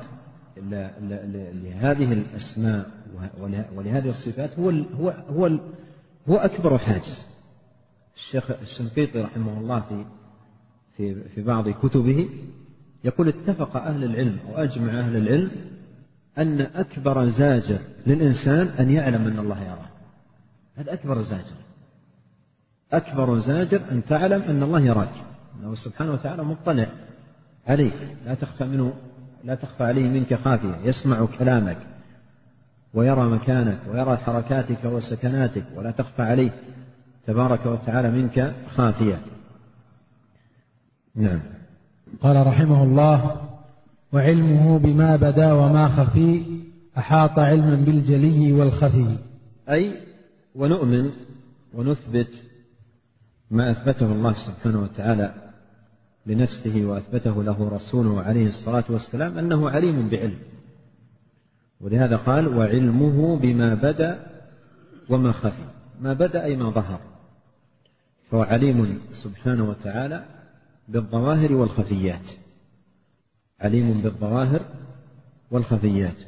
لهذه الأسماء ولهذه الصفات هو أكبر حاجز. الشيخ الشنقيطي رحمه الله في بعض كتبه يقول: اتفق أهل العلم وأجمع أهل العلم أن أكبر زاجر للإنسان أن يعلم أن الله يراه. هذا أكبر زاجر. أكبر زاجر أن تعلم أن الله يراك، أنه سبحانه وتعالى مطلع عليك، لا تخفى عليه منك خافية، يسمع كلامك ويرى مكانك ويرى حركاتك وسكناتك، ولا تخفى عليه تبارك وتعالى منك خافية. نعم. قال رحمه الله: وعلمه بما بدا وما خفي أحاط علما بالجلي والخفي. أي ونؤمن ونثبت ما أثبته الله سبحانه وتعالى لنفسه وأثبته له رسوله عليه الصلاة والسلام، أنه عليم بعلم. ولهذا قال: وعلمه بما بدا وما خفي. ما بدا أي ما ظهر، فهو عليم سبحانه وتعالى بالظواهر والخفيات، عليم بالظواهر والخفيات.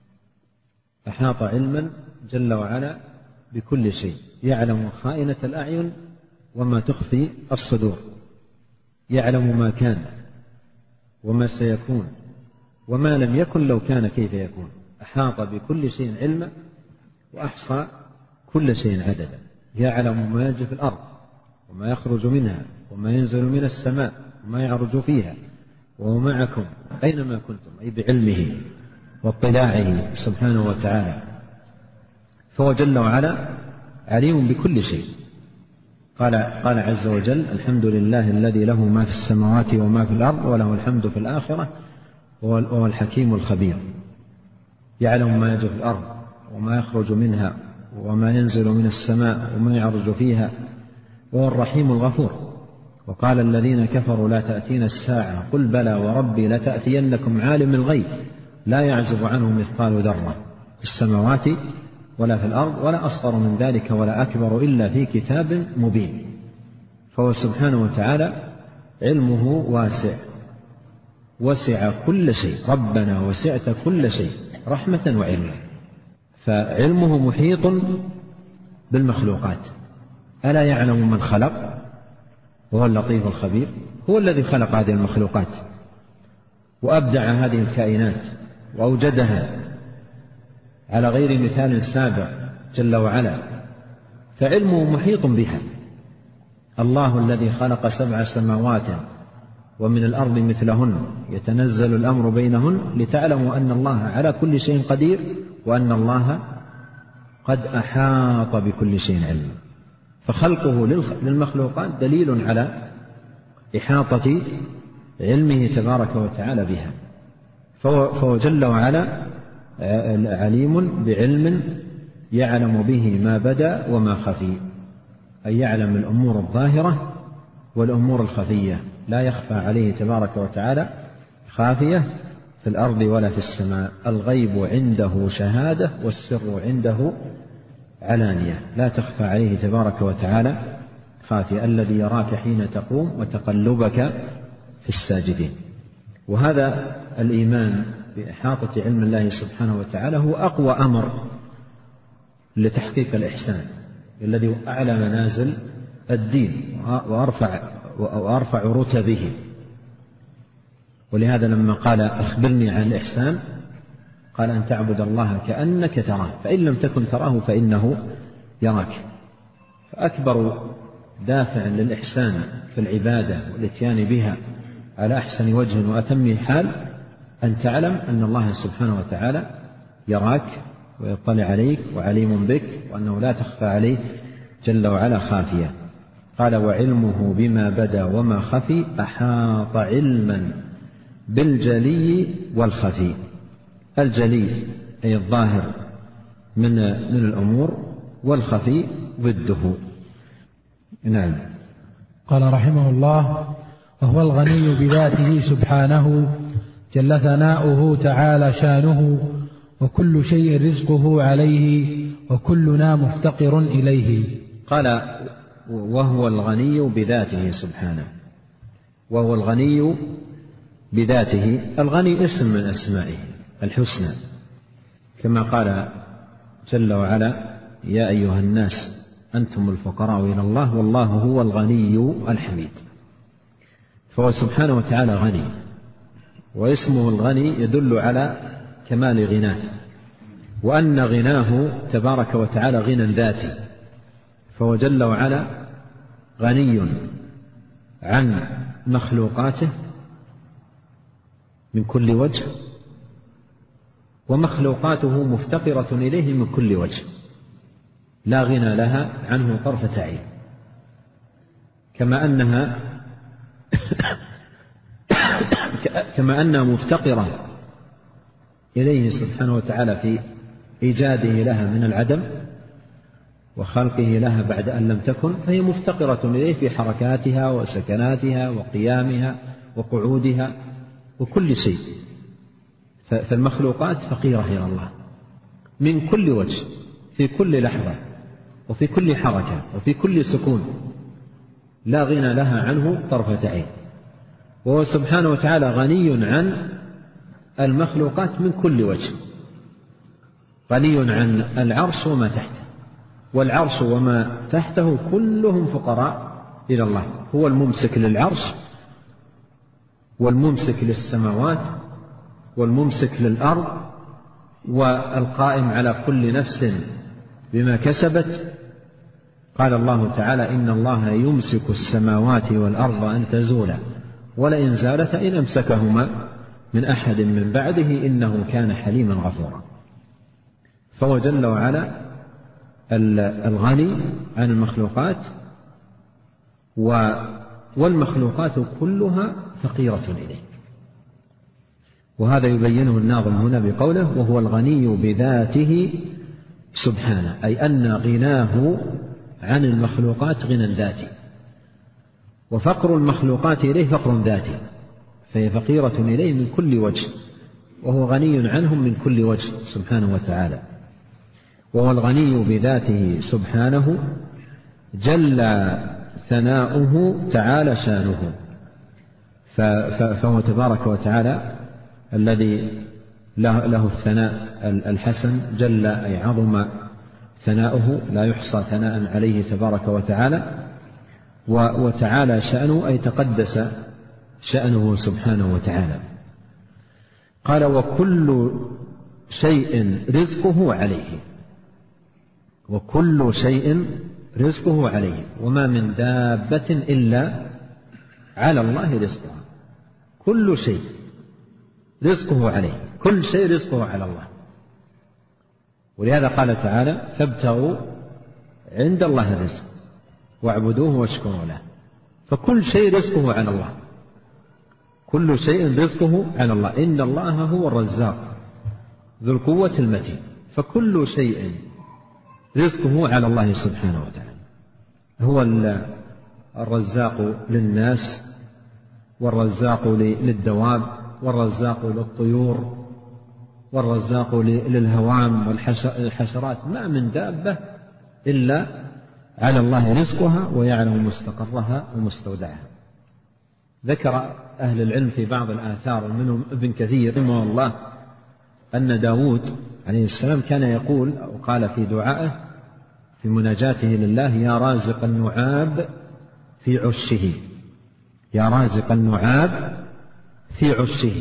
أحاط علما جل وعلا بكل شيء، يعلم خائنة الأعين وما تخفي الصدور، يعلم ما كان وما سيكون وما لم يكن لو كان كيف يكون. أحاط بكل شيء علما وأحصى كل شيء عددا. يعلم ما يجري في الأرض وما يخرج منها وما ينزل من السماء وما يعرج فيها، وهو معكم أينما كنتم، أي بعلمه واطلاعه سبحانه وتعالى. فهو جل وعلا عليم بكل شيء. قال عز وجل: الحمد لله الذي له ما في السماوات وما في الأرض وله الحمد في الآخرة وهو الحكيم الخبير. يعلم ما يجري في الأرض وما يخرج منها وما ينزل من السماء وما يعرج فيها، وهو الرحيم الغفور. وقال الذين كفروا: لا تأتينا الساعة، قل بلى وربي لتأتينكم عالم الغيب لا يعزب عنه مثقال ذرة في السماوات ولا في الأرض ولا أصغر من ذلك ولا أكبر إلا في كتاب مبين. فهو سبحانه وتعالى علمه واسع، وسع كل شيء. ربنا وسعت كل شيء رحمة وعلما. فعلمه محيط بالمخلوقات. ألا يعلم من خلق وهو اللطيف الخبير؟ هو الذي خلق هذه المخلوقات وأبدع هذه الكائنات وأوجدها على غير مثال سابق جل وعلا، فعلمه محيط بها. الله الذي خلق 7 سماوات ومن الأرض مثلهن يتنزل الأمر بينهن لتعلموا أن الله على كل شيء قدير وأن الله قد أحاط بكل شيء علما. فخلقه للمخلوقات دليل على إحاطة علمه تبارك وتعالى بها. فهو جل وعلا عليم بعلم يعلم به ما بدا وما خفي، أي يعلم الأمور الظاهرة والأمور الخفية، لا يخفى عليه تبارك وتعالى خافية في الأرض ولا في السماء. الغيب عنده شهادة والسر عنده علانية، لا تخفى عليه تبارك وتعالى خافية. الذي يراك حين تقوم وتقلبك في الساجدين. وهذا الإيمان بإحاطة علم الله سبحانه وتعالى هو أقوى أمر لتحقيق الإحسان، الذي أعلى منازل الدين وأرفع رتبه. ولهذا لما قال أخبرني عن الإحسان قال أن تعبد الله كأنك تراه فإن لم تكن تراه فإنه يراك. فأكبر دافع للإحسان في العبادة والإتيان بها على أحسن وجه وأتم حال أن تعلم أن الله سبحانه وتعالى يراك ويطلع عليك وعليم بك، وأنه لا تخفى عليه جل وعلا خافية. قال وعلمه بما بدا وما خفي أحاط علما بالجلي والخفي. الجلي أي الظاهر من الأمور، والخفي ضده. نعم. قال رحمه الله وهو الغني بذاته سبحانه جل ثناؤه تعالى شانه، وكل شيء رزقه عليه وكلنا مفتقر إليه. قال وهو الغني بذاته سبحانه، وهو الغني بذاته. الغني اسم من أسمائه الحسنى، كما قال جل وعلا يا أيها الناس أنتم الفقراء إلى الله والله هو الغني الحميد. فهو سبحانه وتعالى غني، واسمه الغني يدل على كمال غناه، وأن غناه تبارك وتعالى غنى ذاتي. فهو جل وعلا غني عن مخلوقاته من كل وجه، ومخلوقاته مفتقرة إليه من كل وجه، لا غنى لها عنه طرفة عين. كما أنها مفتقرة إليه سبحانه وتعالى في إيجاده لها من العدم وخلقه لها بعد أن لم تكن، فهي مفتقرة إليه في حركاتها وسكناتها وقيامها وقعودها وكل شيء. فالمخلوقات فقيرة إلى الله من كل وجه، في كل لحظة وفي كل حركة وفي كل سكون، لا غنى لها عنه طرفة عين. وهو سبحانه وتعالى غني عن المخلوقات من كل وجه، غني عن العرش وما تحته، والعرش وما تحته كلهم فقراء إلى الله. هو الممسك للعرش والممسك للسماوات والممسك للأرض، والقائم على كل نفس بما كسبت. قال الله تعالى إن الله يمسك السماوات والأرض أن تزولا ولئن زالتا إن أمسكهما من أحد من بعده إنه كان حليما غفورا. فهو جل وعلا الغني عن المخلوقات، والمخلوقات كلها فقيرة إليه. وهذا يبينه الناظم هنا بقوله وهو الغني بذاته سبحانه، أي أن غناه عن المخلوقات غنى ذاتي، وفقر المخلوقات إليه فقر ذاتي، فهي فقيرة إليه من كل وجه، وهو غني عنهم من كل وجه سبحانه وتعالى. وهو الغني بذاته سبحانه جل ثناؤه تعالى شانه. فهو تبارك وتعالى الذي له الثناء الحسن، جل أي عظم ثناؤه، لا يحصى ثناء عليه تبارك وتعالى، وتعالى شأنه أي تقدس شأنه سبحانه وتعالى. قال وكل شيء رزقه عليه، وكل شيء رزقه عليه، وما من دابة إلا على الله رزقها. كل شيء رزقه عليه، كل شيء رزقه على الله. ولهذا قال تعالى فابتغوا عند الله الرزق واعبدوه واشكروا له. فكل شيء رزقه على الله، كل شيء رزقه على الله. إن الله هو الرزاق ذو القوة المتين. فكل شيء رزقه على الله سبحانه وتعالى. هو الرزاق للناس، والرزاق للدواب، والرزاق للطيور، والرزاق للهوام والحشرات. ما من دابة إلا على الله رزقها ويعلم مستقرها ومستودعها. ذكر أهل العلم في بعض الآثار منهم ابن كثير رحمه الله أن داود عليه السلام كان يقول أو قال في دعائه في مناجاته لله: يا رازق النعاب في عشه، يا رازق النعاب في عشه.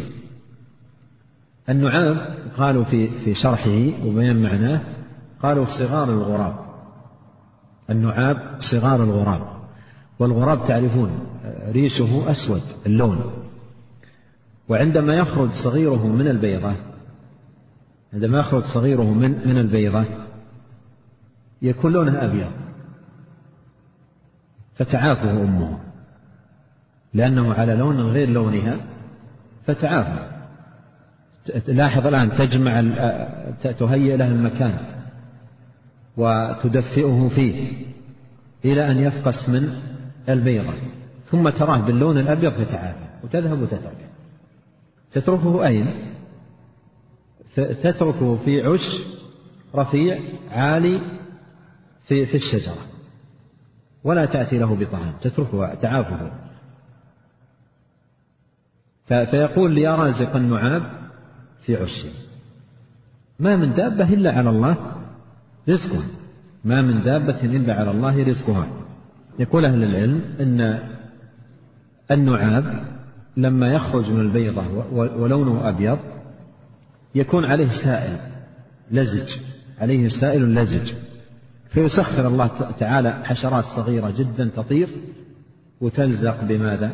النعاب قالوا في شرحه وبيان معناه قالوا صغار الغراب. النعاب صغار الغراب، والغراب تعرفون ريشه أسود اللون، وعندما يخرج صغيره من البيضة، عندما يخرج صغيره من البيضة يكون لونه أبيض، فتعافه أمه لأنه على لون غير لونها فتعافه. لاحظ الآن تجمع تهيئ له المكان وتدفئه فيه إلى أن يفقس من البيضة، ثم تراه باللون الأبيض فتعافى وتذهب وتتركه. تتركه أين؟ تتركه في عش رفيع عالي في الشجرة، ولا تأتي له بطعام، تتركه تعافه. فيقول لي: يا رازق النعاب في عشه. ما من دابة إلا على الله رزقها، ما من دابة إلا على الله رزقها. يقول أهل العلم إن النعاب لما يخرج من البيضة ولونه أبيض يكون عليه سائل لزج، عليه سائل لزج، فيسخر الله تعالى حشرات صغيرة جدا تطير وتلزق بماذا؟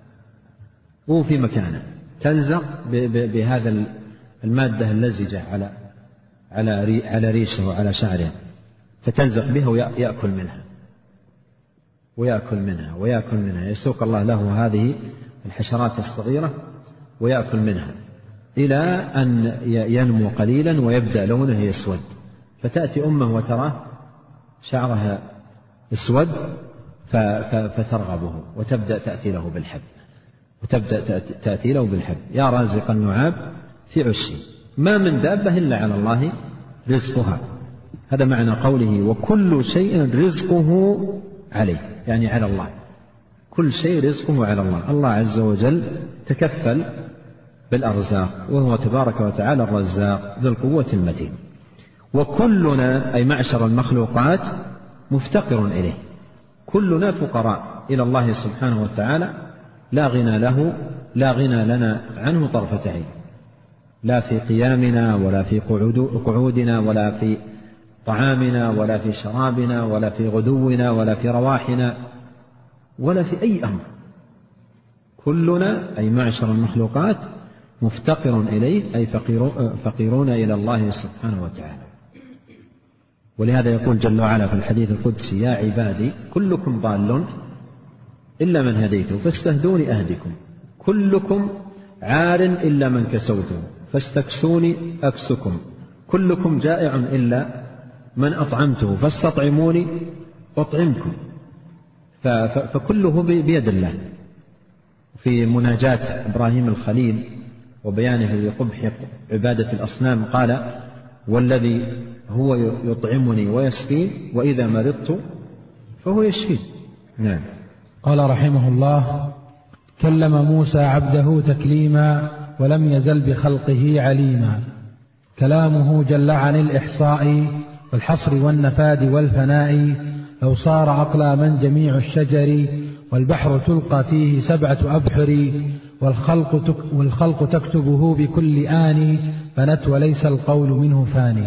وفي مكانه تلزق بهذا المادة اللزجة على ريشه وعلى شعره، فتلزق بها ويأكل منها ويأكل منها ويأكل منها. يسوق الله له هذه الحشرات الصغيرة ويأكل منها إلى أن ينمو قليلا ويبدأ لونه يسود، فتأتي أمه وتراه شعرها اسود فترغبه وتبدأ تأتي له بالحب، وتبدأ تأتي له بالحب. يا رازق النعاب في عشه. ما من دابة إلا على الله رزقها. هذا معنى قوله: وكل شيء رزقه عليه، يعني على الله. كل شيء رزقه على الله. الله عز وجل تكفل بالأرزاق، وهو تبارك وتعالى الرزاق ذو القوة المتين. وكلنا أي معشر المخلوقات مفتقر إليه، كلنا فقراء إلى الله سبحانه وتعالى، لا غنى له، لا غنى لنا عنه طرفة عين، لا في قيامنا ولا في قعودنا ولا في طعامنا ولا في شرابنا ولا في غدونا ولا في رواحنا ولا في أي أمر. كلنا أي معشر المخلوقات مفتقر إليه، أي فقيرون إلى الله سبحانه وتعالى. ولهذا يقول جل وعلا في الحديث القدسي: يا عبادي كلكم ضال إلا من هديته فاستهدوني أهدكم، كلكم عار إلا من كسوته فاستكسوني أكسكم، كلكم جائع إلا من أطعمته فاستطعموني أطعمكم. فكله بيد الله. في مناجاة إبراهيم الخليل وبيانه لقبح عبادة الأصنام قال: والذي هو يطعمني ويسقين وإذا مرضت فهو يشفين. نعم. قال رحمه الله: كلم موسى عبده تكليما ولم يزل بخلقه عليما. كلامه جل عن الإحصاء والحصر والنفاد والفناء، لو صار أقلاما جميع الشجر والبحر تلقى فيه 7 أبحر، والخلق تكتبه بكل آن فنت وليس القول منه فاني.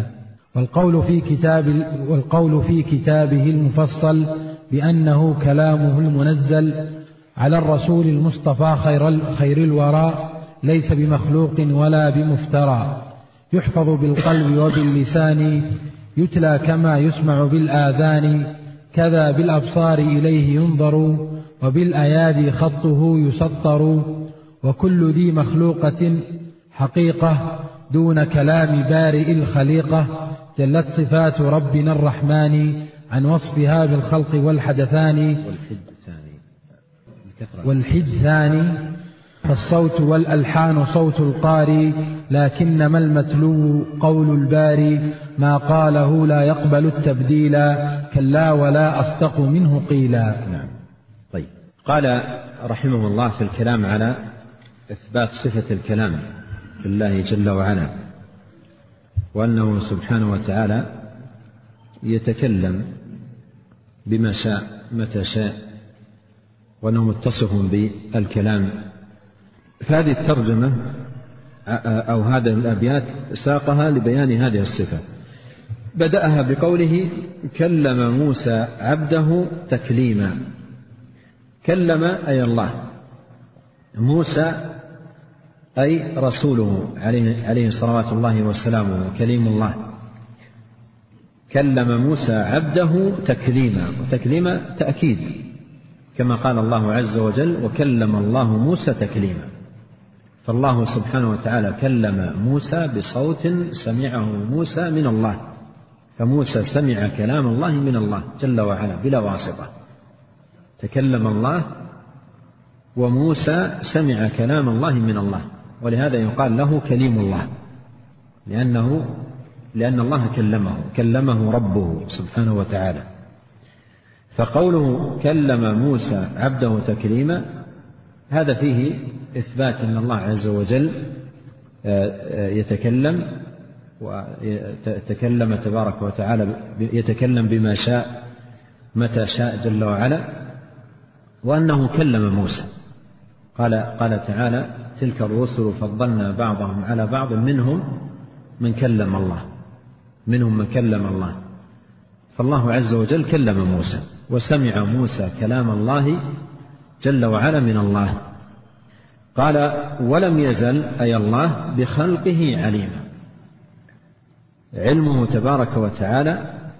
والقول في كتابه المفصل بأنه كلامه المنزل على الرسول المصطفى خير الورى، ليس بمخلوق ولا بمفترى، يحفظ بالقلب وباللسان يتلى كما يسمع بالآذان، كذا بالأبصار إليه ينظر، وبالأيادي خطه يسطر، وكل ذي مخلوقة حقيقة دون كلام بارئ الخليقة، جلت صفات ربنا الرحمن عن وصفها بالخلق والحدثان. والحد ثاني، فالصوت والألحان صوت القاري، لكنما المتلو قول الباري، ما قاله لا يقبل التبديلا، كلا ولا أصدق منه قيلا. نعم. طيب، قال رحمه الله في الكلام على إثبات صفة الكلام لله جل وعلا، وأنه سبحانه وتعالى يتكلم بما شاء متى شاء، وأنه متصف بالكلام. فهذه الترجمة أو هذه الأبيات ساقها لبيان هذه الصفة. بدأها بقوله كلم موسى عبده تكليما. كلم أي الله، موسى أي رسوله عليه صلوات الله وسلامه، كليم الله. كلم موسى عبده تكليما، وتكليما تأكيد، كما قال الله عز وجل وكلم الله موسى تكليما. فالله سبحانه وتعالى كلم موسى بصوت سمعه موسى من الله، فموسى سمع كلام الله من الله جل وعلا بلا واسطة. تكلم الله وموسى سمع كلام الله من الله، ولهذا يقال له كليم الله، لأن الله كلمه ربه سبحانه وتعالى. فقوله كلم موسى عبده تكليما هذا فيه إثبات أن الله عز وجل يتكلم تبارك وتعالى، يتكلم بما شاء متى شاء جل وعلا، وأنه كلم موسى. قال تعالى تلك الرسل فضلنا بعضهم على بعض، منهم من كلم الله. فالله عز وجل كلم موسى، وسمع موسى كلام الله جل وعلا من الله. قال ولم يزل أي الله بخلقه عليما، علمه تبارك وتعالى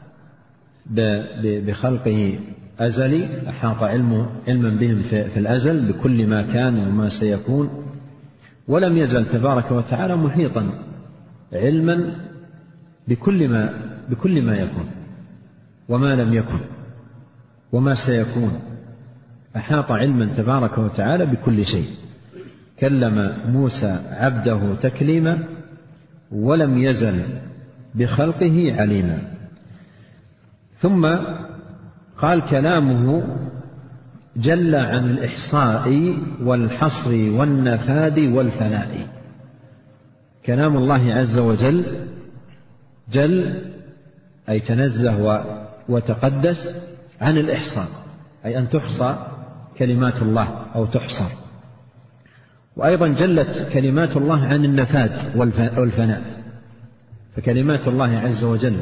بخلقه أزلي، أحاط علما بهم في الأزل بكل ما كان وما سيكون. ولم يزل تبارك وتعالى محيطا علما بكل ما يكون وما لم يكن وما سيكون، أحاط علما تبارك وتعالى بكل شيء. كلم موسى عبده تكليما ولم يزل بخلقه عليما. ثم قال كلامه جل عن الإحصاء والحصر والنفاد والفناء. كلام الله عز وجل جل أي تنزه وتقدس عن الإحصاء، أي أن تحصى كلمات الله أو تحصر. وأيضا جلت كلمات الله عن النفاد والفناء، فكلمات الله عز وجل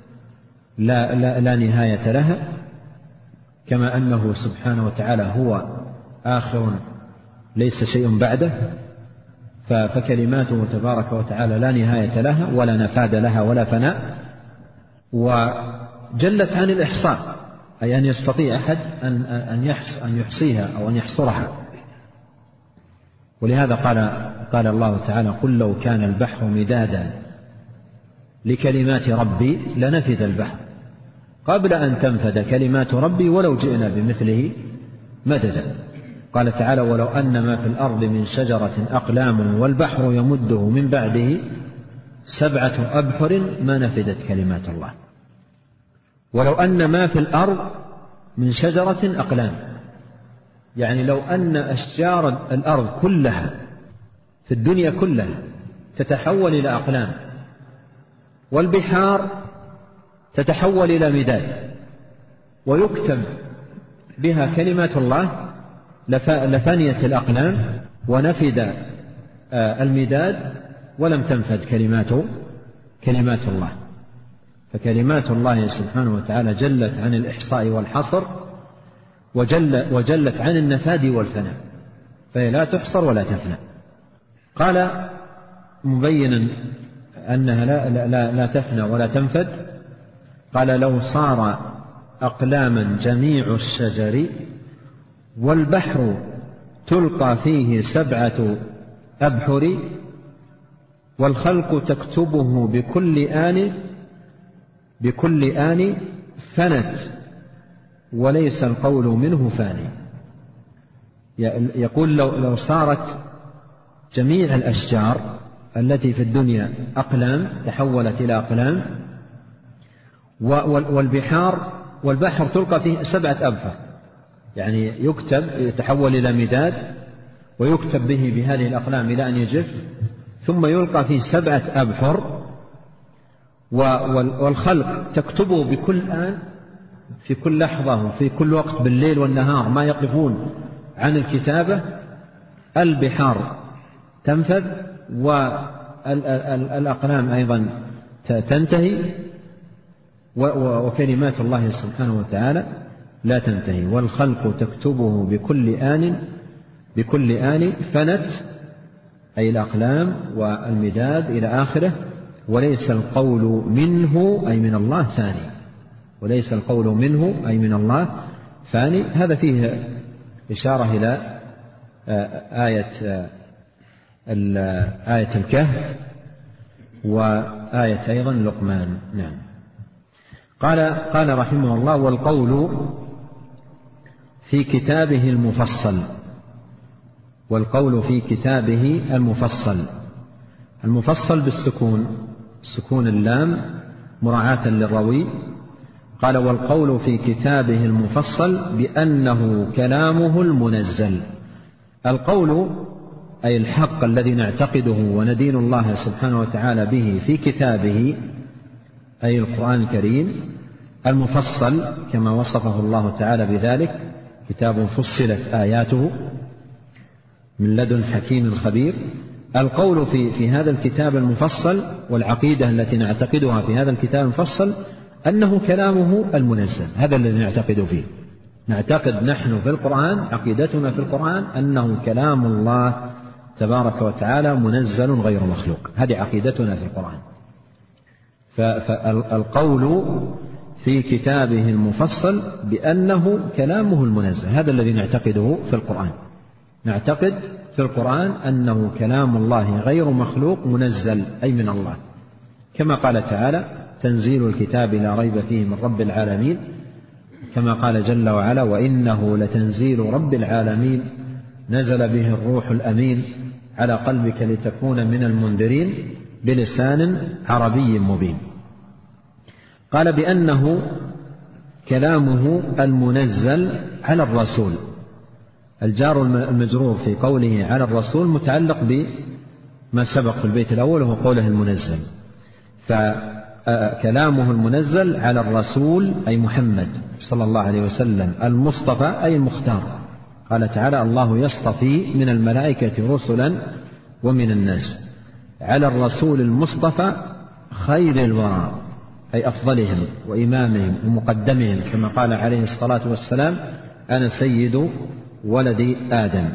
لا نهاية لها، كما أنه سبحانه وتعالى هو آخر ليس شيء بعده، فكلماته تبارك وتعالى لا نهاية لها ولا نفاد لها ولا فناء. وجلت عن الإحصاء، أي أن يستطيع أحد أن يحصيها أو أن يحصرها. ولهذا قال الله تعالى قل لو كان البحر مدادا لكلمات ربي لنفد البحر قبل أن تنفد كلمات ربي ولو جئنا بمثله مددا. قال تعالى ولو أن ما في الأرض من شجرة أقلام والبحر يمده من بعده 7 أبحر ما نفدت كلمات الله. ولو أن ما في الأرض من شجرة أقلام، يعني لو أن أشجار الأرض كلها في الدنيا كلها تتحول إلى أقلام، والبحار تتحول إلى مداد ويكتب بها كلمات الله لفنيت الأقلام ونفد المداد ولم تنفد كلمات الله. فكلمات الله سبحانه وتعالى جلت عن الإحصاء والحصر، وجلت عن النفاد والفناء، فهي لا تحصر ولا تفنى. قال مبينا أنها لا تفنى ولا تنفد، قال لو صار أقلاما جميع الشجر والبحر تلقى فيه 7 أبحر والخلق تكتبه بكل آن فنت وليس القول منه فاني. يقول لو صارت جميع الأشجار التي في الدنيا أقلام تحولت إلى أقلام، والبحر تلقى فيه 7 أبحر، يعني يكتب يتحول إلى مداد ويكتب به بهذه الأقلام إلى أن يجف، ثم يلقى فيه 7 أبحر، والخلق تكتبه بكل آن في كل لحظة وفي كل وقت بالليل والنهار ما يقفون عن الكتابة، البحار تنفذ والأقلام أيضا تنتهي، وكلمات الله سبحانه وتعالى لا تنتهي، والخلق تكتبه بكل آن فنت أي الأقلام والمداد إلى آخره، وليس القول منه أي من الله ثاني، وليس القول منه أي من الله ثاني. هذا فيه إشارة إلى آية الكهف وآية أيضا لقمان. نعم. قال رحمه الله: والقول في كتابه المفصل. والقول في كتابه المفصل بالسكون، سكون اللام مراعاة للروي. قال: والقول في كتابه المفصل بأنه كلامه المنزل. القول أي الحق الذي نعتقده وندين الله سبحانه وتعالى به في كتابه أي القرآن الكريم المفصل كما وصفه الله تعالى بذلك: كتاب فصلت آياته من لدن حكيم خبير. القول في هذا الكتاب المفصل والعقيدة التي نعتقدها في هذا الكتاب المفصل أنه كلامه المنزل، هذا الذي نعتقد فيه. نعتقد نحن في القرآن، عقيدتنا في القرآن أنه كلام الله تبارك وتعالى منزل غير مخلوق، هذه عقيدتنا في القرآن. فالقول في كتابه المفصل بأنه كلامه المنزل، هذا الذي نعتقده في القرآن. نعتقد في القرآن أنه كلام الله غير مخلوق منزل أي من الله، كما قال تعالى: تنزيل الكتاب لا ريب فيه من رب العالمين، كما قال جل وعلا: وإنه لتنزيل رب العالمين نزل به الروح الأمين على قلبك لتكون من المنذرين بلسان عربي مبين. قال بأنه كلامه المنزل على الرسول. الجار المجرور في قوله على الرسول متعلق بما سبق في البيت الأول وهو قوله المنزل، فكلامه المنزل على الرسول أي محمد صلى الله عليه وسلم، المصطفى أي المختار. قال تعالى: الله يصطفي من الملائكة رسلا ومن الناس. على الرسول المصطفى خير الورى أي أفضلهم وإمامهم ومقدمهم، كما قال عليه الصلاة والسلام: أنا سيد ولد آدم.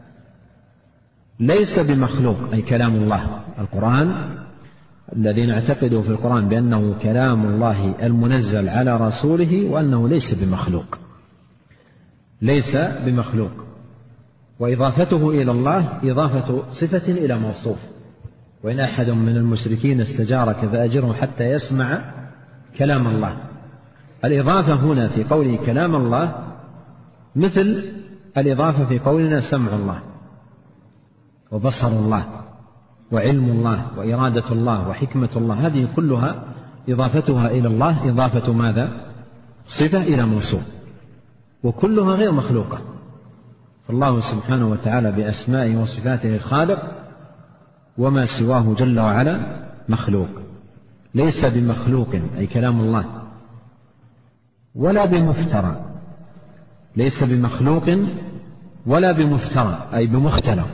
ليس بمخلوق أي كلام الله. القرآن الذي نعتقده في القرآن بأنه كلام الله المنزل على رسوله وأنه ليس بمخلوق، ليس بمخلوق. وإضافته إلى الله إضافة صفة إلى موصوف. وإن أحد من المشركين استجارك فأجره حتى يسمع كلام الله. الإضافة هنا في قوله كلام الله مثل الإضافة في قولنا سمع الله وبصر الله وعلم الله وإرادة الله وحكمة الله، هذه كلها إضافتها إلى الله إضافة ماذا؟ صفة إلى موصوف، وكلها غير مخلوقة. فالله سبحانه وتعالى بأسمائه وصفاته خالق، وما سواه جل وعلا مخلوق. ليس بمخلوق أي كلام الله، ولا بمفترى. ليس بمخلوق ولا بمفترى أي بمختلق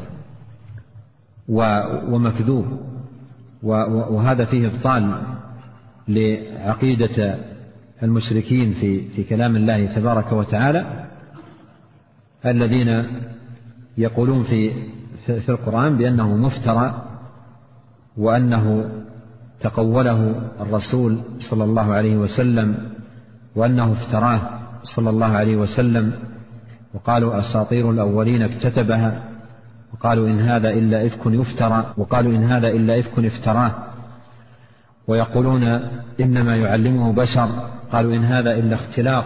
ومكذوب. وهذا فيه إبطال لعقيدة المشركين في كلام الله تبارك وتعالى، الذين يقولون في القرآن بأنه مفترى وأنه تقوله الرسول صلى الله عليه وسلم وأنه افتراه صلى الله عليه وسلم، وقالوا أساطير الأولين اكتتبها، وقالوا إن هذا إلا إفك يفترى، وقالوا إن هذا إلا إفك افتراه، ويقولون إنما يعلمه بشر، قالوا إن هذا إلا اختلاق.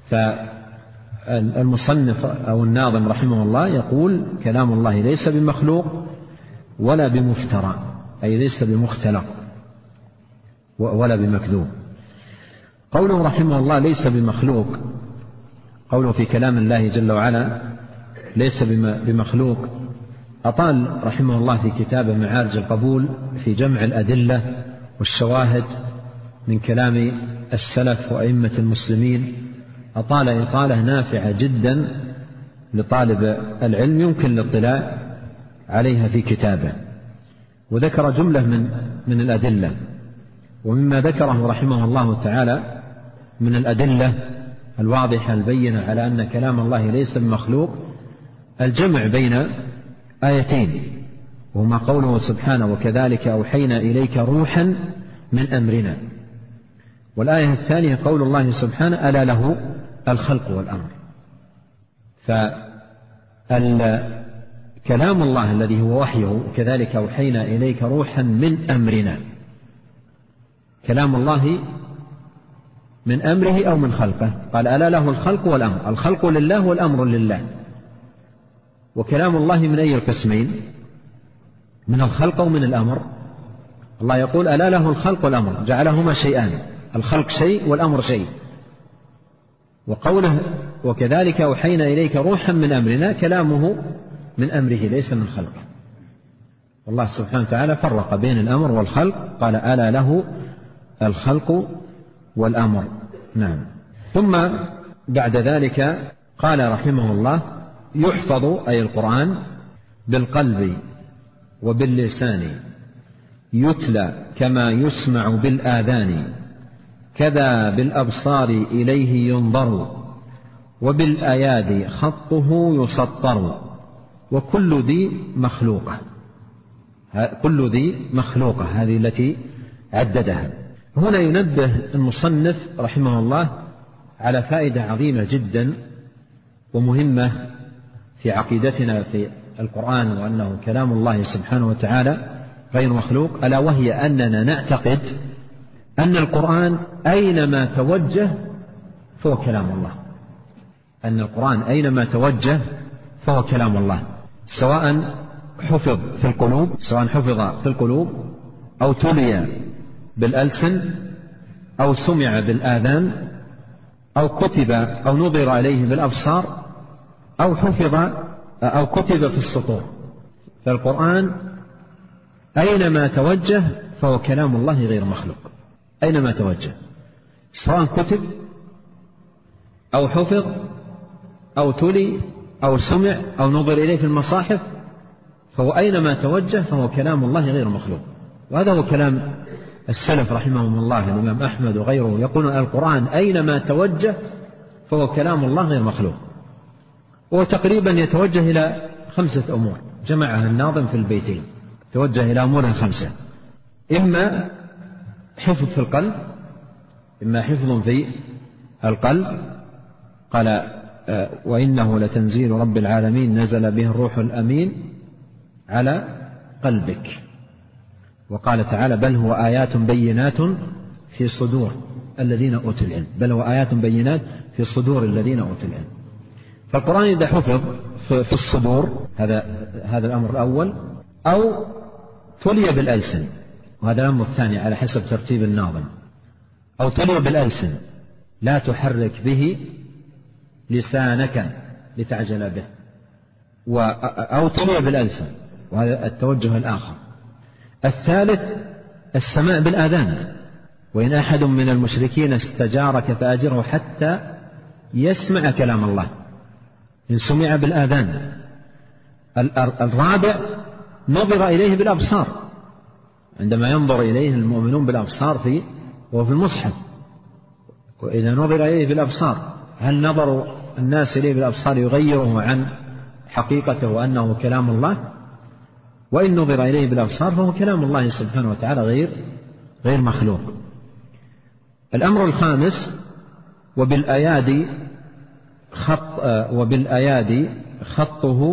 فالمصنف أو الناظم رحمه الله يقول كلام الله ليس بمخلوق ولا بمفترى، أي ليس بمختلق ولا بمكذوب. قوله رحمه الله ليس بمخلوق، قوله في كلام الله جل وعلا ليس بمخلوق، أطال رحمه الله في كتابه معارج القبول في جمع الأدلة والشواهد من كلام السلف وأئمة المسلمين، أطال إطالة نافعة جدا لطالب العلم يمكن الاطلاع عليها في كتابه. وذكر جملة من الأدلة، ومما ذكره رحمه الله تعالى من الأدلة الواضحة البينة على أن كلام الله ليس بمخلوق الجمع بين آيتين، وهما قوله سبحانه وكذلك أوحينا إليك روحا من أمرنا، والآية الثانية قول الله سبحانه ألا له الخلق والأمر. فكلام الله الذي هو وحيه كذلك أوحينا إليك روحا من أمرنا، كلام الله من أمره أو من خلقه، قال ألا له الخلق والأمر، الخلق لله والأمر لله. وكلام الله من أي القسمين؟ من الخلق ومن الأمر. الله يقول ألا له الخلق والأمر، جعلهما شيئان، الخلق شيء والأمر شيء. وقوله وكذلك أوحينا إليك روحا من أمرنا كلامه من أمره ليس من خلقه. والله سبحانه وتعالى فرق بين الأمر والخلق، قال ألا له الخلق والأمر. نعم. ثم بعد ذلك قال رحمه الله يحفظ أي القرآن بالقلب وباللسان، يتلى كما يسمع بالآذان، كذا بالأبصار إليه ينظر، وبالأيادي خطه يسطر، وكل ذي مخلوقة. كل ذي مخلوقة هذه التي عددها. هنا ينبه المصنف رحمه الله على فائدة عظيمة جدا ومهمة في عقيدتنا في القرآن، وأنه كلام الله سبحانه وتعالى غير مخلوق، ألا وهي أننا نعتقد أن القرآن أينما توجه فهو كلام الله، أن القرآن أينما توجه فهو كلام الله، سواء حفظ في القلوب أو تلي بالألسن أو سمع بالآذان أو كتب أو نظر إليه بالأبصار أو حفظ أو كتب في السطور. فالقرآن أينما توجه فهو كلام الله غير مخلوق، أينما توجه، سواء كتب أو حفظ أو تلي أو سمع أو نظر إليه في المصاحف، فهو أينما توجه فهو كلام الله غير مخلوق. وهذا هو كلام السلف رحمهم الله، الإمام أحمد وغيره يقولون القرآن أينما توجه فهو كلام الله غير مخلوق. وتقريبا يتوجه إلى 5 أمور جمعها الناظم في البيتين، توجه إلى أمور 5: إما حفظ في القلب، إما حفظ في القلب، قال وإنه لتنزيل رب العالمين نزل به الروح الأمين على قلبك. وقال تعالى بل هو آيات بينات في صدور الذين أوتوا العلم، بل هو آيات بينات في صدور الذين أوتوا العلم. فالقرآن إذا حفظ في الصدور هذا الأمر الأول، أو تلي بالألسن، وهذا الأمر الثاني على حسب ترتيب الناظم، أو تلي بالألسن لا تحرك به لسانك لتعجل به، أو تلي بالألسن، وهذا التوجه الآخر. الثالث السماع بالآذان، وإن أحد من المشركين استجارك فأجره حتى يسمع كلام الله، إن سمع بالآذان. الرابع نظر إليه بالأبصار، عندما ينظر إليه المؤمنون بالأبصار وفي المصحف، وإذا نظر إليه بالأبصار هل نظر الناس إليه بالأبصار يغيره عن حقيقته وأنه كلام الله؟ وإن نظر إليه بالأبصار فهو كلام الله سبحانه وتعالى غير مخلوق. الأمر الخامس: وبالأيادي خطه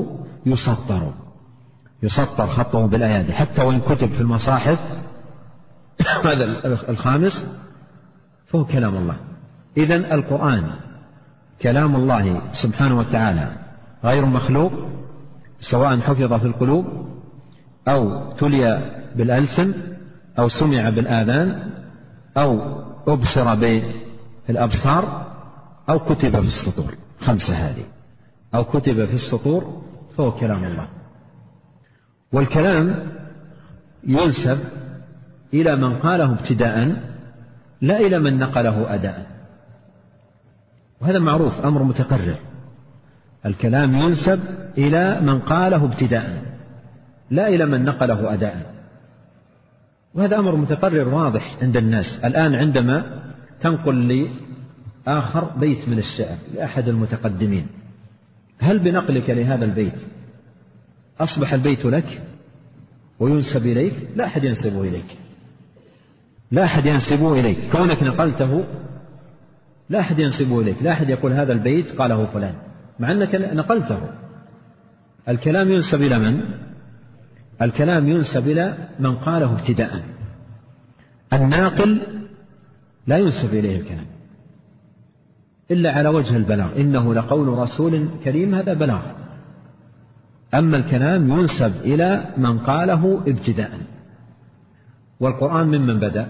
يسطر خطه بالأيادي حتى وإن كتب في المصاحف. هذا الخامس فهو كلام الله. إذن القرآن كلام الله سبحانه وتعالى غير مخلوق، سواء حفظ في القلوب أو تلي بالألسن أو سمع بالآذان أو أبصر بالأبصار أو كتب في السطور. 5 هذه، أو كتب في السطور فهو كلام الله. والكلام ينسب إلى من قاله ابتداء لا إلى من نقله أداء، وهذا معروف، أمر متقرر. الكلام ينسب إلى من قاله ابتداء لا إلى من نقله أداء، وهذا أمر متقرر واضح عند الناس. الآن عندما تنقل لآخر بيت من الشعر لأحد المتقدمين، هل بنقلك لهذا البيت أصبح البيت لك وينسب إليك؟ لا أحد ينسبه إليك، لا أحد ينسبه إليك. كونك نقلته لا أحد ينسبه إليك، لا أحد يقول هذا البيت قاله فلان مع أنك نقلته. الكلام ينسب إلى من؟ الكلام ينسب إلى من قاله ابتداء. الناقل لا ينسب إليه الكلام إلا على وجه البلاغ، إنه لقول رسول كريم، هذا بلاغ. أما الكلام ينسب إلى من قاله ابتداء. والقرآن ممن بدأ؟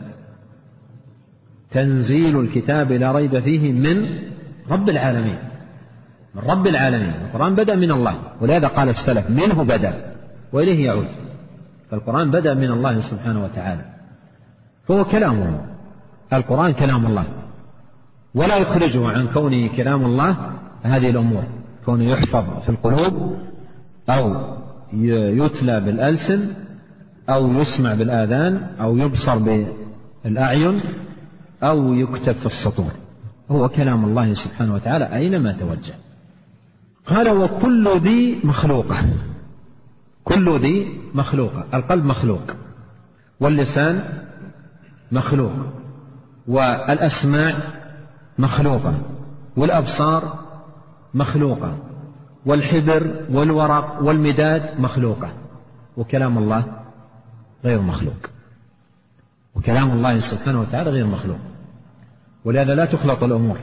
تنزيل الكتاب لا ريب فيه من رب العالمين، من رب العالمين. القرآن بدأ من الله، ولهذا قال السلف منه بدأ وإليه يعود. فالقرآن بدأ من الله سبحانه وتعالى، فهو كلامه. القرآن كلام الله، ولا يخرجه عن كونه كلام الله هذه الأمور، كونه يحفظ في القلوب أو يتلى بالألسن أو يسمع بالآذان أو يبصر بالأعين أو يكتب في السطور. هو كلام الله سبحانه وتعالى أينما توجه. قال: وكل ذي مخلوقة. كل ذي مخلوقة. القلب مخلوق، واللسان مخلوق، والأسماع مخلوقة، والأبصار مخلوقة، والحبر والورق والمداد مخلوقة، وكلام الله غير مخلوق. وكلام الله سبحانه وتعالى غير مخلوق، ولهذا لا تخلط الأمور.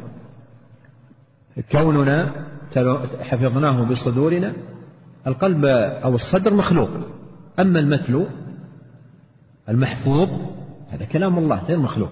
كوننا حفظناه بصدورنا، القلب أو الصدر مخلوق، أما المتلو المحفوظ هذا كلام الله غير مخلوق.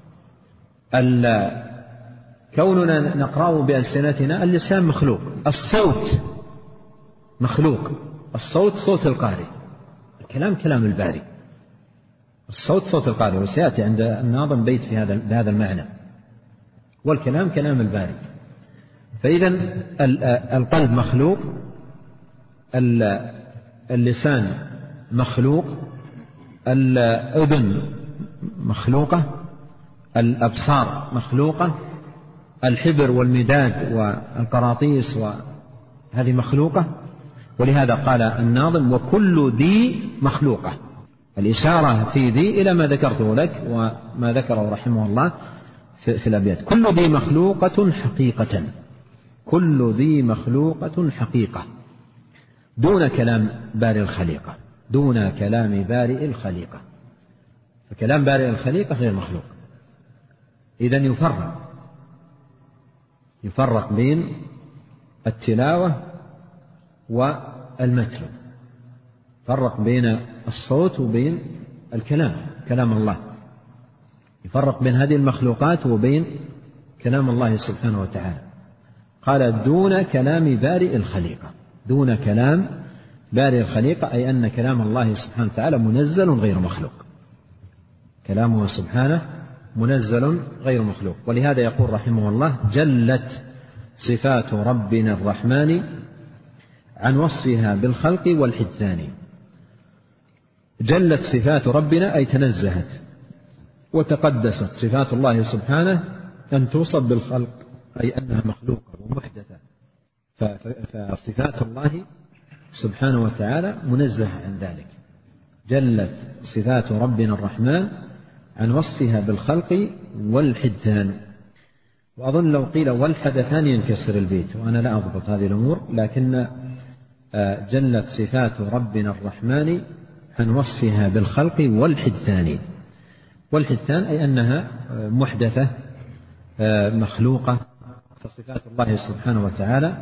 كوننا نقرأه بألسنتنا، اللسان مخلوق، الصوت مخلوق، الصوت صوت القارئ، الكلام كلام الباري، الصوت صوت القارئ. وسيأتي عند الناظم بيت في هذا المعنى. والكلام كلام الباري. فإذا القلب مخلوق، اللسان مخلوق، الأذن مخلوقة، الأبصار مخلوقة، الحبر والمداد والقراطيس وهذه مخلوقة. ولهذا قال الناظم: وكل ذي مخلوقة. الإشارة في ذي إلى ما ذكرته لك وما ذكره رحمه الله في الأبيات. كل ذي مخلوقة حقيقة، كل ذي مخلوقة حقيقة، دون كلام بارئ الخليقة، دون كلام بارئ الخليقة. فكلام بارئ الخليقة غير مخلوق. إذن يفرق بين التلاوة والمتلو، يفرق بين الصوت وبين الكلام، كلام الله، يفرق بين هذه المخلوقات وبين كلام الله سبحانه وتعالى. قال: دون كلام بارئ الخليقة، دون كلام بارئ الخليقة، أي أن كلام الله سبحانه وتعالى منزل غير مخلوق، كلامه سبحانه منزل غير مخلوق. ولهذا يقول رحمه الله: جلت صفات ربنا الرحمن عن وصفها بالخلق والحدثان. جلت صفات ربنا أي تنزهت وتقدست صفات الله سبحانه أن توصف بالخلق، أي أنها مخلوقة ومحدثة. فصفات الله سبحانه وتعالى منزهة عن ذلك. جلت صفات ربنا الرحمن عن وصفها بالخلق والحدثان. وأظن لو قيل والحدثان ينكسر البيت، وأنا لا أضبط هذه الأمور، لكن جلت صفات ربنا الرحمن عن وصفها بالخلق والحدثان. والحدثان أي أنها محدثة مخلوقة، فصفات الله سبحانه وتعالى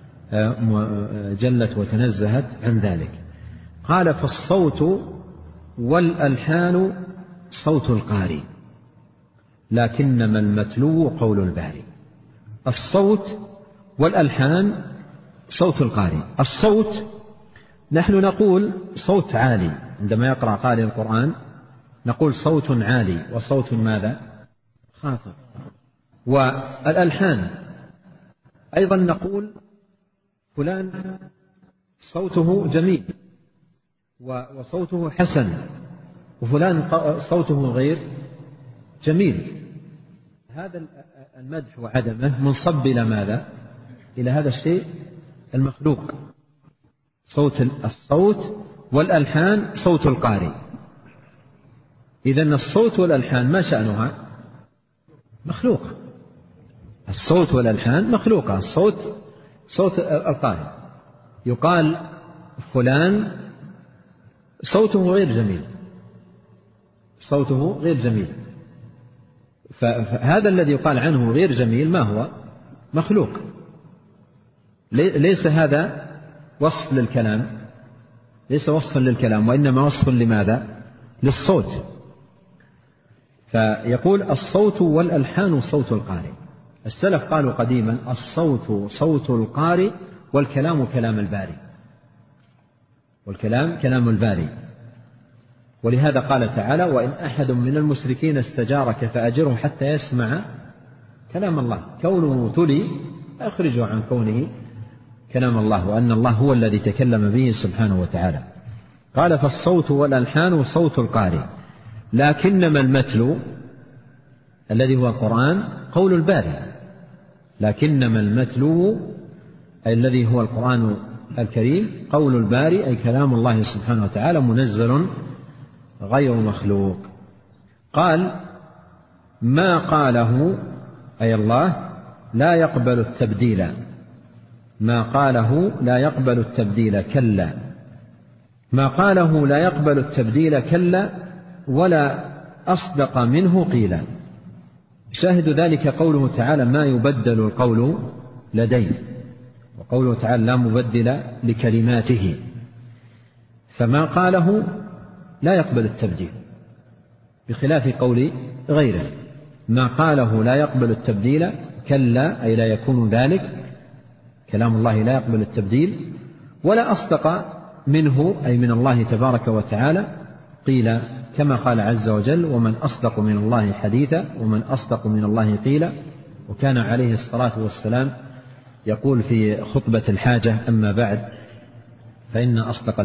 جلت وتنزهت عن ذلك. قال فالصوت والألحان صوت القارئ لكنما المتلو قول الباري. الصوت والألحان صوت القارئ. الصوت نحن نقول صوت عالي، عندما يقرأ قارئ القرآن نقول صوت عالي وصوت ماذا؟ خافض. والألحان أيضا نقول فلان صوته جميل وصوته حسن، وفلان صوته غير جميل. هذا المدح وعدمه منصب إلى ماذا؟ إلى هذا الشيء المخلوق. الصوت والألحان صوت القارئ. إذن الصوت والألحان ما شأنها؟ مخلوق. الصوت والألحان مخلوقة. الصوت صوت القارئ، يقال فلان صوته غير جميل، صوته غير جميل، فهذا الذي يقال عنه غير جميل ما هو؟ مخلوق. ليس هذا وصف للكلام، ليس وصفا للكلام، وإنما وصف لماذا؟ للصوت. فيقول الصوت والألحان صوت القارئ. السلف قالوا قديما الصوت صوت القارئ والكلام كلام الباري، والكلام كلام الباري. ولهذا قال تعالى وإن أحد من المشركين استجارك فأجره حتى يسمع كلام الله. كونه تلي أخرجه عن كونه كلام الله، وأن الله هو الذي تكلم به سبحانه وتعالى. قال فالصوت والألحان صوت القارئ لكنما المتلو الذي هو القرآن قول الباري. لكنما المتلو أي الذي هو القرآن الكريم قول الباري، أي كلام الله سبحانه وتعالى منزل غير مخلوق. قال ما قاله أي الله لا يقبل التبديل، ما قاله لا يقبل التبديل كلا، ما قاله لا يقبل التبديل كلا ولا أصدق منه قيلا. شاهد ذلك قوله تعالى ما يبدل القول لدي، وقوله تعالى لا مبدل لكلماته. فما قاله لا يقبل التبديل بخلاف قول غيره. ما قاله لا يقبل التبديل كلا أي لا يكون ذلك، كلام الله لا يقبل التبديل. ولا أصدق منه أي من الله تبارك وتعالى قيل، كما قال عز وجل ومن أصدق من الله حديثا ومن أصدق من الله قيلا. وكان عليه الصلاة والسلام يقول في خطبة الحاجة أما بعد فإن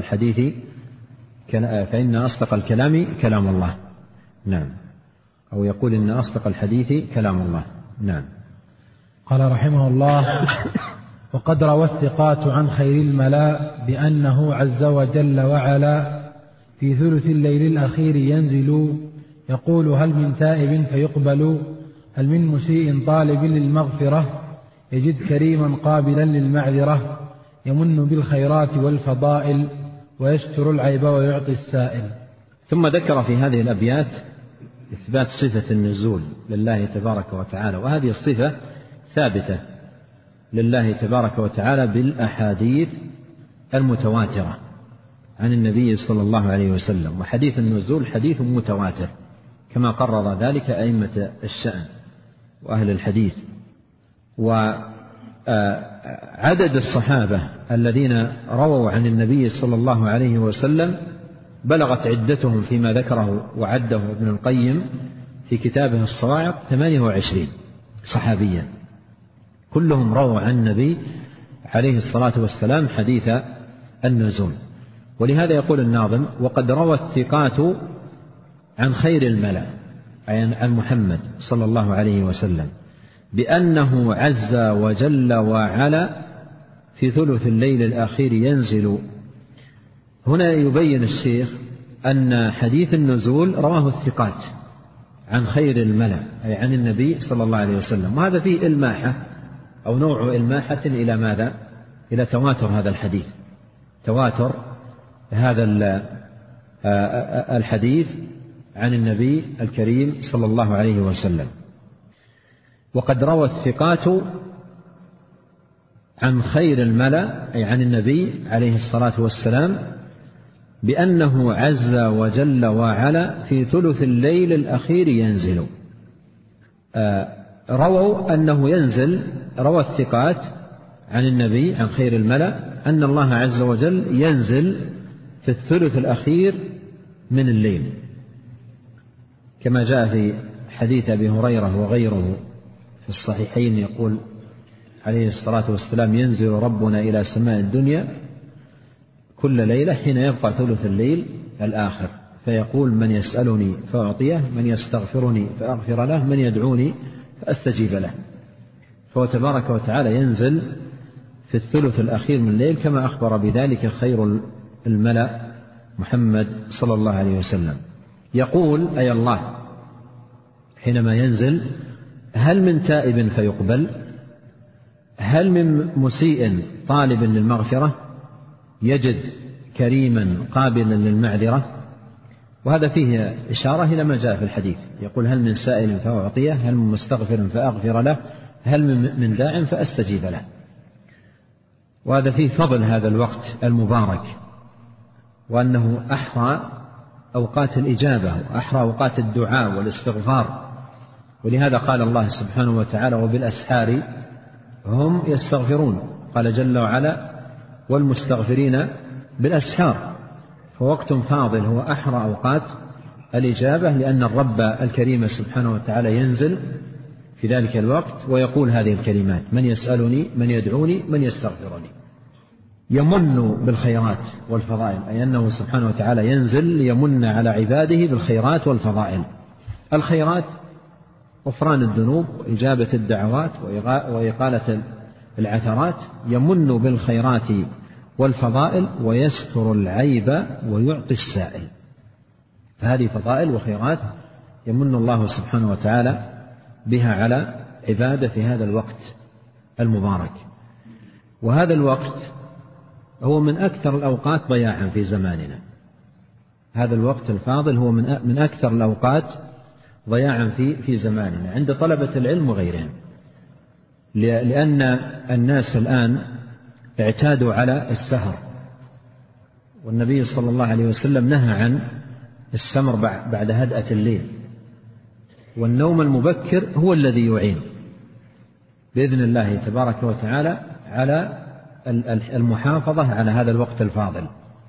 أصدق الكلام كلام الله. نعم. أو يقول إن أصدق الحديث كلام الله. نعم. قال رحمه الله وقد روى الثقات عن خير الملا بأنه عز وجل وعلا في ثلث الليل الأخير ينزل يقول هل من تائب فيقبل، هل من مسيء طالب للمغفرة، يجد كريما قابلا للمعذرة، يمن بالخيرات والفضائل، ويستر العيب ويعطي السائل. ثم ذكر في هذه الأبيات إثبات صفة النزول لله تبارك وتعالى، وهذه الصفة ثابتة لله تبارك وتعالى بالأحاديث المتواترة عن النبي صلى الله عليه وسلم. وحديث النزول حديث متواتر كما قرر ذلك أئمة الشأن وأهل الحديث. وعدد الصحابة الذين رووا عن النبي صلى الله عليه وسلم بلغت عدتهم فيما ذكره وعده ابن القيم في كتابه الصواعق 28 صحابيا، كلهم رووا عن النبي عليه الصلاة والسلام حديث النزول. ولهذا يقول الناظم وقد روى الثقات عن خير الملأ عن محمد صلى الله عليه وسلم بأنه عز وجل وعلا في ثلث الليل الأخير ينزل. هنا يبين الشيخ أن حديث النزول رواه الثقات عن خير الملأ أي عن النبي صلى الله عليه وسلم. وهذا فيه إلماحة أو نوع إلماحة إلى ماذا؟ إلى تواتر هذا الحديث، تواتر هذا الحديث عن النبي الكريم صلى الله عليه وسلم. وقد روى الثقات عن خير الملأ أي عن النبي عليه الصلاة والسلام بأنه عز وجل وعلا في ثلث الليل الأخير ينزل. رووا أنه ينزل، روى الثقات عن النبي عن خير الملأ أن الله عز وجل ينزل في الثلث الأخير من الليل، كما جاء في حديث أبي هريرة وغيره في الصحيحين يقول عليه الصلاة والسلام: ينزل ربنا إلى سماء الدنيا كل ليلة حين يبقى ثلث الليل الآخر، فيقول: من يسألني فأعطيه، من يستغفرني فأغفر له، من يدعوني فأستجيب له. فهو تبارك وتعالى ينزل في الثلث الأخير من الليل كما أخبر بذلك خير الملأ محمد صلى الله عليه وسلم. يقول أي الله حينما ينزل: هل من تائب فيقبل؟ هل من مسيء طالب للمغفرة يجد كريما قابلا للمعذرة؟ وهذا فيه إشارة إلى ما جاء في الحديث، يقول: هل من سائل فأعطيه، هل من مستغفر فأغفر له، هل من داع فأستجيب له. وهذا فيه فضل هذا الوقت المبارك، وأنه أحرى أوقات الإجابة وأحرى أوقات الدعاء والاستغفار. ولهذا قال الله سبحانه وتعالى: وبالأسحار هم يستغفرون. قال جل وعلا: والمستغفرين بالأسحار. فوقت فاضل هو أحرى أوقات الإجابة، لأن الرب الكريم سبحانه وتعالى ينزل في ذلك الوقت ويقول هذه الكلمات: من يسألني، من يدعوني، من يستغفرني. يمن بالخيرات والفضائل، أي أنه سبحانه وتعالى ينزل ليمن على عباده بالخيرات والفضائل. الخيرات غفران الذنوب وإجابة الدعوات وإقالة العثرات. يمن بالخيرات والفضائل ويستر العيب ويعطي السائل. فهذه فضائل وخيرات يمن الله سبحانه وتعالى بها على عباده في هذا الوقت المبارك. وهذا الوقت هو من أكثر الأوقات ضياعا في زماننا. هذا الوقت الفاضل هو من أكثر الأوقات ضياعا في زماننا عند طلبة العلم وغيرهم، لأن الناس الآن اعتادوا على السهر، والنبي صلى الله عليه وسلم نهى عن السمر بعد هدأة الليل. والنوم المبكر هو الذي يعين بإذن الله تبارك وتعالى على المحافظة على هذا الوقت الفاضل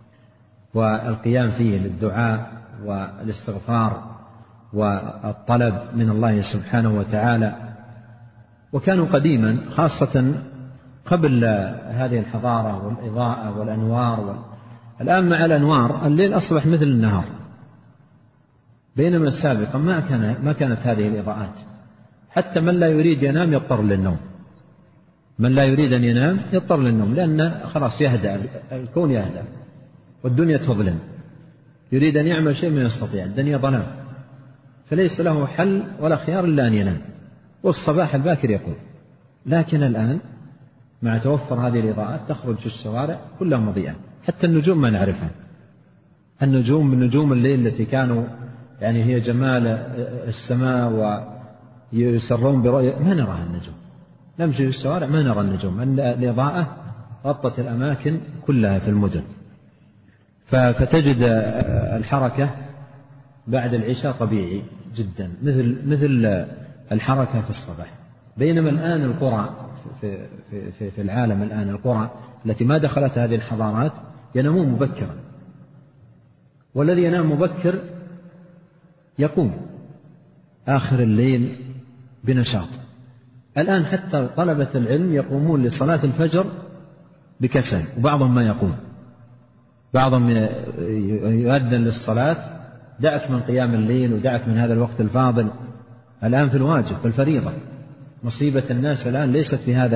والقيام فيه للدعاء والاستغفار والطلب من الله سبحانه وتعالى. وكانوا قديما خاصة قبل هذه الحضارة والإضاءة والأنوار الآن مع الأنوار الليل أصبح مثل النهار، بينما سابقا ما كانت هذه الإضاءات. حتى من لا يريد ينام يضطر للنوم، من لا يريد أن ينام يضطر للنوم، لأن خلاص يهدأ الكون، يهدأ والدنيا تظلم، يريد أن يعمل شيء ما يستطيع، الدنيا ظلام، فليس له حل ولا خيار إلا أن ينام، والصباح الباكر يقوم. لكن الآن مع توفر هذه الإضاءات تخرج في الشوارع كلها مضيئة، حتى النجوم ما نعرفها. النجوم من نجوم الليل التي كانوا يعني هي جمال السماء ويسرون برؤية، ما نراها النجوم. نمشي في الشوارع ما نرى النجوم، أن الإضاءة غطت الأماكن كلها في المدن. فتجد الحركة بعد العشاء طبيعي جدا مثل الحركة في الصباح. بينما الآن القرى في العالم، الآن القرى التي ما دخلت هذه الحضارات ينامون مبكرا، والذي ينام مبكر يقوم آخر الليل بنشاط. الآن حتى طلبة العلم يقومون لصلاة الفجر بكسل، وبعضهم ما يقوم، بعضهم يؤذن للصلاة، دعك من قيام الليل ودعك من هذا الوقت الفاضل. الآن في الواجب، في الفريضة. مصيبة الناس الآن ليست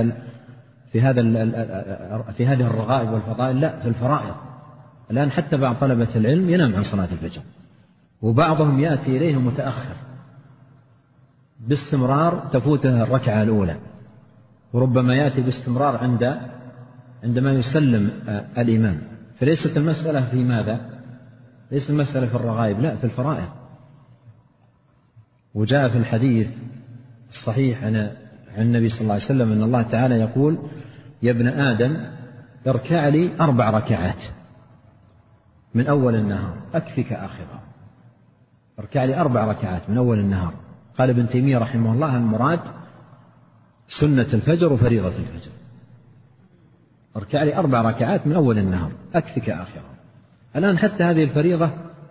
في هذه الرغائب والفضائل، لا، في الفرائض. الآن حتى بعض طلبة العلم ينام عن صلاة الفجر، وبعضهم يأتي إليه متأخر باستمرار تفوته الركعة الأولى، وربما يأتي باستمرار عندما يسلم الإمام. فليست المسألة في ماذا؟ ليست المسألة في الرغائب، لا، في الفرائض. وجاء في الحديث الصحيح عن النبي صلى الله عليه وسلم أن الله تعالى يقول: يا ابن آدم اركع لي 4 ركعات من أول النهار أكفك آخرها. اركع لي 4 ركعات من أول النهار. قال ابن تيمية رحمه الله: المراد سنة الفجر وفريضة الفجر. اركع لي 4 ركعات من أول النهار أكفك آخرها. الآن حتى هذه الفريضة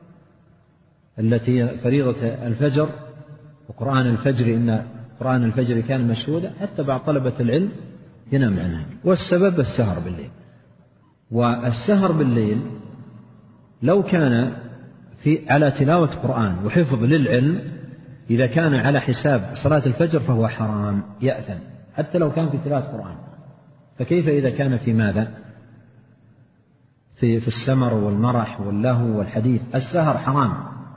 التي فريضة الفجر وقرآن الفجر، إن قرآن الفجر كان مشهودا، حتى بعض طلبة العلم ينام عنها. والسبب السهر بالليل. والسهر بالليل لو كان على تلاوة قرآن وحفظ للعلم، إذا كان على حساب صلاة الفجر فهو حرام، يأثم حتى لو كان في تلاوة قرآن. فكيف إذا كان في ماذا؟ في السمر والمرح واللهو والحديث. السهر حرام،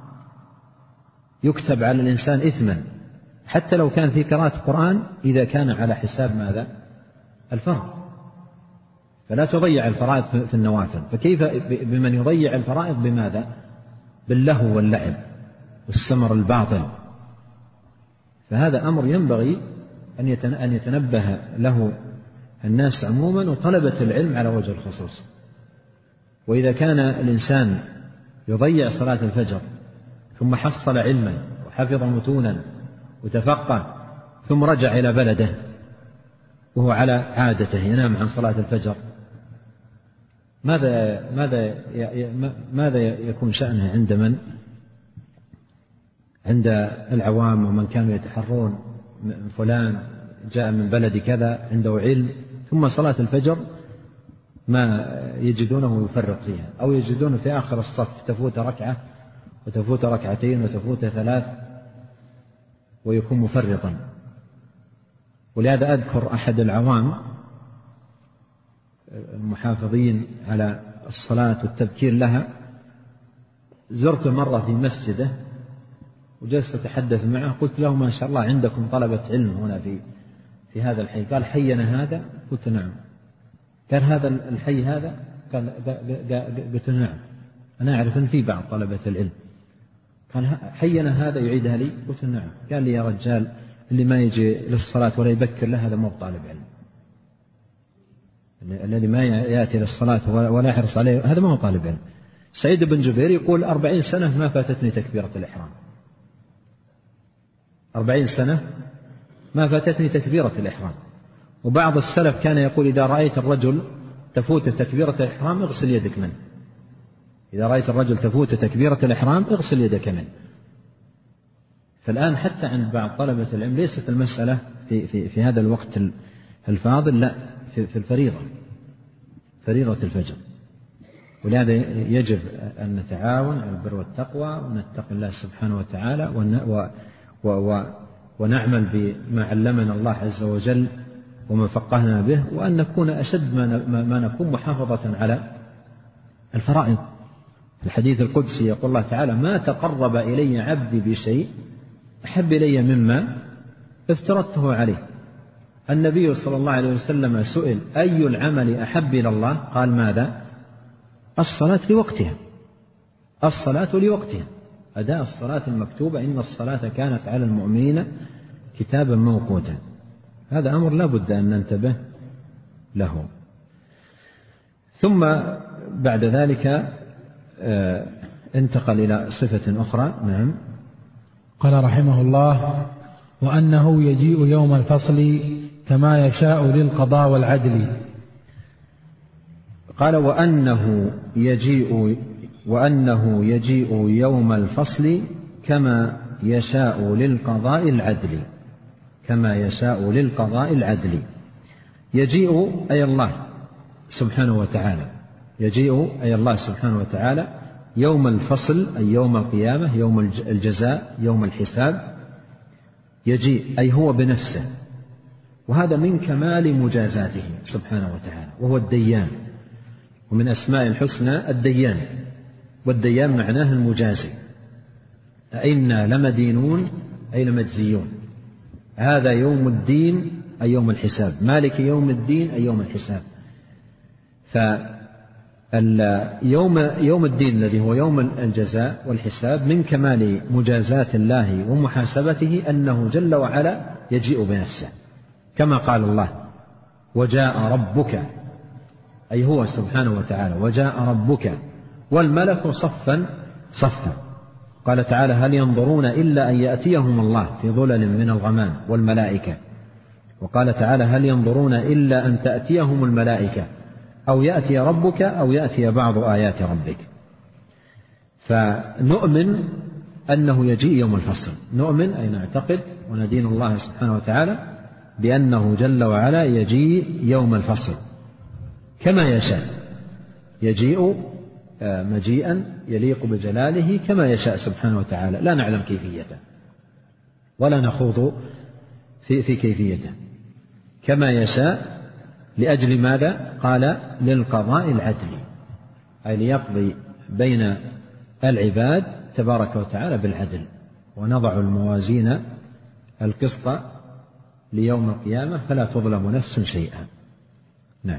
يكتب على الإنسان إثما حتى لو كان في قراءة قرآن، إذا كان على حساب ماذا؟ الفرض. فلا تضيع الفرائض في النوافل. فكيف بمن يضيع الفرائض بماذا؟ باللهو واللعب والسمر الباطل. فهذا أمر ينبغي أن يتنبه له الناس عموما وطلبة العلم على وجه الخصوص. وإذا كان الإنسان يضيع صلاة الفجر ثم حصل علما وحفظ متونا وتفقه، ثم رجع إلى بلده وهو على عادته ينام عن صلاة الفجر، ماذا يكون شأنه عند من؟ عند العوام ومن كانوا يتحرون فلان جاء من بلد كذا عنده علم، ثم صلاة الفجر ما يجدونه يفرط فيها، أو يجدونه في آخر الصف تفوت ركعة وتفوت ركعتين وتفوت 3 ويكون مفرطا. ولهذا أذكر أحد العوام المحافظين على الصلاة والتذكير لها، زرت مرة في مسجده وجلست أتحدث معه، قلت له: ما شاء الله عندكم طلبة علم هنا في هذا الحي. قال: حينا هذا؟ قلت: نعم. قال: هذا الحي هذا؟ قلت: نعم، أنا أعرف أن في بعض طلبة العلم. قال: حينا هذا؟ يعيدها لي؟ قلت: نعم. قال لي: يا رجال، اللي ما يجي للصلاة ولا يبكر له هذا مو طالب علم. الذي ما يأتي للصلاة ولا يحرص عليه هذا ما هو طالب علم. سعيد بن جبير يقول: 40 سنة ما فاتتني تكبيرة الإحرام. 40 سنة ما فاتتني تكبيرة الإحرام. وبعض السلف كان يقول: إذا رأيت الرجل تفوت تكبيرة الإحرام اغسل يدك منه. إذا رأيت الرجل تفوت تكبيرة الإحرام اغسل يدك منه. فالآن حتى عند بعض طلبة العلم ليست المسألة في هذا الوقت الفاضل، لا، في الفريضة، فريضة الفجر. ولهذا يجب أن نتعاون على البر والتقوى ونتقي الله سبحانه وتعالى ونعمل بما علمنا الله عز وجل وما فقهنا به، وأن نكون أشد ما نكون محافظة على الفرائض. في الحديث القدسي يقول الله تعالى: ما تقرب إلي عبدي بشيء أحب إلي مما افترضته عليه. النبي صلى الله عليه وسلم سئل: أي العمل أحب إلى الله؟ قال: ماذا؟ الصلاة لوقتها. الصلاة لوقتها، أداء الصلاة المكتوبة، إن الصلاة كانت على المؤمنين كتابا موقوتا. هذا أمر لا بد أن ننتبه له. ثم بعد ذلك انتقل إلى صفة أخرى. نعم. قال رحمه الله: وأنه يجيء يوم الفصل كما يشاء للقضاء والعدل. قال: وأنه يجيء يوم الفصل كما يشاء للقضاء العدل. كما يشاء للقضاء العدل. يجيء أي الله سبحانه وتعالى، يجيء أي الله سبحانه وتعالى يوم الفصل، أي يوم القيامة، يوم الجزاء، يوم الحساب. يجيء أي هو بنفسه، وهذا من كمال مجازاته سبحانه وتعالى، وهو الديان، ومن أسماء الحسنى الديان، والديان معناه المجازي. أئنا لمدينون أي لمجزيون. هذا يوم الدين أي يوم الحساب، مالك يوم الدين أي يوم الحساب. يوم الدين الذي هو يوم الجزاء والحساب من كمال مجازاة الله ومحاسبته أنه جل وعلا يجيء بنفسه، كما قال الله وجاء ربك، أي هو سبحانه وتعالى، وجاء ربك والملك صفا صفا. قال تعالى هل ينظرون إلا أن يأتيهم الله في ظلل من الغمام والملائكة. وقال تعالى هل ينظرون إلا أن تأتيهم الملائكة أو يأتي ربك أو يأتي بعض آيات ربك. فنؤمن أنه يجيء يوم الفصل، نؤمن أي نعتقد وندين الله سبحانه وتعالى بأنه جل وعلا يجيء يوم الفصل كما يشاء، يجيء مجيئا يليق بجلاله كما يشاء سبحانه وتعالى، لا نعلم كيفيته ولا نخوض في كيفيته، كما يشاء. لأجل ماذا؟ قال للقضاء العدل، أي ليقضي بين العباد تبارك وتعالى بالعدل، ونضع الموازين القسط ليوم القيامة فلا تظلم نفس شيئا. نعم.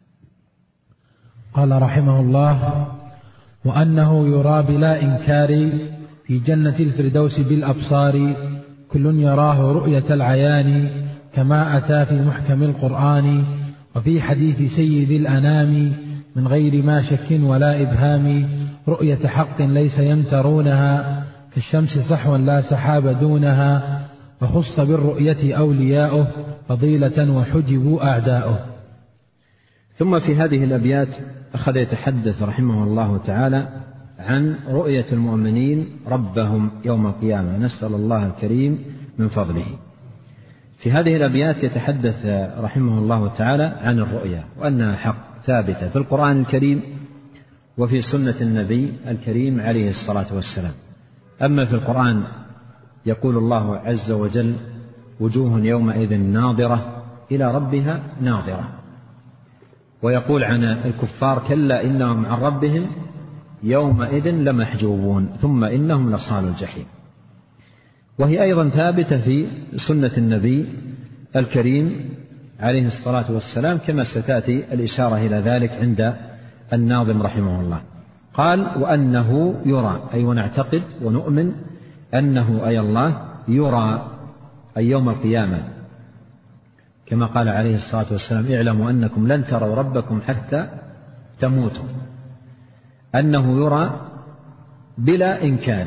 قال رحمه الله وأنه يرى بلا إنكار في جنة الفردوس بالأبصار، كل يراه رؤية العيان كما أتى في محكم القرآن، وفي حديث سيد الأنام من غير ما شك ولا إبهام، رؤية حق ليس يمترونها كالشمس صحوا لا سحاب دونها، فخص بالرؤية أولياؤه فضيلة وحجبوا أعداؤه. ثم في هذه الأبيات أخذ يتحدث رحمه الله تعالى عن رؤية المؤمنين ربهم يوم القيامة، نسأل الله الكريم من فضله. في هذه الأبيات يتحدث رحمه الله تعالى عن الرؤية، وأنها حق ثابتة في القرآن الكريم وفي سنة النبي الكريم عليه الصلاة والسلام. أما في القرآن يقول الله عز وجل وجوه يومئذ ناظرة إلى ربها ناظرة، ويقول عن الكفار كلا إنهم عن ربهم يومئذ لمحجوبون ثم إنهم لصال الجحيم. وهي أيضا ثابتة في سنة النبي الكريم عليه الصلاة والسلام، كما ستأتي الإشارة إلى ذلك عند الناظم رحمه الله. قال وأنه يرى، أي ونعتقد ونؤمن أنه أي الله يرى أي يوم القيامة، كما قال عليه الصلاة والسلام اعلموا أنكم لن تروا ربكم حتى تموتوا، أنه يرى بلا إنكار،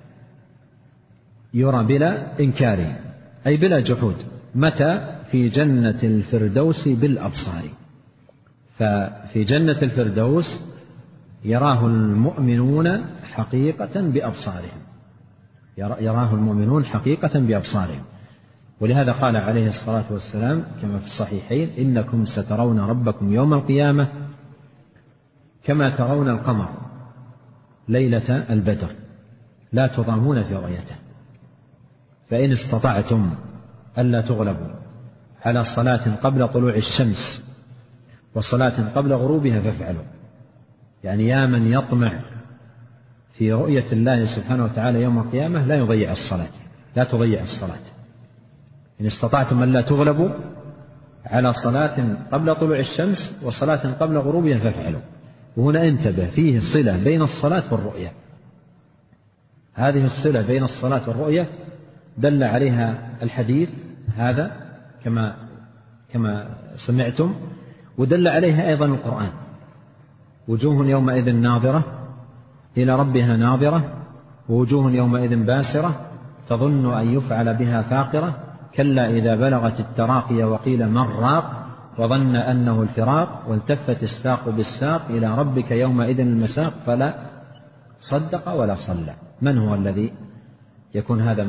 يرى بلا إنكار أي بلا جحود. متى؟ في جنة الفردوس بالأبصار، ففي جنة الفردوس يراه المؤمنون حقيقة بأبصارهم، يراه المؤمنون حقيقة بأبصارهم. ولهذا قال عليه الصلاة والسلام كما في الصحيحين إنكم سترون ربكم يوم القيامة كما ترون القمر ليلة البدر لا تضامون في رؤيته، فإن استطعتم ألا تغلبوا على صلاة قبل طلوع الشمس وصلاة قبل غروبها فافعلوا. يعني يا من يطمع في رؤية الله سبحانه وتعالى يوم القيامة لا يضيع الصلاة، لا تضيع الصلاة. إن استطعتم ألا تغلبوا على صلاة قبل طلوع الشمس وصلاة قبل غروبها فافعلوا. وهنا انتبه، فيه صلة بين الصلاة والرؤية، هذه الصلة بين الصلاة والرؤية دل عليها الحديث هذا كما سمعتم، ودل عليها أيضا القرآن وجوه يومئذ ناظرة إلى ربها ناظرة ووجوه يومئذ باسرة تظن أن يفعل بها فاقرة كلا إذا بلغت التراقي وقيل من راق وظن أنه الفراق والتفت الساق بالساق إلى ربك يومئذ المساق فلا صدق ولا صلى. من هو الذي يكون هذا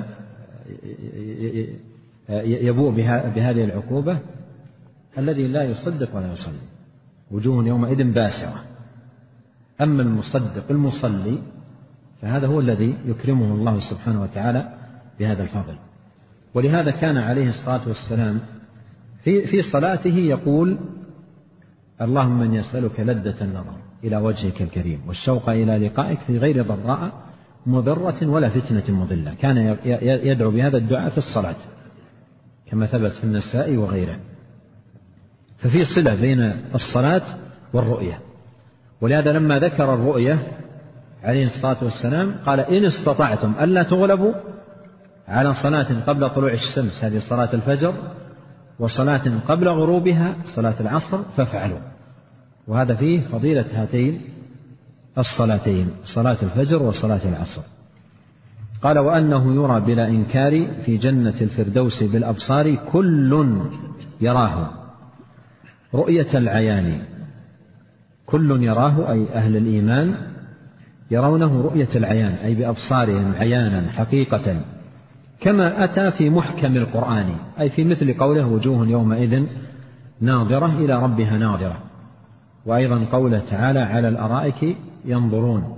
يبوء بهذه العقوبة؟ الذي لا يصدق ولا يصلي. وجوه يومئذ باسرة. أما المصدق المصلي فهذا هو الذي يكرمه الله سبحانه وتعالى بهذا الفضل. ولهذا كان عليه الصلاة والسلام في صلاته يقول اللهم من يسألك لذة النظر إلى وجهك الكريم والشوق إلى لقائك في غير ضراء مضرة ولا فتنة مضلة. كان يدعو بهذا الدعاء في الصلاة كما ثبت في النسائي وغيره. ففي صلة بين الصلاة والرؤية، ولهذا لما ذكر الرؤية عليه الصلاة والسلام قال إن استطعتم ألا تغلبوا على صلاة قبل طلوع الشمس، هذه صلاة الفجر، وصلاة قبل غروبها صلاة العصر، فافعلوا. وهذا فيه فضيلة هاتين الصلاتين، صلاة الفجر وصلاة العصر. قال وأنه يرى بلا إنكار في جنة الفردوس بالأبصار كل يراه رؤية العيان، كل يراه أي أهل الإيمان يرونه رؤية العيان أي بأبصارهم عيانا حقيقة، كما أتى في محكم القرآن أي في مثل قوله وجوه يومئذ ناظرة إلى ربها ناظرة، وأيضا قوله تعالى على الأرائك ينظرون،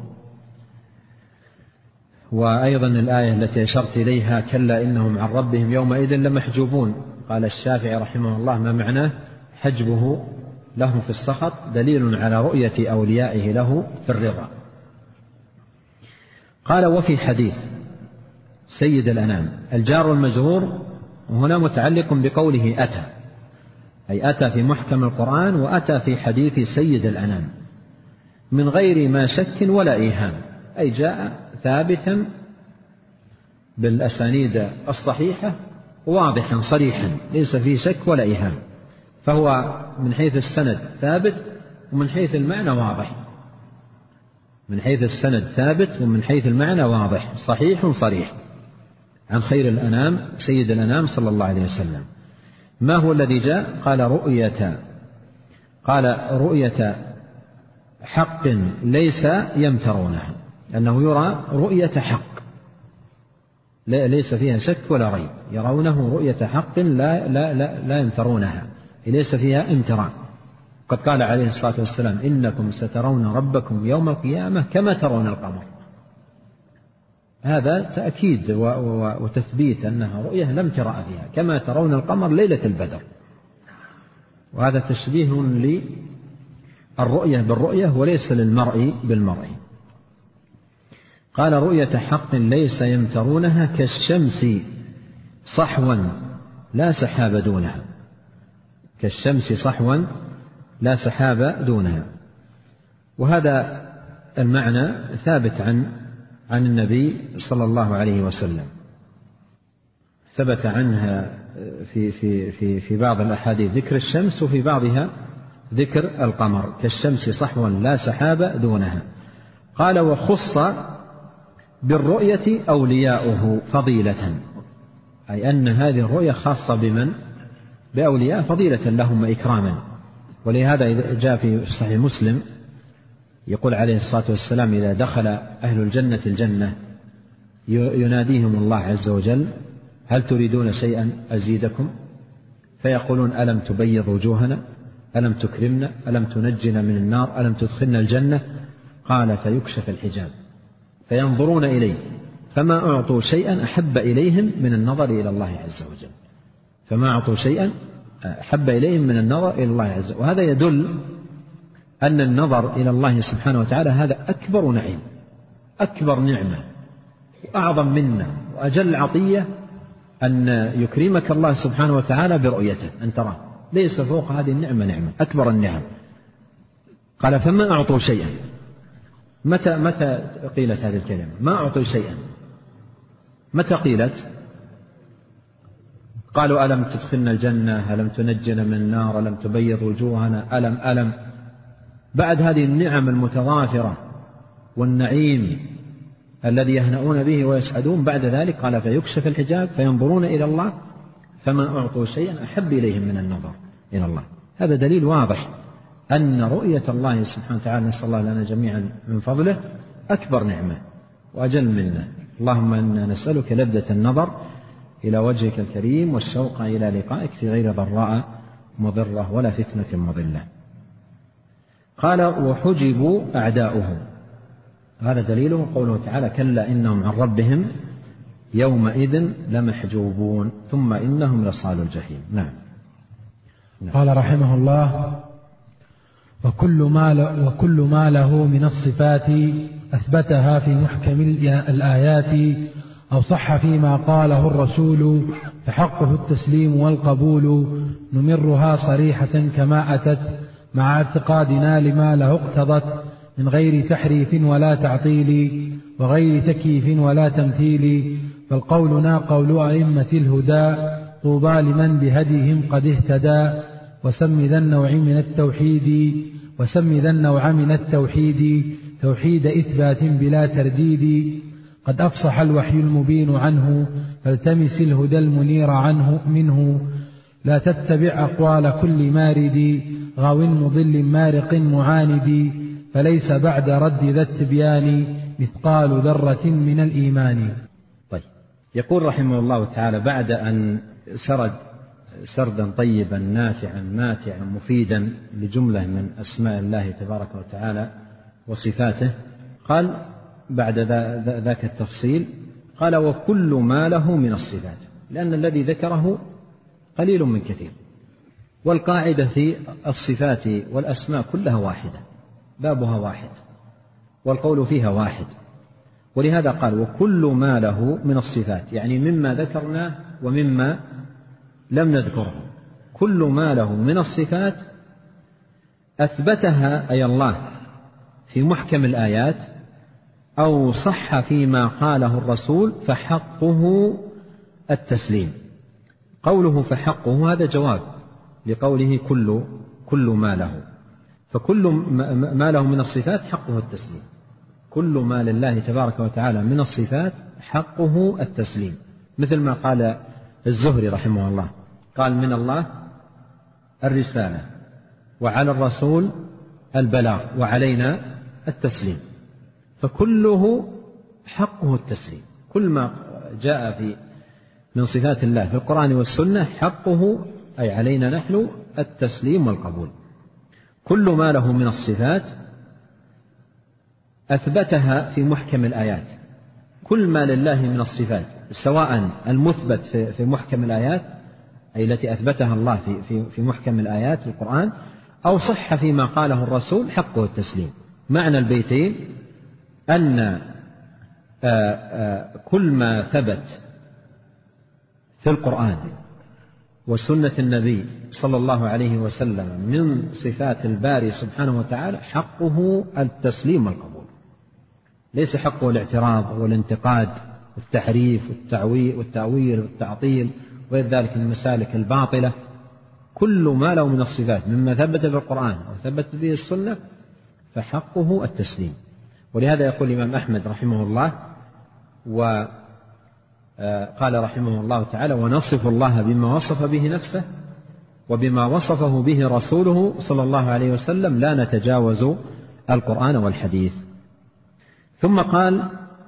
وأيضا الآية التي أشرت إليها كلا إنهم عن ربهم يومئذ لمحجوبون. قال الشافعي رحمه الله ما معناه حجبه له في السخط دليل على رؤية أوليائه له في الرضا. قال وفي حديث سيد الأنام الجار والمجرور هنا متعلق بقوله أتى، أي أتى في محكم القرآن وأتى في حديث سيد الأنام من غير ما شك ولا إيهام، أي جاء ثابتا بالأسانيد الصحيحة واضحا صريحا ليس فيه شك ولا إيهام، فهو من حيث السند ثابت ومن حيث المعنى واضح، من حيث السند ثابت ومن حيث المعنى واضح صحيح صريح عن خير الأنام سيد الأنام صلى الله عليه وسلم. ما هو الذي جاء؟ قال رؤية حق ليس يمترونها، أنه يرى رؤية حق ليس فيها شك ولا ريب، يرونه رؤية حق لا يمترونها، ليس فيها امتراء. قد قال عليه الصلاة والسلام إنكم سترون ربكم يوم القيامة كما ترون القمر، هذا تأكيد وتثبيت أنها رؤية لا امتراء فيها كما ترون القمر ليلة البدر، وهذا تشبيه للرؤية بالرؤية وليس للمرء بالمرء. قال رؤية حق ليس يمترونها كالشمس صحوا لا سحاب دونها، كالشمس صحوا لا سحاب دونها. وهذا المعنى ثابت عن النبي صلى الله عليه وسلم، ثبت عنها في بعض الأحاديث ذكر الشمس وفي بعضها ذكر القمر، كالشمس صحوا لا سحاب دونها. قال وخص بالرؤية أولياؤه فضيلة، أي أن هذه الرؤية خاصة بمن؟ بأولياء فضيلة لهم وإكراما. ولهذا جاء في صحيح مسلم يقول عليه الصلاة والسلام إذا دخل أهل الجنة الجنة يناديهم الله عز وجل هل تريدون شيئا أزيدكم؟ فيقولون ألم تبيض وجوهنا، ألم تكرمنا، ألم تنجنا من النار، ألم تدخلنا الجنة؟ قال فيكشف الحجاب فينظرون إليه فما أعطوا شيئا أحب إليهم من النظر إلى الله عز وجل، فما أعطوا شيئا أحب إليهم من النظر إلى الله عز وجل. وهذا يدل أن النظر إلى الله سبحانه وتعالى هذا أكبر نعيم، أكبر نعمة، وأعظم منة، وأجل عطية أن يكرمك الله سبحانه وتعالى برؤيته أن تراه، ليس فوق هذه النعمة نعمة، أكبر النعم. قال فما أعطوا شيئا، متى قيلت هذه الكلمة؟ ما أعطوا شيئا، متى قيلت؟ قالوا ألم تدخلنا الجنة، ألم تنجنا من النار، ألم تبيض وجوهنا، ألم بعد هذه النعم المتضافرة والنعيم الذي يهنؤون به ويسعدون، بعد ذلك قال فيكشف الحجاب فينظرون إلى الله فما أعطوا شيئا أحب إليهم من النظر إلى الله. هذا دليل واضح أن رؤية الله سبحانه وتعالى، نسأل الله لنا جميعا من فضله، أكبر نعمة وأجل منه. اللهم إنا نسألك لذة النظر إلى وجهك الكريم والشوق إلى لقائك في غير ضراء مضرة ولا فتنة مضلة. قال وحجبوا أعداؤه، هذا دليله قوله تعالى كلا إنهم عن ربهم يومئذ لمحجوبون ثم إنهم لصالوا الجحيم. نعم. قال رحمه الله وكل ما له من الصفات أثبتها في محكم الآيات أو صح فيما قاله الرسول فحقه التسليم والقبول. نمرها صريحة كما أتت مع اعتقادنا لما له اقتضت من غير تحريف ولا تعطيل وغير تكييف ولا تمثيل. فالقولنا قول أئمة الهدى طوبى لمن بهديهم قد اهتدى. وسم ذا النوع من التوحيد توحيد إثبات بلا ترديد. قد أفصح الوحي المبين عنه فالتمس الهدى المنير منه. لا تتبع أقوال كل مارد غاو مضل مارق معاند. فليس بعد رد ذا التبيان مثقال ذرة من الإيمان. طيب، يقول رحمه الله تعالى بعد أن سرد سردا طيبا نافعا ماتعا مفيدا لجملة من أسماء الله تبارك وتعالى وصفاته، قال بعد ذاك التفصيل قال: وكل ما له من الصفات، لأن الذي ذكره قليل من كثير، والقاعدة في الصفات والأسماء كلها واحدة، بابها واحد والقول فيها واحد. ولهذا قال: وكل ما له من الصفات، يعني مما ذكرناه ومما لم نذكره، كل ما له من الصفات أثبتها أي الله في محكم الآيات أو صح فيما قاله الرسول فحقه التسليم. قوله فحقه هذا جواب لقوله كل ما له، فكل ما له من الصفات حقه التسليم. كل ما لله تبارك وتعالى من الصفات حقه التسليم، مثل ما قال الزهري رحمه الله، قال: من الله الرسالة وعلى الرسول البلاغ وعلينا التسليم. فكله حقه التسليم، كل ما جاء من صفات الله في القرآن والسنة حقه أي علينا نحن التسليم والقبول. كل ما له من الصفات أثبتها في محكم الآيات، كل ما لله من الصفات سواء المثبت في محكم الآيات أي التي أثبتها الله في محكم الآيات في القرآن، أو صح فيما قاله الرسول حقه التسليم. معنى البيتين أن كل ما ثبت في القرآن وسنة النبي صلى الله عليه وسلم من صفات الباري سبحانه وتعالى حقه التسليم والقبول، ليس حقه الاعتراض والانتقاد والتحريف والتأويل والتعطيل وغير ذلك من المسالك الباطلة. كل ما له من الصفات مما ثبت في القرآن أو ثبت به السنة فحقه التسليم. ولهذا يقول الإمام أحمد رحمه الله، وقال رحمه الله تعالى: ونصف الله بما وصف به نفسه وبما وصفه به رسوله صلى الله عليه وسلم لا نتجاوز القرآن والحديث. ثم قال: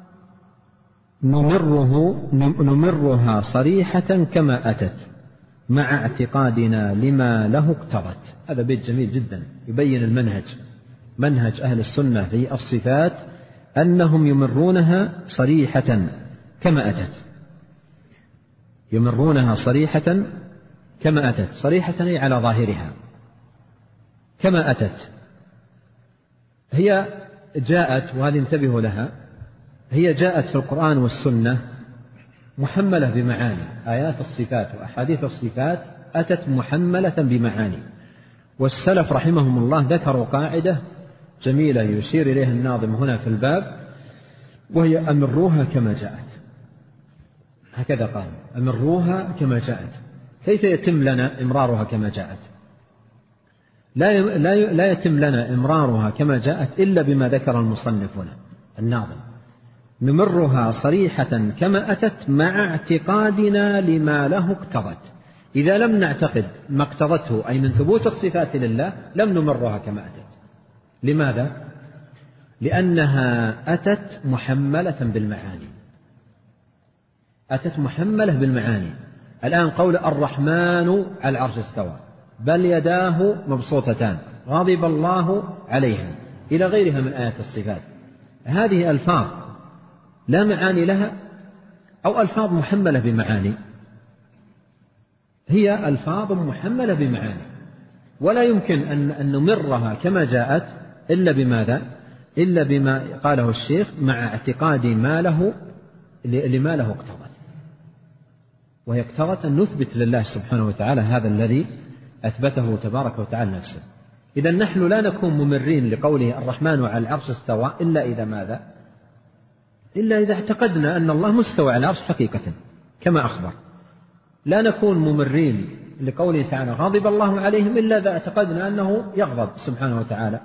نمرها صريحة كما أتت مع اعتقادنا لما له اقتضت. هذا بيت جميل جدا يبين منهج أهل السنة في الصفات، أنهم يمرونها صريحة كما أتت، يمرونها صريحة كما أتت، صريحة أي على ظاهرها كما أتت. هي جاءت، وهذه انتبهوا لها، هي جاءت في القرآن والسنة محملة بمعاني، آيات الصفات وأحاديث الصفات أتت محملة بمعاني. والسلف رحمهم الله ذكروا قاعدة جميلة يشير إليها الناظم هنا في الباب، وهي: أمروها كما جاءت. هكذا قال: أمروها كما جاءت. كيف يتم لنا إمرارها كما جاءت؟ لا يتم لنا إمرارها كما جاءت إلا بما ذكر المصنف هنا الناظم: نمرها صريحة كما أتت مع اعتقادنا لما له اقتضت. إذا لم نعتقد ما اقتضته أي من ثبوت الصفات لله لم نمرها كما أتت. لماذا؟ لأنها أتت محملة بالمعاني، أتت محملة بالمعاني. الآن قول الرحمن على العرش استوى، بل يداه مبسوطتان، غضب الله عليها، إلى غيرها من آيات الصفات، هذه ألفاظ لا معاني لها أو ألفاظ محملة بمعاني؟ هي ألفاظ محملة بمعاني، ولا يمكن أن نمرها كما جاءت إلا بماذا؟ إلا بما قاله الشيخ: مع اعتقاد ما له لما له اقتضت، وهي اقتضت أن نثبت لله سبحانه وتعالى هذا الذي أثبته تبارك وتعالى نفسه. إذا نحن لا نكون ممرين لقوله الرحمن على العرش استوى إلا إذا ماذا؟ إلا إذا اعتقدنا أن الله مستوى على العرش حقيقة كما أخبر. لا نكون ممرين لقوله تعالى غضب الله عليهم إلا إذا اعتقدنا أنه يغضب سبحانه وتعالى.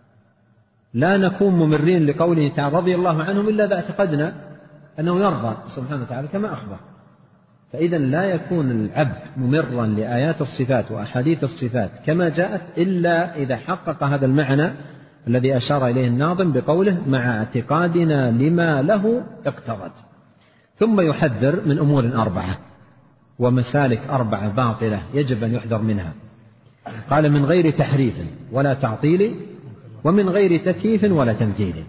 لا نكون ممرين لقوله تعالى رضي الله عنهم إلا إذا اعتقدنا أنه يرضى سبحانه وتعالى كما أخبر. فإذا لا يكون العبد ممرا لآيات الصفات وأحاديث الصفات كما جاءت إلا إذا حقق هذا المعنى الذي أشار إليه الناظم بقوله مع اعتقادنا لما له اقتضت. ثم يحذر من أمور 4 ومسالك 4 باطلة يجب أن يحذر منها. قال من غير تحريف ولا تعطيل ومن غير تكييف ولا تمثيل.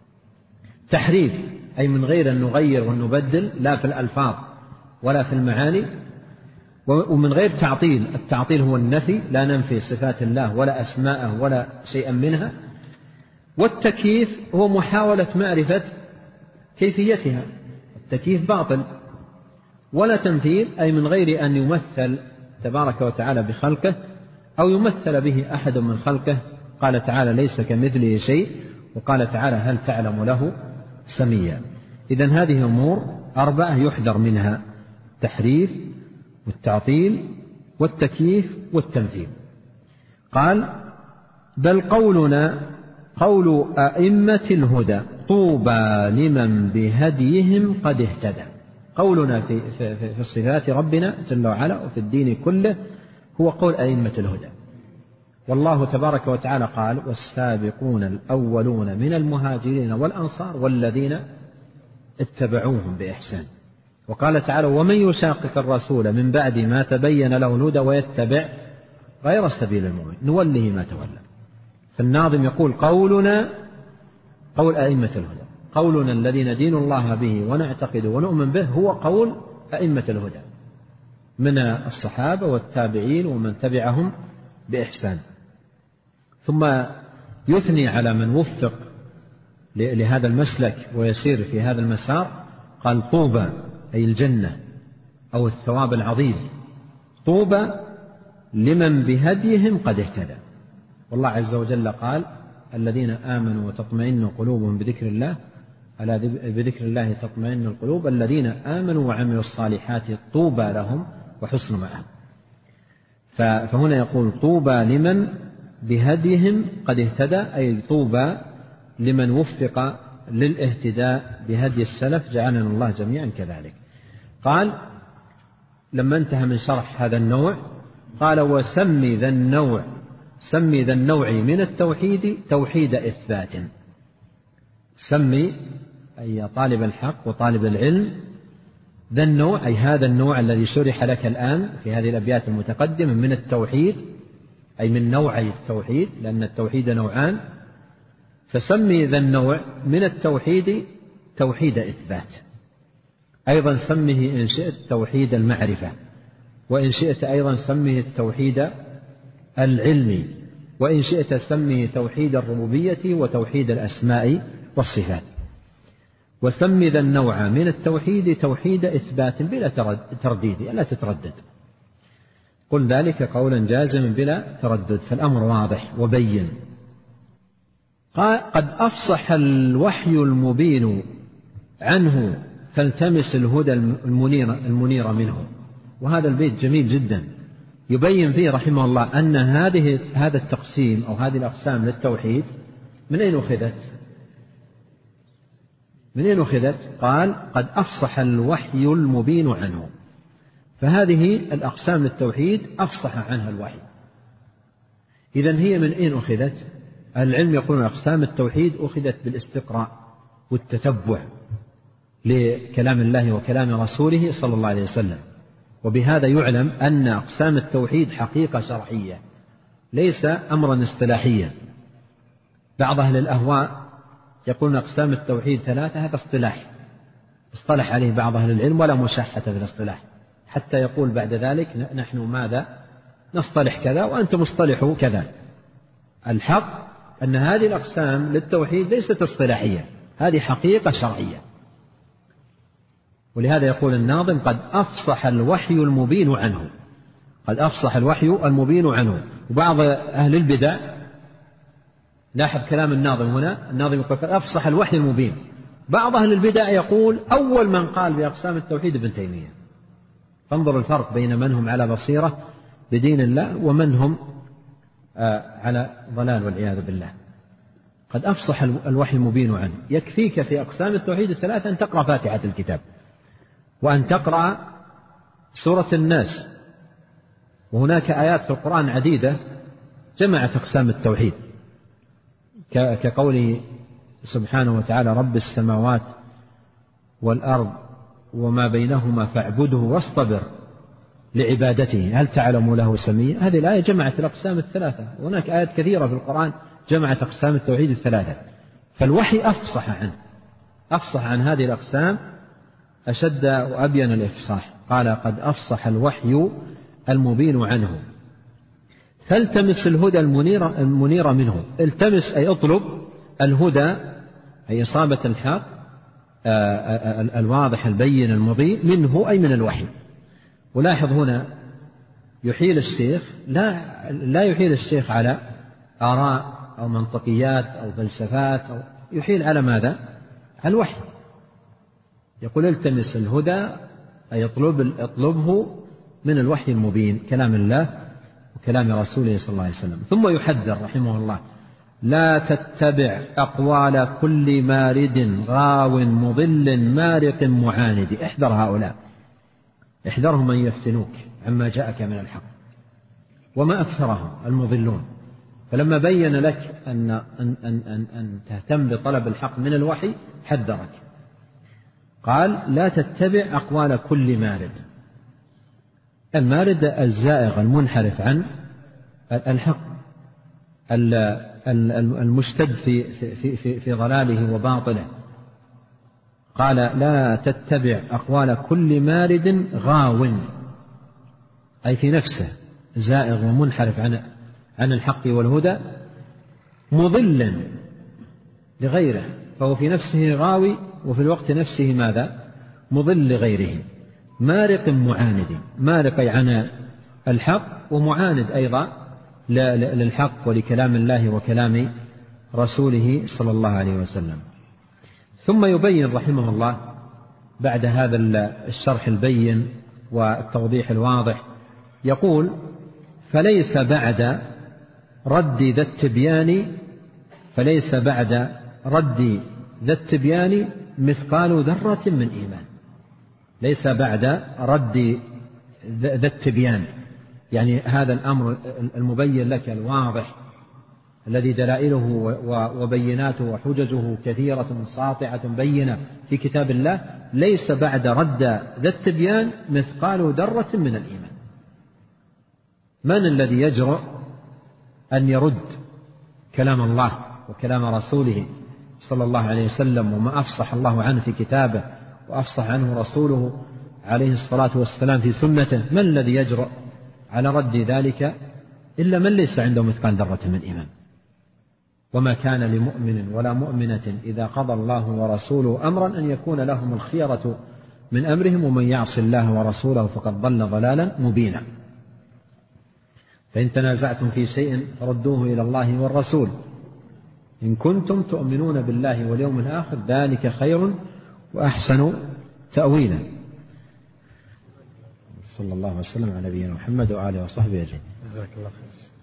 تحريف أي من غير أن نغير ونبدل لا في الألفاظ ولا في المعاني، ومن غير تعطيل. التعطيل هو النفي، لا ننفي صفات الله ولا أسماءه ولا شيئا منها. والتكييف هو محاولة معرفة كيفيتها، التكييف باطل. ولا تمثيل أي من غير أن يمثل تبارك وتعالى بخلقه أو يمثل به أحد من خلقه. قال تعالى ليس كمثله شيء، وقال تعالى هل تعلم له سميا. إذن هذه أمور 4 يحذر منها: التحريف والتعطيل والتكييف والتمثيل. قال بل قولنا قول أئمة الهدى طوبى لمن بهديهم قد اهتدى. قولنا في الصفات ربنا جل وعلا وفي الدين كله هو قول أئمة الهدى. والله تبارك وتعالى قال والسابقون الأولون من المهاجرين والأنصار والذين اتبعوهم بإحسان. وقال تعالى ومن يشاقق الرسول من بعد ما تبين له الهدى ويتبع غير سبيل المؤمنين نوله ما تولى. فالناظم يقول قولنا قول أئمة الهدى، قولنا الذي ندين الله به ونعتقد ونؤمن به هو قول أئمة الهدى من الصحابة والتابعين ومن تبعهم بإحسان. ثم يثني على من وفق لهذا المسلك ويسير في هذا المسار. قال طوبى أي الجنة أو الثواب العظيم، طوبى لمن بهديهم قد اهتدى. والله عز وجل قال الذين آمنوا وتطمئن قلوبهم بذكر الله، ألا بذكر الله تطمئن القلوب، الذين آمنوا وعملوا الصالحات طوبى لهم وحسن مآب. فهنا يقول طوبى لمن بهديهم قد اهتدى، أي طوبى لمن وفق للاهتداء بهدي السلف، جعلنا الله جميعا كذلك. قال لما انتهى من شرح هذا النوع قال وسمي ذا النوع، سمي ذا النوع من التوحيد توحيد إثبات. سمي أي طالب الحق وطالب العلم ذا النوع أي هذا النوع الذي شرح لك الآن في هذه الأبيات المتقدمة من التوحيد، أي من نوعي التوحيد لأن التوحيد نوعان. فسمي ذا النوع من التوحيد توحيد إثبات. أيضا سمه إن شئت توحيد المعرفة، وإن شئت أيضا سمه التوحيد العلمي، وإن شئت سمه توحيد الربوبية وتوحيد الأسماء والصفات. وسمي ذا النوع من التوحيد توحيد إثبات بلا ترديد، لا تتردد. قل ذلك قولا جازما بلا تردد، فالأمر واضح وبين. قد أفصح الوحي المبين عنه فالتمس الهدى المنير منه. وهذا البيت جميل جدا يبين فيه رحمه الله أن هذا التقسيم أو هذه الأقسام للتوحيد من أين أخذت؟ من أين أخذت؟ قال قد أفصح الوحي المبين عنه. فهذه الأقسام للتوحيد أفصح عنها الوحي. إذن هي من أين أخذت؟ العلم يقولون أقسام التوحيد أخذت بالاستقراء والتتبع لكلام الله وكلام رسوله صلى الله عليه وسلم. وبهذا يعلم أن أقسام التوحيد حقيقة شرعية ليس أمرا اصطلاحيا. بعض أهل الأهواء يقولون أقسام التوحيد 3، هذا اصطلح عليه بعض أهل العلم ولا مشاحة في الاصطلاح، حتى يقول بعد ذلك نحن ماذا نصطلح كذا وأنتم اصطلحوا كذا. الحق أن هذه الأقسام للتوحيد ليست اصطلاحية، هذه حقيقة شرعية. ولهذا يقول الناظم: قد أفصح الوحي المبين عنه. قد أفصح الوحي المبين عنه. وبعض أهل البدع، لاحظ كلام الناظم هنا، الناظم يقول قد أفصح الوحي المبين. بعض أهل البدع يقول أول من قال بأقسام التوحيد ابن تيمية. فانظر الفرق بين من هم على بصيرة بدين الله ومن هم على ضلال والعياذ بالله. قد أفصح الوحي المبين عنه. يكفيك في أقسام التوحيد الثلاثة أن تقرأ فاتحة الكتاب، وأن تقرأ سورة الناس. وهناك آيات في القرآن عديدة جمعت أقسام التوحيد، كقوله سبحانه وتعالى: رب السماوات والأرض وما بينهما فاعبده واصطبر لعبادته هل تعلم له سميا. هذه الآية جمعت الأقسام الثلاثة. وهناك آيات كثيرة في القرآن جمعت أقسام التوحيد الثلاثة. فالوحي أفصح عن هذه الأقسام أشد وأبين الإفصاح. قال: قد أفصح الوحي المبين عنه. فالتمس الهدى المنير منه. التمس أي اطلب الهدى، أي إصابة الحق الواضح البين المضيء منه، أي من الوحي. ولاحظ هنا يحيل الشيخ لا يحيل الشيخ على آراء أو منطقيات أو فلسفات، أو يحيل على ماذا؟ على الوحي. يقول: التمس الهدى أي اطلبه من الوحي المبين، كلام الله وكلام رسوله صلى الله عليه وسلم. ثم يحذر رحمه الله: لا تتبع أقوال كل مارد غاو مضل مارق معاند. احذر هؤلاء، احذرهم أن يفتنوك عما جاءك من الحق، وما أكثرهم المضلون. فلما بين لك أن تهتم بطلب الحق من الوحي حذرك. قال: لا تتبع أقوال كل مارد. المارد الزائغ المنحرف عن الحق، المشتد في ضلاله وباطله. قال: لا تتبع أقوال كل مارد غاو، أي في نفسه زائغ ومنحرف عن الحق والهدى، مضل لغيره، فهو في نفسه غاوي وفي الوقت نفسه ماذا؟ مضل لغيره. مارق معاند، مارق عن الحق ومعاند أيضا للحق ولكلام الله وكلام رسوله صلى الله عليه وسلم. ثم يبين رحمه الله بعد هذا الشرح البين والتوضيح الواضح، يقول: فليس بعد رد ذا التبيان مثقال ذرة من إيمان. ليس بعد رد ذا التبيان، يعني هذا الأمر المبين لك الواضح الذي دلائله وبيناته وحججه كثيرة ساطعة بينة في كتاب الله، ليس بعد رد ذا التبيان مثقال ذرة من الإيمان. من الذي يجرؤ أن يرد كلام الله وكلام رسوله صلى الله عليه وسلم، وما أفصح الله عنه في كتابه وأفصح عنه رسوله عليه الصلاة والسلام في سنته؟ من الذي يجرؤ على رد ذلك إلا من ليس عنده مثقال ذرة من إيمان. وما كان لمؤمن ولا مؤمنة إذا قضى الله ورسوله أمرا أن يكون لهم الخيرة من أمرهم، ومن يعص الله ورسوله فقد ضل ضلالا مبينا. فإن تنازعتم في شيء فردوه إلى الله والرسول إن كنتم تؤمنون بالله واليوم الآخر ذلك خير وأحسن تأويلا. صلى الله وسلم على نبينا محمد وآله وصحبه أجمعين. جزاك الله خير.